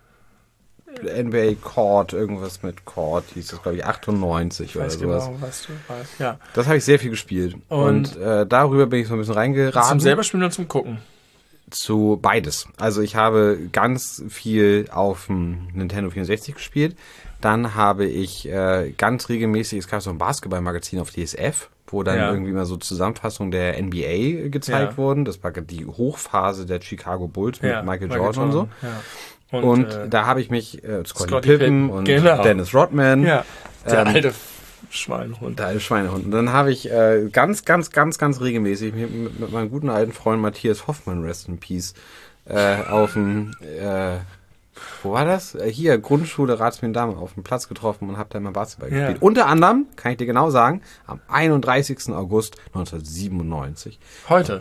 N B A Court, irgendwas mit Court hieß das, glaube ich, achtundneunzig Ich oder weiß sowas. genau, was du weißt. Ja. Das habe ich sehr viel gespielt. Und, Und- äh, darüber bin ich so ein bisschen reingeraten. Zum selber spielen oder zum Gucken? Zu beides. Also ich habe ganz viel auf dem Nintendo vierundsechzig gespielt. Dann habe ich äh, ganz regelmäßig, es gab so ein Basketballmagazin auf D S F, wo dann Ja. irgendwie mal so Zusammenfassungen der N B A gezeigt Ja. wurden. Das war die Hochphase der Chicago Bulls mit Ja, Michael Jordan und so. Ja. Und, äh, da habe ich mich, äh, Scottie Scottie Pippen Pippen, und genau. Dennis Rodman, ja, der ähm, alte Schweinehund. der alte Schweinehund. Und dann habe ich äh, ganz, ganz, ganz, ganz regelmäßig mit, mit, mit meinem guten alten Freund Matthias Hoffmann, Rest in Peace, äh, auf dem, äh, wo war das? Äh, hier, Grundschule Ratsmien-Damm, auf dem Platz getroffen und habe da immer Basketball Ja. gespielt. Unter anderem, kann ich dir genau sagen, am einunddreißigsten August neunzehnhundertsiebenundneunzig. Heute.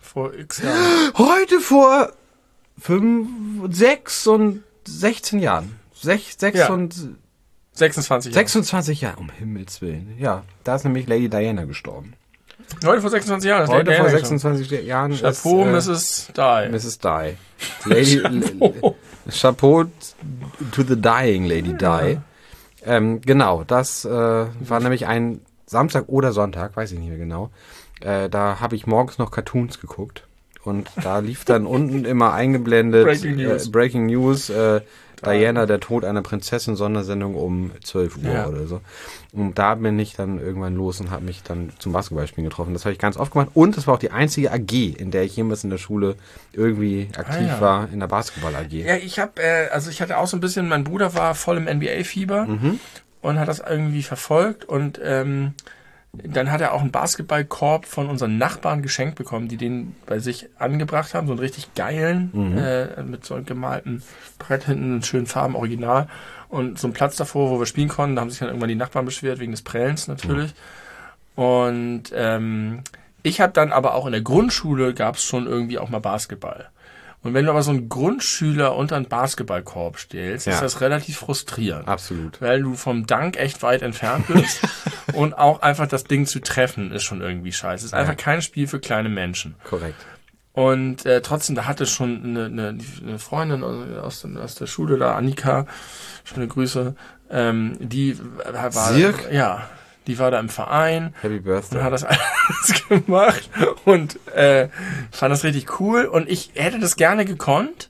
Vor x Jahren. Heute vor fünf, sechs und sechzehn Jahren. Sech, sechs Ja. und sechsundzwanzig Jahre. sechsundzwanzig Jahre, um Himmels Willen. Ja, da ist nämlich Lady Diana gestorben. Heute vor sechsundzwanzig Jahren. Das Heute ist vor der sechsundzwanzig Jahren Chapeau, ist äh, Misses Di. Misses Di. Lady, Chapeau. Chapeau to the dying Lady Di. Ähm, genau, das äh, war nämlich ein Samstag oder Sonntag, weiß ich nicht mehr genau. Äh, da habe ich morgens noch Cartoons geguckt. Und da lief dann unten immer eingeblendet Breaking News. Äh, Breaking News äh, Diana, der Tod einer Prinzessin, Sondersendung um zwölf Uhr Ja. oder so. Und da bin ich dann irgendwann los und habe mich dann zum Basketballspielen getroffen. Das habe ich ganz oft gemacht. Und das war auch die einzige A G, in der ich jemals in der Schule irgendwie aktiv Ah, ja. war, in der Basketball-A G. Ja, ich habe, äh, also ich hatte auch so ein bisschen, mein Bruder war voll im N B A-Fieber Mhm. und hat das irgendwie verfolgt und ähm, dann hat er auch einen Basketballkorb von unseren Nachbarn geschenkt bekommen, die den bei sich angebracht haben, so einen richtig geilen, Mhm. äh, mit so einem gemalten Brett hinten, in schönen Farben, original und so einen Platz davor, wo wir spielen konnten. Da haben sich dann irgendwann die Nachbarn beschwert, wegen des Prellens natürlich. Mhm. Und ähm, ich habe dann aber auch in der Grundschule gab es schon irgendwie auch mal Basketball. Und wenn du aber so einen Grundschüler unter einen Basketballkorb stellst, Ja. ist das relativ frustrierend. Absolut. Weil du vom Dank echt weit entfernt bist. Und auch einfach das Ding zu treffen ist schon irgendwie scheiße. Es ist einfach kein Spiel für kleine Menschen. Korrekt. Und äh, trotzdem, da hatte schon eine, eine, eine Freundin aus, aus der Schule, da Annika, schöne Grüße, ähm, die war, Sirk? ja, die war da im Verein. Happy Birthday. Und hat das alles gemacht und äh, fand das richtig cool und ich hätte das gerne gekonnt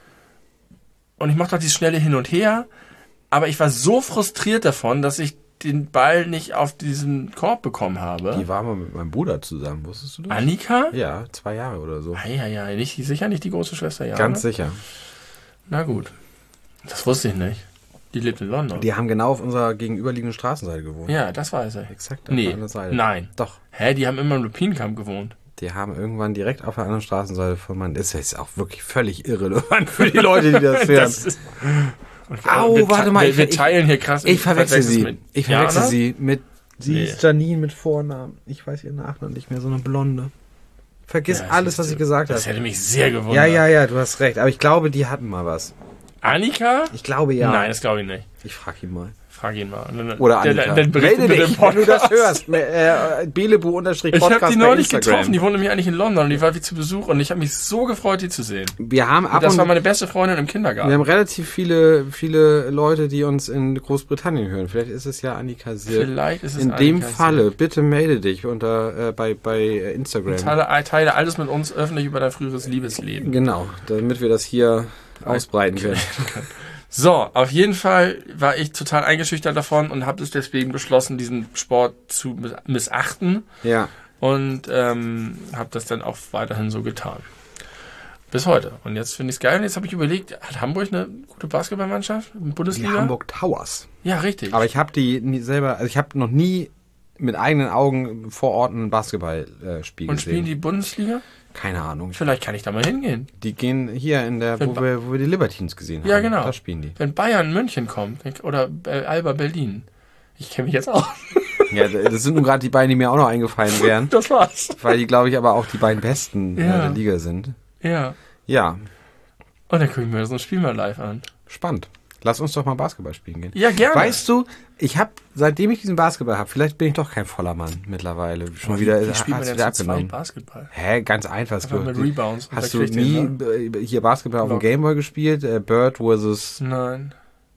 und ich mochte auch dieses schnelle Hin und Her, aber ich war so frustriert davon, dass ich den Ball nicht auf diesen Korb bekommen habe. Die war mal mit meinem Bruder zusammen, wusstest du das? Annika? Ja, zwei Jahre oder so. Ah, ja, ja, nicht, sicher nicht die große Schwester, ja. Ganz ne? sicher. Na gut. Das wusste ich nicht. Die lebt in London. Die haben genau auf unserer gegenüberliegenden Straßenseite gewohnt. Ja, das weiß ich. Exakt auf Nee, der anderen Seite. nein. Doch. Hä, die haben immer im Lupinenkamp gewohnt. Die haben irgendwann direkt auf der anderen Straßenseite von meinem... Das ist auch wirklich völlig irrelevant für die Leute, die das hören. Das ist, Au, wir, warte mal, Wir, ich- wir ich- teilen hier krass. Ich verwechsel sie. mit Ich verwechsel Jana? sie mit... Sie Nee. ist Janine mit Vornamen. Ich weiß ihren Nachnamen nicht mehr, so eine Blonde. Vergiss Ja, alles, siehst was du. ich gesagt Das habe. hätte mich sehr gewundert. Ja, ja, ja, du hast recht. Aber ich glaube, die hatten mal was. Annika? Ich glaube, ja. Nein, das glaube ich nicht. Ich frage ihn mal. Frag ihn mal. Und dann- Oder der, Annika. der, der berichtet Melde mit dem dich, wenn du das Podcast. hörst. Äh, Belebu-Podcast Ich habe die bei neulich Instagram. getroffen. Die wohnt nämlich eigentlich in London und die war wie zu Besuch und ich habe mich so gefreut, die zu sehen. Wir haben ab Das und war meine beste Freundin im Kindergarten. wir haben relativ viele, viele Leute, die uns in Großbritannien hören. Vielleicht ist es ja Annika Sirk. Vielleicht ist es In dem Annika Falle, Sirk. bitte melde dich unter äh, bei, bei äh, Instagram. Teile, teile alles mit uns öffentlich über dein früheres Liebesleben. Genau, damit wir das hier ausbreiten können. So, auf jeden Fall war ich total eingeschüchtert davon und habe es deswegen beschlossen, diesen Sport zu miss- missachten Ja, und ähm, habe das dann auch weiterhin so getan. Bis heute. Und jetzt finde ich es geil. Und jetzt habe ich überlegt, hat Hamburg eine gute Basketballmannschaft? In die Bundesliga? Hamburg Towers. Ja, richtig. Aber ich habe die nie selber, also ich habe noch nie mit eigenen Augen vor Ort ein Basketballspiel und gesehen. spielen die Bundesliga? Keine Ahnung. Vielleicht kann ich da mal hingehen. Die gehen hier in der, Wenn wo Ba- wir, wo wir die Libertines gesehen haben. Ja, genau. Da spielen die. Wenn Bayern München kommt oder äh, Alba Berlin. Ich kenne mich jetzt auch. Ja, das sind nun gerade die beiden, die mir auch noch eingefallen wären. Das war's. Weil die, glaube ich, aber auch die beiden besten äh, Ja. der Liga sind. Ja. Ja, Und dann gucke ich mir so ein Spiel mal live an. spannend. Lass uns doch mal Basketball spielen gehen. Ja, gerne. Weißt du, ich habe, seitdem ich diesen Basketball habe, vielleicht bin ich doch kein voller Mann mittlerweile. Schon wieder, Wie spielt man hat's denn wieder zu zweit abgenommen. Basketball? Hä, ganz einfach. Es Einfach mit wird- Rebounds. Und Hast wer du kriegt nie den, äh, hier Basketball auf dem Block. Gameboy gespielt? Äh, Bird versus Nein.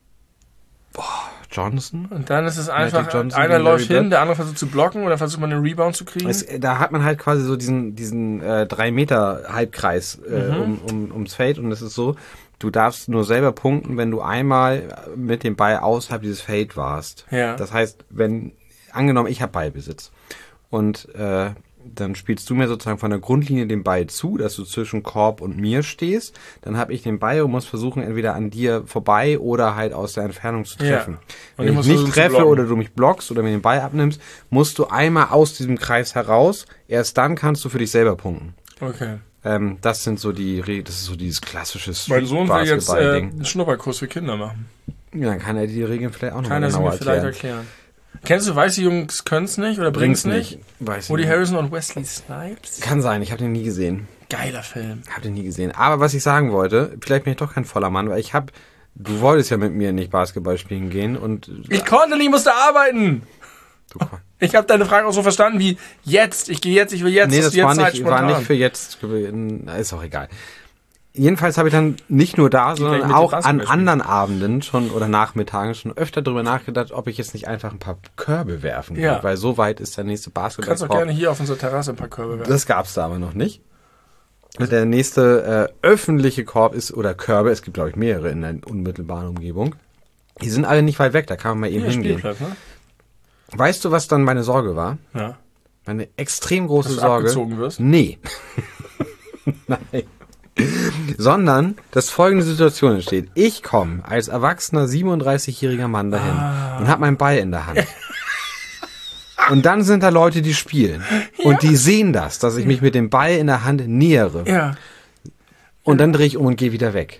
Johnson? Und dann ist es einfach, Magic Johnson einer gegen läuft Larry hin, Bird. der andere versucht zu blocken oder versucht man einen Rebound zu kriegen. Es, da hat man halt quasi so diesen, diesen äh, drei Meter Halbkreis äh, Mhm. um, um, ums Feld und es ist so, du darfst nur selber punkten, wenn du einmal mit dem Ball außerhalb dieses Feld warst. Ja. Das heißt, wenn, angenommen, ich habe Ballbesitz und äh, dann spielst du mir sozusagen von der Grundlinie den Ball zu, dass du zwischen Korb und mir stehst, dann habe ich den Ball und muss versuchen, entweder an dir vorbei oder halt aus der Entfernung zu Ja. treffen. Und Wenn ich ich muss nicht versuchen zu treffe blocken. oder du mich blockst oder mir den Ball abnimmst, musst du einmal aus diesem Kreis heraus, erst dann kannst du für dich selber punkten. Okay. Ähm, das sind so die Regeln, das ist so dieses klassische Mein Sohn will jetzt äh, Basketball-Ding. einen Schnupperkurs für Kinder machen. Ja, dann kann er die Regeln vielleicht auch noch Kann mal er sie genauer mir vielleicht erklären. erklären. Kennst du Weiße Jungs können's nicht oder bringt's nicht? Weiß ich Woody nicht. Harrelson und Wesley Snipes? Kann sein, ich habe den nie gesehen. Geiler Film. Hab den nie gesehen. Aber was ich sagen wollte, vielleicht bin ich doch kein voller Mann, weil ich hab, du wolltest ja mit mir nicht Basketball spielen gehen und... Ich konnte nicht, ich musste arbeiten. Du, Ich habe deine Frage auch so verstanden wie jetzt, ich gehe jetzt, ich will jetzt. nee, das ist jetzt war Zeit nicht, war spontan. nicht für jetzt. Ist auch egal. Jedenfalls habe ich dann nicht nur da, sondern gleich mit auch dem an Basketball spielen. anderen Abenden schon oder Nachmittagen schon öfter darüber nachgedacht, ob ich jetzt nicht einfach ein paar Körbe werfen kann. Ja. Weil so weit ist der nächste Du kannst auch Basketballkorb. gerne hier auf unserer Terrasse ein paar Körbe werfen. Das gab's da aber noch nicht. Und der nächste äh, öffentliche Korb ist, oder Körbe, es gibt glaube ich mehrere in der unmittelbaren Umgebung. Die sind alle nicht weit weg, da kann man mal eben Hier, hingehen. Spielplatz, ne? Weißt du, was dann meine Sorge war? Ja. Meine extrem große Dass du Sorge. abgezogen wirst? Nee. Nein. Sondern, dass folgende Situation entsteht. Ich komme als erwachsener siebenunddreißigjähriger Mann dahin Ah. und habe meinen Ball in der Hand. Und dann sind da Leute, die spielen. Und die sehen das, dass ich mich mit dem Ball in der Hand nähere. Ja. Und dann drehe ich um und gehe wieder weg.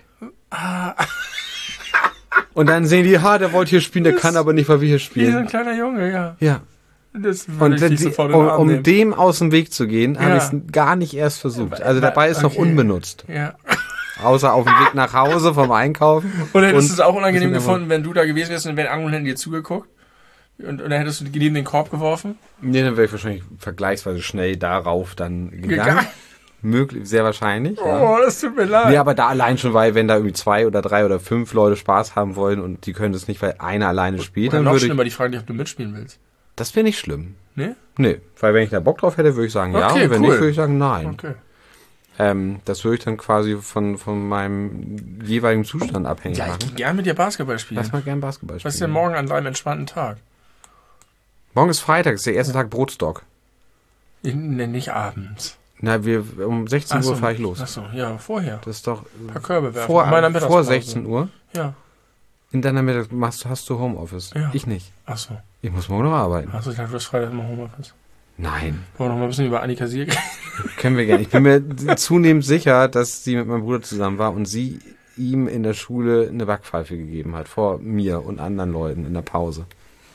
Und dann sehen die, ha, der wollte hier spielen, der kann aber nicht, weil wir hier Wie so ein spielen. kleiner Junge, ja. Ja. Das würde Und ich wenn nicht die, sofort in den um, Arm um nehmen. dem aus dem Weg zu gehen, habe Ja. ich es gar nicht erst versucht. Ja, Also der Ball ist noch okay. unbenutzt. Ja. Außer auf dem Weg nach Hause vom Einkaufen. Und hättest Und- du es auch unangenehm bisschen gefunden, wenn du da gewesen wärst und wenn andere hätten dir zugeguckt? Und, und dann hättest du neben den Korb geworfen? Nee, dann wäre ich wahrscheinlich vergleichsweise schnell darauf dann gegangen. Gegangen? Möglich, sehr wahrscheinlich. Ja. Oh, das tut mir leid. Nee, aber da allein schon, weil wenn da irgendwie zwei oder drei oder fünf Leute Spaß haben wollen und die können das nicht, weil einer alleine spielt, Oder dann noch würde ich... schlimmer, die Frage, dich, ob du mitspielen willst. Das wäre nicht schlimm. Ne? Nee, weil wenn ich da Bock drauf hätte, würde ich sagen ja. Okay, Und wenn cool. nicht, würde ich sagen nein. Okay. Ähm, das würde ich dann quasi von, von meinem jeweiligen Zustand abhängig Ja, ich machen. würde gerne mit dir Basketball spielen. Lass mal gern Basketball spielen. Was ist denn morgen an deinem entspannten Tag? Morgen ist Freitag, ist der erste Tag Brotstock. Ich, ne, nicht abends. Na, wir, um sechzehn Ach so. Uhr fahre ich los. Achso, ja, vorher. Das ist doch Ein paar Körbe werfen. vor, In meiner vor Mittagspause. sechzehn Uhr. Ja. In deiner Mittag machst, hast du Homeoffice. Ja. Ich nicht. Achso. Ich muss morgen noch arbeiten. Achso, ich dachte, du hast Freitag immer Homeoffice. Nein, Wollen wir noch mal ein bisschen über Annika Sieg reden? können wir gerne. Ich bin mir zunehmend sicher, dass sie mit meinem Bruder zusammen war und sie ihm in der Schule eine Backpfeife gegeben hat. Vor mir und anderen Leuten in der Pause.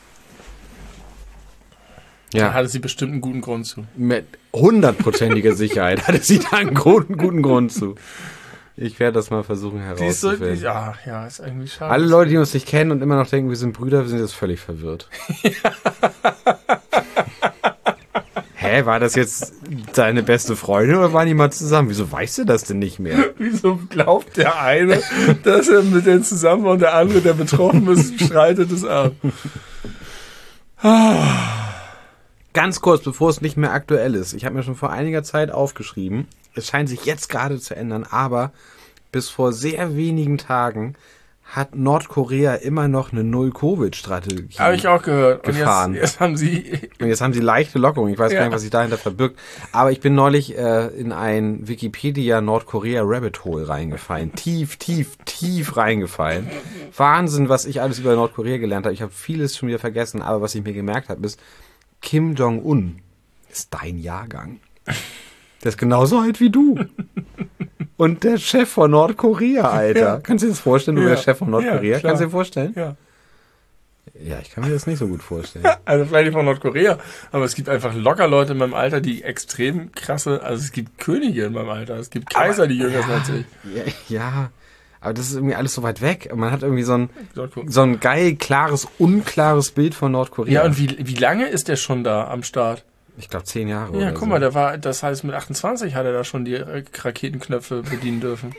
Da Ja, hatte sie bestimmt einen guten Grund zu. mit hundertprozentiger Sicherheit hatte sie da einen guten, guten Grund zu. Ich werde das mal versuchen Die ist so, herauszufinden. die, ja, ja, ist irgendwie schade. Alle Leute, die uns nicht kennen und immer noch denken, wir sind Brüder, sind jetzt völlig verwirrt. Hä, war das jetzt deine beste Freundin oder waren die mal zusammen? Wieso weißt du das denn nicht mehr? Wieso glaubt der eine, dass er mit denen zusammen war und der andere, der betroffen ist, streitet es ab? Ganz kurz, bevor es nicht mehr aktuell ist. Ich habe mir schon vor einiger Zeit aufgeschrieben. Es scheint sich jetzt gerade zu ändern, aber bis vor sehr wenigen Tagen hat Nordkorea immer noch eine Null-Covid-Strategie. Habe ich auch gehört. Gefahren. Und jetzt, jetzt haben sie... Und jetzt haben sie leichte Lockerung. Ich weiß Ja. gar nicht, was sich dahinter verbirgt. Aber ich bin neulich äh, in ein Wikipedia-Nordkorea-Rabbit-Hole reingefallen. tief, tief, tief reingefallen. Wahnsinn, was ich alles über Nordkorea gelernt habe. Ich habe vieles schon wieder vergessen, aber was ich mir gemerkt habe, ist, Kim Jong-un ist dein Jahrgang. Der ist genauso alt wie du. Und der Chef von Nordkorea, Alter. Ja. Kannst du dir das vorstellen, du Ja. wärst Chef von Nordkorea? Ja, klar. Kannst du dir vorstellen? Ja. Ja, ich kann mir das nicht so gut vorstellen. Also vielleicht nicht von Nordkorea, aber es gibt einfach locker Leute in meinem Alter, die extrem krasse, also es gibt Könige in meinem Alter, es gibt Kaiser, die jünger sind als ich. Ja, ja, aber das ist irgendwie alles so weit weg. Und man hat irgendwie so ein, Nordkorea. so ein geil, klares, unklares Bild von Nordkorea. Ja, und wie, wie lange ist der schon da am Start? Ich glaube zehn Jahre Ja, oder guck so. mal, der war, das heißt mit achtundzwanzig hat er da schon die äh, Raketenknöpfe bedienen dürfen.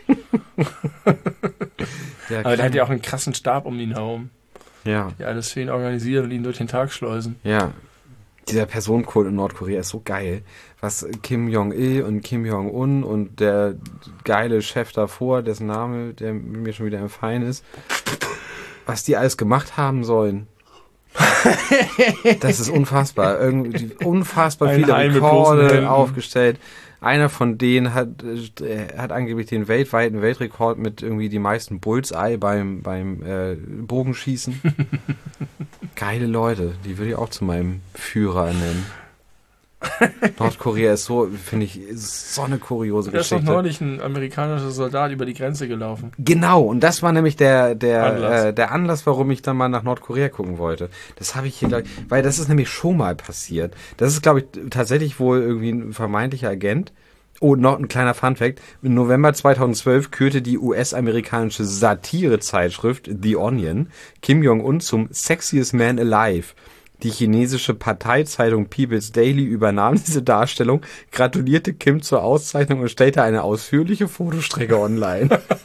Der Aber der kann- hat ja auch einen krassen Stab um ihn herum, ja, die alles für ihn organisieren und ihn durch den Tag schleusen. ja. Dieser Personenkult in Nordkorea ist so geil. Was Kim Jong-il und Kim Jong-un und der geile Chef davor, dessen Name, der mir schon wieder entfallen ist, was die alles gemacht haben sollen. Das ist unfassbar. Irgendwie unfassbar Ein viele Hai mit bloßen Rekorde Händen. aufgestellt. Einer von denen hat, äh, hat angeblich den weltweiten Weltrekord mit irgendwie die meisten Bullseye beim, beim äh, Bogenschießen. Geile Leute, die würde ich auch zu meinem Führer nennen. Nordkorea ist so, finde ich, ist so eine kuriose Da ist Geschichte. doch neulich ein amerikanischer Soldat über die Grenze gelaufen. Genau, und das war nämlich der der Anlass. Äh, der Anlass, warum ich dann mal nach Nordkorea gucken wollte. Das habe ich hier gleich, weil das ist nämlich schon mal passiert. Das ist, glaube ich, tatsächlich wohl irgendwie ein vermeintlicher Agent. Oh, noch ein kleiner Funfact. Im November zweitausendzwölf kürte die U S-amerikanische Satirezeitschrift The Onion Kim Jong-un zum Sexiest Man Alive. Die chinesische Parteizeitung People's Daily übernahm diese Darstellung, gratulierte Kim zur Auszeichnung und stellte eine ausführliche Fotostrecke online.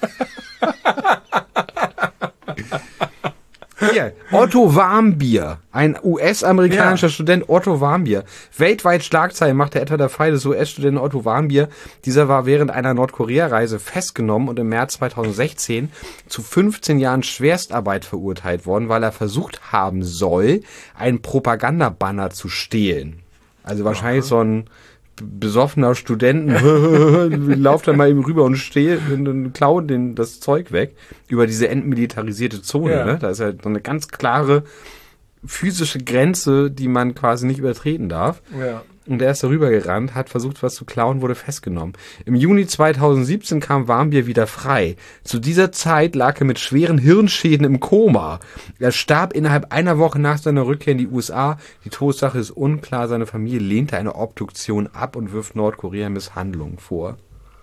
Hier, Otto Warmbier, ein U S-amerikanischer Ja. Student Otto Warmbier. Weltweit Schlagzeilen machte etwa der Fall des U S-Studenten Otto Warmbier. Dieser war während einer Nordkorea-Reise festgenommen und im März zweitausendsechzehn zu fünfzehn Jahren Schwerstarbeit verurteilt worden, weil er versucht haben soll, einen Propagandabanner zu stehlen. Also wahrscheinlich so ein besoffener Studenten lauft dann mal eben rüber und stehlt und klaut den das Zeug weg über diese entmilitarisierte Zone. Ja. Ne? Da ist halt so eine ganz klare physische Grenze, die man quasi nicht übertreten darf. Ja. Und er ist darüber gerannt, hat versucht, was zu klauen, wurde festgenommen. Im Juni zweitausendsiebzehn kam Warmbier wieder frei. Zu dieser Zeit lag er mit schweren Hirnschäden im Koma. Er starb innerhalb einer Woche nach seiner Rückkehr in die U S A. Die Todessache ist unklar. Seine Familie lehnte eine Obduktion ab und wirft Nordkorea Misshandlungen vor.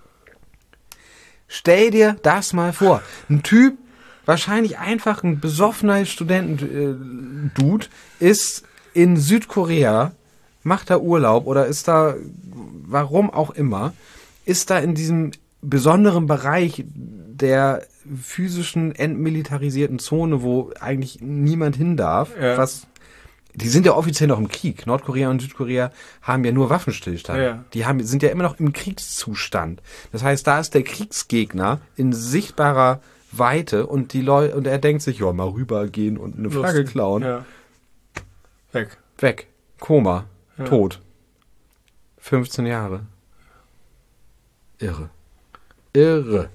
Stell dir das mal vor. Ein Typ, wahrscheinlich einfach ein besoffener Studenten-Dude, ist in Südkorea, macht da Urlaub oder ist da, warum auch immer, ist da in diesem besonderen Bereich der physischen entmilitarisierten Zone, wo eigentlich niemand hin darf. Ja. Was, die sind ja offiziell noch im Krieg. Nordkorea und Südkorea haben ja nur Waffenstillstand. Ja. Die haben, sind ja immer noch im Kriegszustand. Das heißt, da ist der Kriegsgegner in sichtbarer Weite und die Leute, und er denkt sich, ja, mal rübergehen und eine Flagge Lustig. klauen. Ja. Weg. Weg. Koma. Ja. Tot. fünfzehn Jahre. Irre. Irre.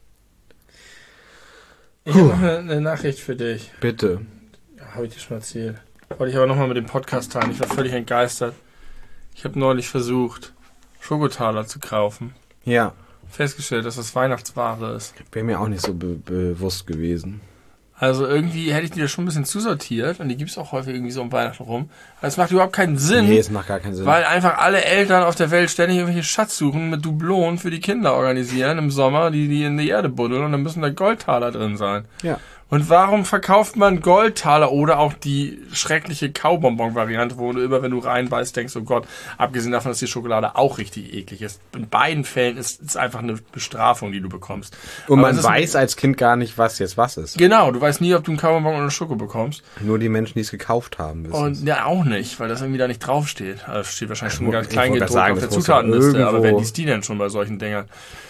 Ich habe noch eine, eine Nachricht für dich. Bitte. Ja, habe ich dir schon erzählt. Wollte ich aber nochmal mit dem Podcast teilen. Ich war völlig entgeistert. Ich habe neulich versucht, Schokotaler zu kaufen. Ja. Festgestellt, dass das Weihnachtsware ist. Wäre mir auch nicht so be bewusst gewesen. Also irgendwie hätte ich die da schon ein bisschen zusortiert und die gibt es auch häufig irgendwie so um Weihnachten rum. Aber es macht überhaupt keinen Sinn, Nee, es macht gar keinen Sinn. weil einfach alle Eltern auf der Welt ständig irgendwelche Schatzsuchen mit Dublonen für die Kinder organisieren im Sommer, die die in die Erde buddeln und dann müssen da Goldtaler drin sein. ja. Und warum verkauft man Goldtaler oder auch die schreckliche Kaubonbon-Variante, wo du immer, wenn du reinbeißt, denkst, oh Gott, abgesehen davon, dass die Schokolade auch richtig eklig ist. In beiden Fällen ist es einfach eine Bestrafung, die du bekommst. Und Aber man es ist- weiß als Kind gar nicht, was jetzt was ist. Genau, du weißt nie, ob du einen Kaubonbon oder eine Schoko bekommst. Nur die Menschen, die es gekauft haben, wissen Und ja, auch nicht, weil das irgendwie da nicht draufsteht. Also steht wahrscheinlich schon Ich ganz wollte klein gerade gedruckt sagen, auf das der muss ja Zutatenliste, aber irgendwo- wer liest die denn schon bei solchen Dingern?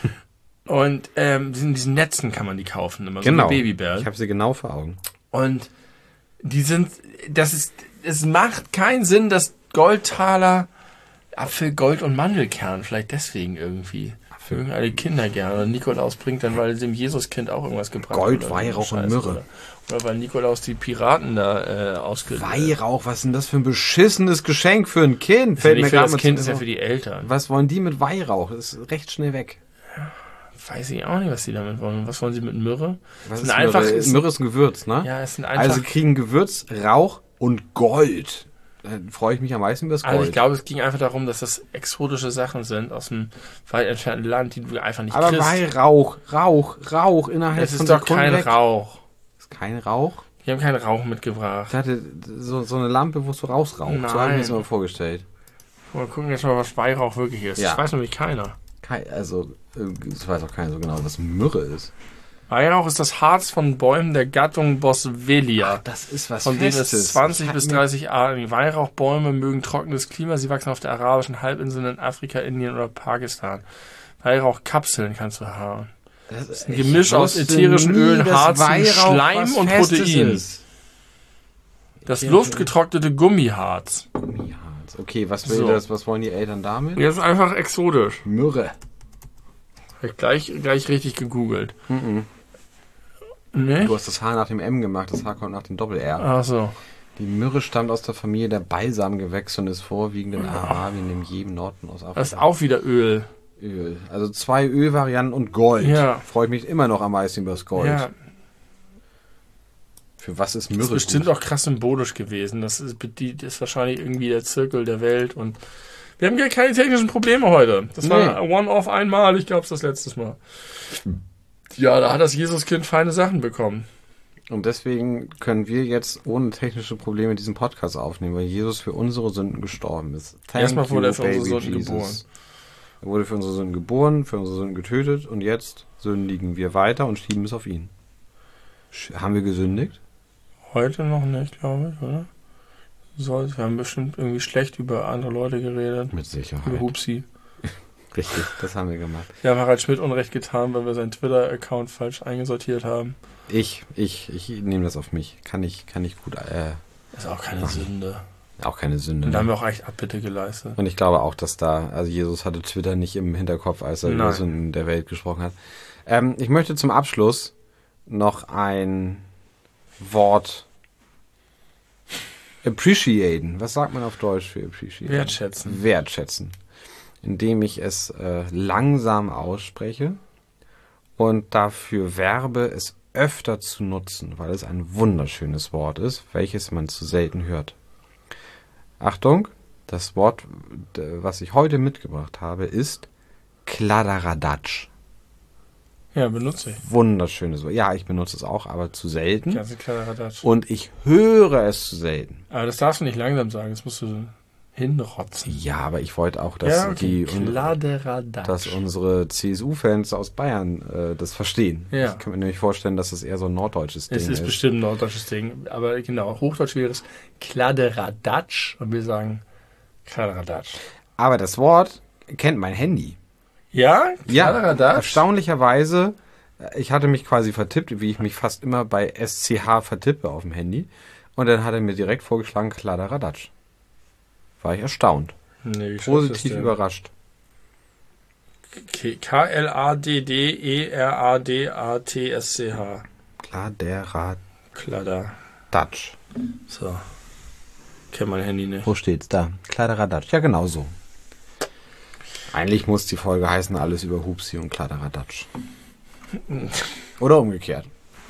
Und ähm, in diesen Netzen kann man die kaufen, immer Genau. so wie Babybell. Ich habe sie genau vor Augen. Und die sind, das ist, es macht keinen Sinn, dass Goldtaler Apfel, Gold und Mandelkern, vielleicht deswegen irgendwie. Für irgendeine Kinder gerne. Oder Nikolaus bringt dann, weil dem Jesuskind auch irgendwas gebracht Gold, oder so Weihrauch und Scheiße, Myrrhe. Oder, oder weil Nikolaus die Piraten da äh, ausgelöst hat. Weihrauch, was ist denn das für ein beschissenes Geschenk für ein Kind? Ist ja nicht für grad das mal Kind, zu- ist ja für die Eltern. Was wollen die mit Weihrauch? Das ist recht schnell weg. Weiß ich auch nicht, was die damit wollen. Was wollen sie mit Myrrhe? Was sind ist einfach- Myrrhe? ist- Myrrhe ist ein Gewürz, ne? Ja, es sind einfach. Also kriegen Gewürz, Rauch und Gold. Dann freue ich mich am meisten über das Gold. Also ich glaube, es ging einfach darum, dass das exotische Sachen sind aus einem weit entfernten Land, die du einfach nicht Aber kriegst. Weihrauch, Rauch, Rauch innerhalb Es von ist doch Sekunden kein weg. Rauch. Ist kein Rauch? Die haben keinen Rauch mitgebracht. Ich hatte so, so eine Lampe, wo es so rausraucht. So habe ich mir das Nein. mal vorgestellt. Mal gucken jetzt mal, was Weihrauch wirklich ist. Ja. Das weiß nämlich keiner. Kein, also, äh, das weiß auch keiner so genau, was Myrrhe ist. Weihrauch ist das Harz von Bäumen der Gattung Boswellia. Das ist was Von denen es Festes. zwanzig Das bis hat mir- dreißig Arten. Weihrauchbäume mögen trockenes Klima. Sie wachsen auf der arabischen Halbinsel in Afrika, Indien oder Pakistan. Weihrauchkapseln kannst du haben. Das ist ein Gemisch aus wusste ätherischen nie, Ölen, dass Harzen, Weihrauch Schleim was und Festes Protein. ist. Das Ja, luftgetrocknete Gummiharz. Gummiharz. Okay, was will So. das? Was wollen die Eltern damit? Das ist einfach exotisch. Myrrhe. Hab ich gleich, gleich richtig gegoogelt. Mhm. Ne? Du hast das H nach dem M gemacht, das H kommt nach dem Doppel-R. Ach so. Die Myrrhe stammt aus der Familie der Balsamgewächse und ist vorwiegend in Arabien, im Jemen, Norden aus Afrika. Das ist auch wieder Öl. Öl. Also zwei Ölvarianten und Gold. Ja. Freue ich mich immer noch am meisten über das Gold. Ja, Für was ist das Myrrhe ist bestimmt gut? auch krass symbolisch gewesen. Das ist, die, das ist wahrscheinlich irgendwie der Zirkel der Welt. Und wir haben gar keine technischen Probleme heute. Das war Nee. One-Off einmal. Ich glaube, es das letztes Mal. Ja, da hat das Jesuskind feine Sachen bekommen. Und deswegen können wir jetzt ohne technische Probleme diesen Podcast aufnehmen, weil Jesus für unsere Sünden gestorben ist. Thank Erstmal wurde you, er für unsere baby Sünden Jesus. geboren. Er wurde für unsere Sünden geboren, für unsere Sünden getötet und jetzt sündigen wir weiter und schieben es auf ihn. Sch- Haben wir gesündigt? Heute noch nicht, glaube ich, oder? Soll, wir haben bestimmt irgendwie schlecht über andere Leute geredet. Mit Sicherheit. Über Hupsi. Richtig, das haben wir gemacht. Wir haben Harald Schmidt Unrecht getan, weil wir seinen Twitter-Account falsch eingesortiert haben. Ich, ich, ich nehme das auf mich. Kann ich, kann ich gut, äh, Ist auch keine Sünde. auch keine Sünde. Und da haben Ne? wir auch echt Abbitte geleistet. Und ich glaube auch, dass da, also Jesus hatte Twitter nicht im Hinterkopf, als er Nein. über Sünden der Welt gesprochen hat. Ähm, ich möchte zum Abschluss noch ein Wort appreciaten. Was sagt man auf Deutsch für appreciaten? Wertschätzen. Wertschätzen. Indem ich es äh, langsam ausspreche und dafür werbe, es öfter zu nutzen, weil es ein wunderschönes Wort ist, welches man zu selten hört. Achtung, das Wort, d- was ich heute mitgebracht habe, ist Kladderadatsch. Ja, benutze ich. Wunderschönes Wort. Ja, ich benutze es auch, aber zu selten. Ganz ein kleiner Radatsch. Und ich höre es zu selten. Aber das darfst du nicht langsam sagen, das musst du hinrotzen. Ja, aber ich wollte auch, dass, Ja, okay. die, un- Kladderadatsch. dass unsere C S U-Fans aus Bayern äh, das verstehen. Ja. Ich kann mir nämlich vorstellen, dass es eher so ein norddeutsches Ding Es ist. ist bestimmt ein norddeutsches Ding. Aber genau, Hochdeutsch wäre es Kladderadatsch und wir sagen Kladderadatsch. Aber das Wort kennt mein Handy. Ja? Ja, Kladderadatsch? erstaunlicherweise, äh, ich hatte mich quasi vertippt, wie ich mich fast immer bei S C H vertippe auf dem Handy. Und dann hat er mir direkt vorgeschlagen, Kladderadatsch. War ich erstaunt. Nee, wie schreibt das Positiv denn? überrascht. K L A D D E R A D A T S C H. Kladderadatsch. Kladder. So. Kennt mein Handy nicht. Wo steht's da? Kladderadatsch. Ja, genau so. Eigentlich muss die Folge heißen, alles über Hupsi und Kladderadatsch. Oder umgekehrt.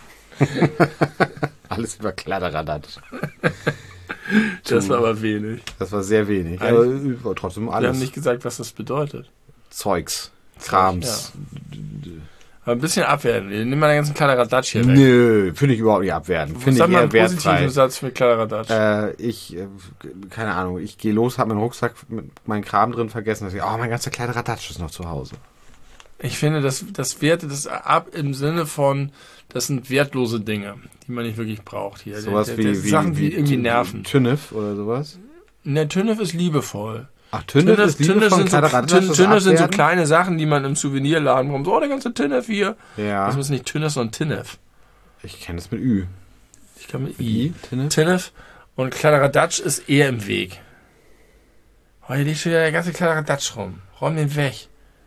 Alles über Kladderadatsch. Das war aber wenig. Das war sehr wenig. Eigentlich- Aber trotzdem Wir haben alles nicht gesagt, was das bedeutet. Zeugs. Krams. Aber ein bisschen abwerten. Wir nehmen mal den ganzen Kladderadatsch hier weg. Nö, finde ich überhaupt nicht abwerten. Finde Sag ich mal eher einen positiven wertfrei. Satz mit Kladderadatsch. Äh, ich, äh, keine Ahnung, ich gehe los, habe meinen Rucksack mit meinem Kram drin vergessen. Ich, oh, mein ganzer Kladderadatsch ist noch zu Hause. Ich finde, das, das wertet das ab im Sinne von, das sind wertlose Dinge, die man nicht wirklich braucht hier. Sowas Der- wie, der- wie, Sachen, die wie irgendwie Tü- nerven. Tünnef oder sowas. Ne, Tünnef ist liebevoll. Ach, Tünnef ist Liebe Tünnef von sind, so, Kladderadatsch. Tün- das Tünnef sind so Abwerten? kleine Sachen, die man im Souvenirladen bekommt. So, oh, der ganze Tünnef hier. Ja, Das ist nicht Tünnef, sondern Tinnef. ich kenne das mit Ü. Ich kann mit I, I. Tinnef? Tinnef. Und Kladderadatsch ist eher im Weg. Oh, hier liegt schon wieder der ganze Kladderadatsch rum. Räum den weg.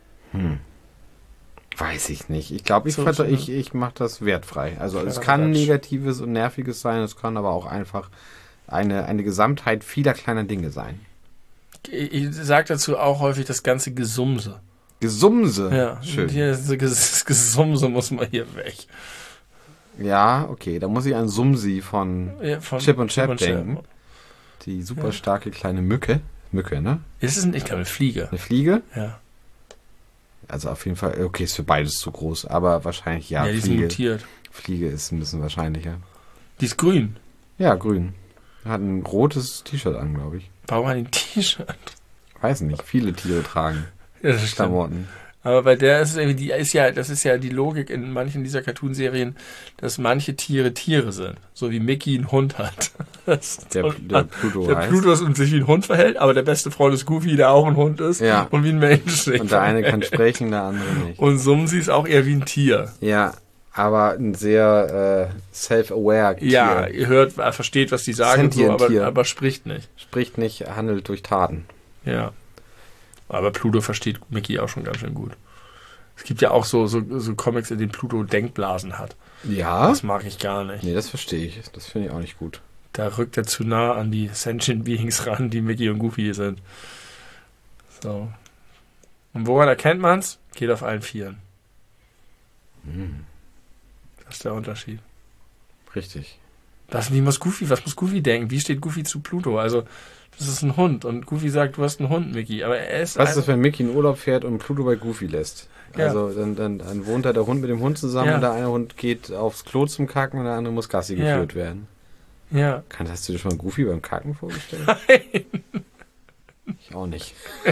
Weiß ich nicht. Ich glaube, ich, So, so, so, ich, ich mache das wertfrei. Also es Kladderadatsch. kann Negatives und Nerviges sein, es kann aber auch einfach eine, eine Gesamtheit vieler kleiner Dinge sein. Ich, ich sage dazu auch häufig das ganze Gesumse. Gesumse. Ja, Schön. Hier, das Ges- Gesumse muss mal hier weg. Ja, okay. Da muss ich an Sumsi von Ja, von Chip und Chap Chap. denken. Die super starke kleine Mücke. Mücke, ne? Ist es ein, ich glaube, eine Fliege. Eine Fliege. Ja, Also auf jeden Fall, okay, ist für beides zu groß, aber wahrscheinlich ja. ja, die ist Fliege. mutiert. Fliege ist ein bisschen wahrscheinlicher. Die ist grün. Ja, grün. Hat ein rotes T-Shirt an, glaube ich. Warum hat die ein T-Shirt? Weiß nicht, viele Tiere tragen Ja, das stimmt. Klamotten. Aber bei der ist es irgendwie, die ist ja, das ist ja die Logik in manchen dieser Cartoonserien, dass manche Tiere Tiere sind. So wie Mickey einen Hund hat. Das, Der, und- der Pluto der heißt. Pluto ist und sich wie ein Hund verhält, aber der beste Freund ist Goofy, der auch ein Hund ist Ja. und wie ein Mensch sich Und der eine kann verhält. sprechen, der andere nicht. Und Sumsi ist auch eher wie ein Tier. Ja, aber ein sehr äh, self-aware Tier. Ja, ihr hört, er versteht, was die sagen, und so, Sentient aber, Tier. aber spricht nicht. Spricht nicht, handelt durch Taten. Ja. Aber Pluto versteht Mickey auch schon ganz schön gut. Es gibt ja auch so, so, so Comics, in denen Pluto Denkblasen hat. Ja? Das mag ich gar nicht. Nee, das verstehe ich. Das finde ich auch nicht gut. Da rückt er zu nah an die Sentient Beings ran, die Mickey und Goofy sind. So. Und woran erkennt man's? Geht auf allen Vieren. Hm. Das ist der Unterschied. Richtig. Was, wie muss Goofy, was muss Goofy denken? Wie steht Goofy zu Pluto? Also, das ist ein Hund. Und Goofy sagt, du hast einen Hund, Mickey. Aber er ist. Was ist das, wenn Mickey in Urlaub fährt und Pluto bei Goofy lässt? Ja. Also, dann, dann, dann wohnt da der Hund mit dem Hund zusammen Ja. und der eine Hund geht aufs Klo zum Kacken und der andere muss Gassi Ja. geführt werden. Ja. Kann, hast du dir schon mal Goofy beim Kacken vorgestellt? Nein. Ich auch nicht.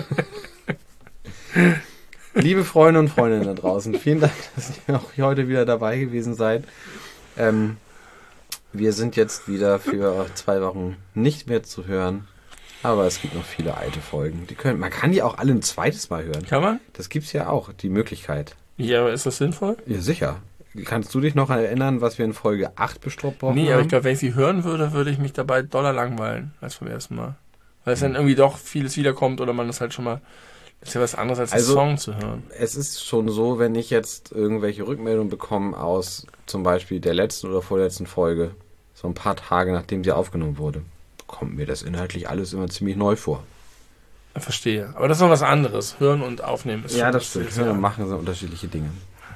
Liebe Freunde und Freundinnen da draußen, vielen Dank, dass ihr auch heute wieder dabei gewesen seid. Ähm, wir sind jetzt wieder für zwei Wochen nicht mehr zu hören, aber es gibt noch viele alte Folgen. Die können, man kann die auch alle ein zweites Mal hören. Kann man? Das gibt's ja auch, die Möglichkeit. Ja, aber ist das sinnvoll? Ja, sicher. Kannst du dich noch erinnern, was wir in Folge acht besprochen Nee, aber haben? ich glaube, wenn ich sie hören würde, würde ich mich dabei doller langweilen als beim ersten Mal. Weil es dann irgendwie doch vieles wiederkommt oder man das halt schon mal. Das ist ja was anderes als Also, einen Song zu hören. Es ist schon so, wenn ich jetzt irgendwelche Rückmeldungen bekomme aus zum Beispiel der letzten oder vorletzten Folge, so ein paar Tage nachdem sie aufgenommen wurde, kommt mir das inhaltlich alles immer ziemlich neu vor. Ich verstehe. Aber das ist noch was anderes. Hören und aufnehmen ist Ja, schon das stimmt. sehr- Hören und machen sind unterschiedliche Dinge.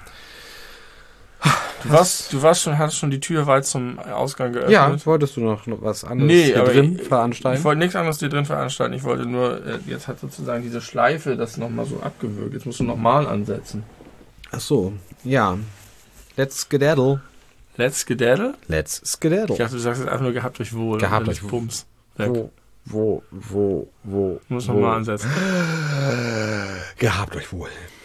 Du warst, du warst schon, hattest schon die Tür weit zum Ausgang geöffnet. Ja, wolltest du noch was anderes Nee, hier aber drin ich, veranstalten? ich wollte nichts anderes dir drin veranstalten. Ich wollte nur, äh, jetzt hat sozusagen diese Schleife das nochmal so abgewürgt. Jetzt musst du nochmal ansetzen. Ach so, ja. Let's skedaddle. Let's Gedaddle? Let's Ich skedaddle. dachte, du sagst jetzt einfach nur gehabt euch wohl. Gehabt und dann euch ist wohl. Bums. Weg. Wo, wo, wo, wo, Du musst wo. nochmal ansetzen. Gehabt euch wohl.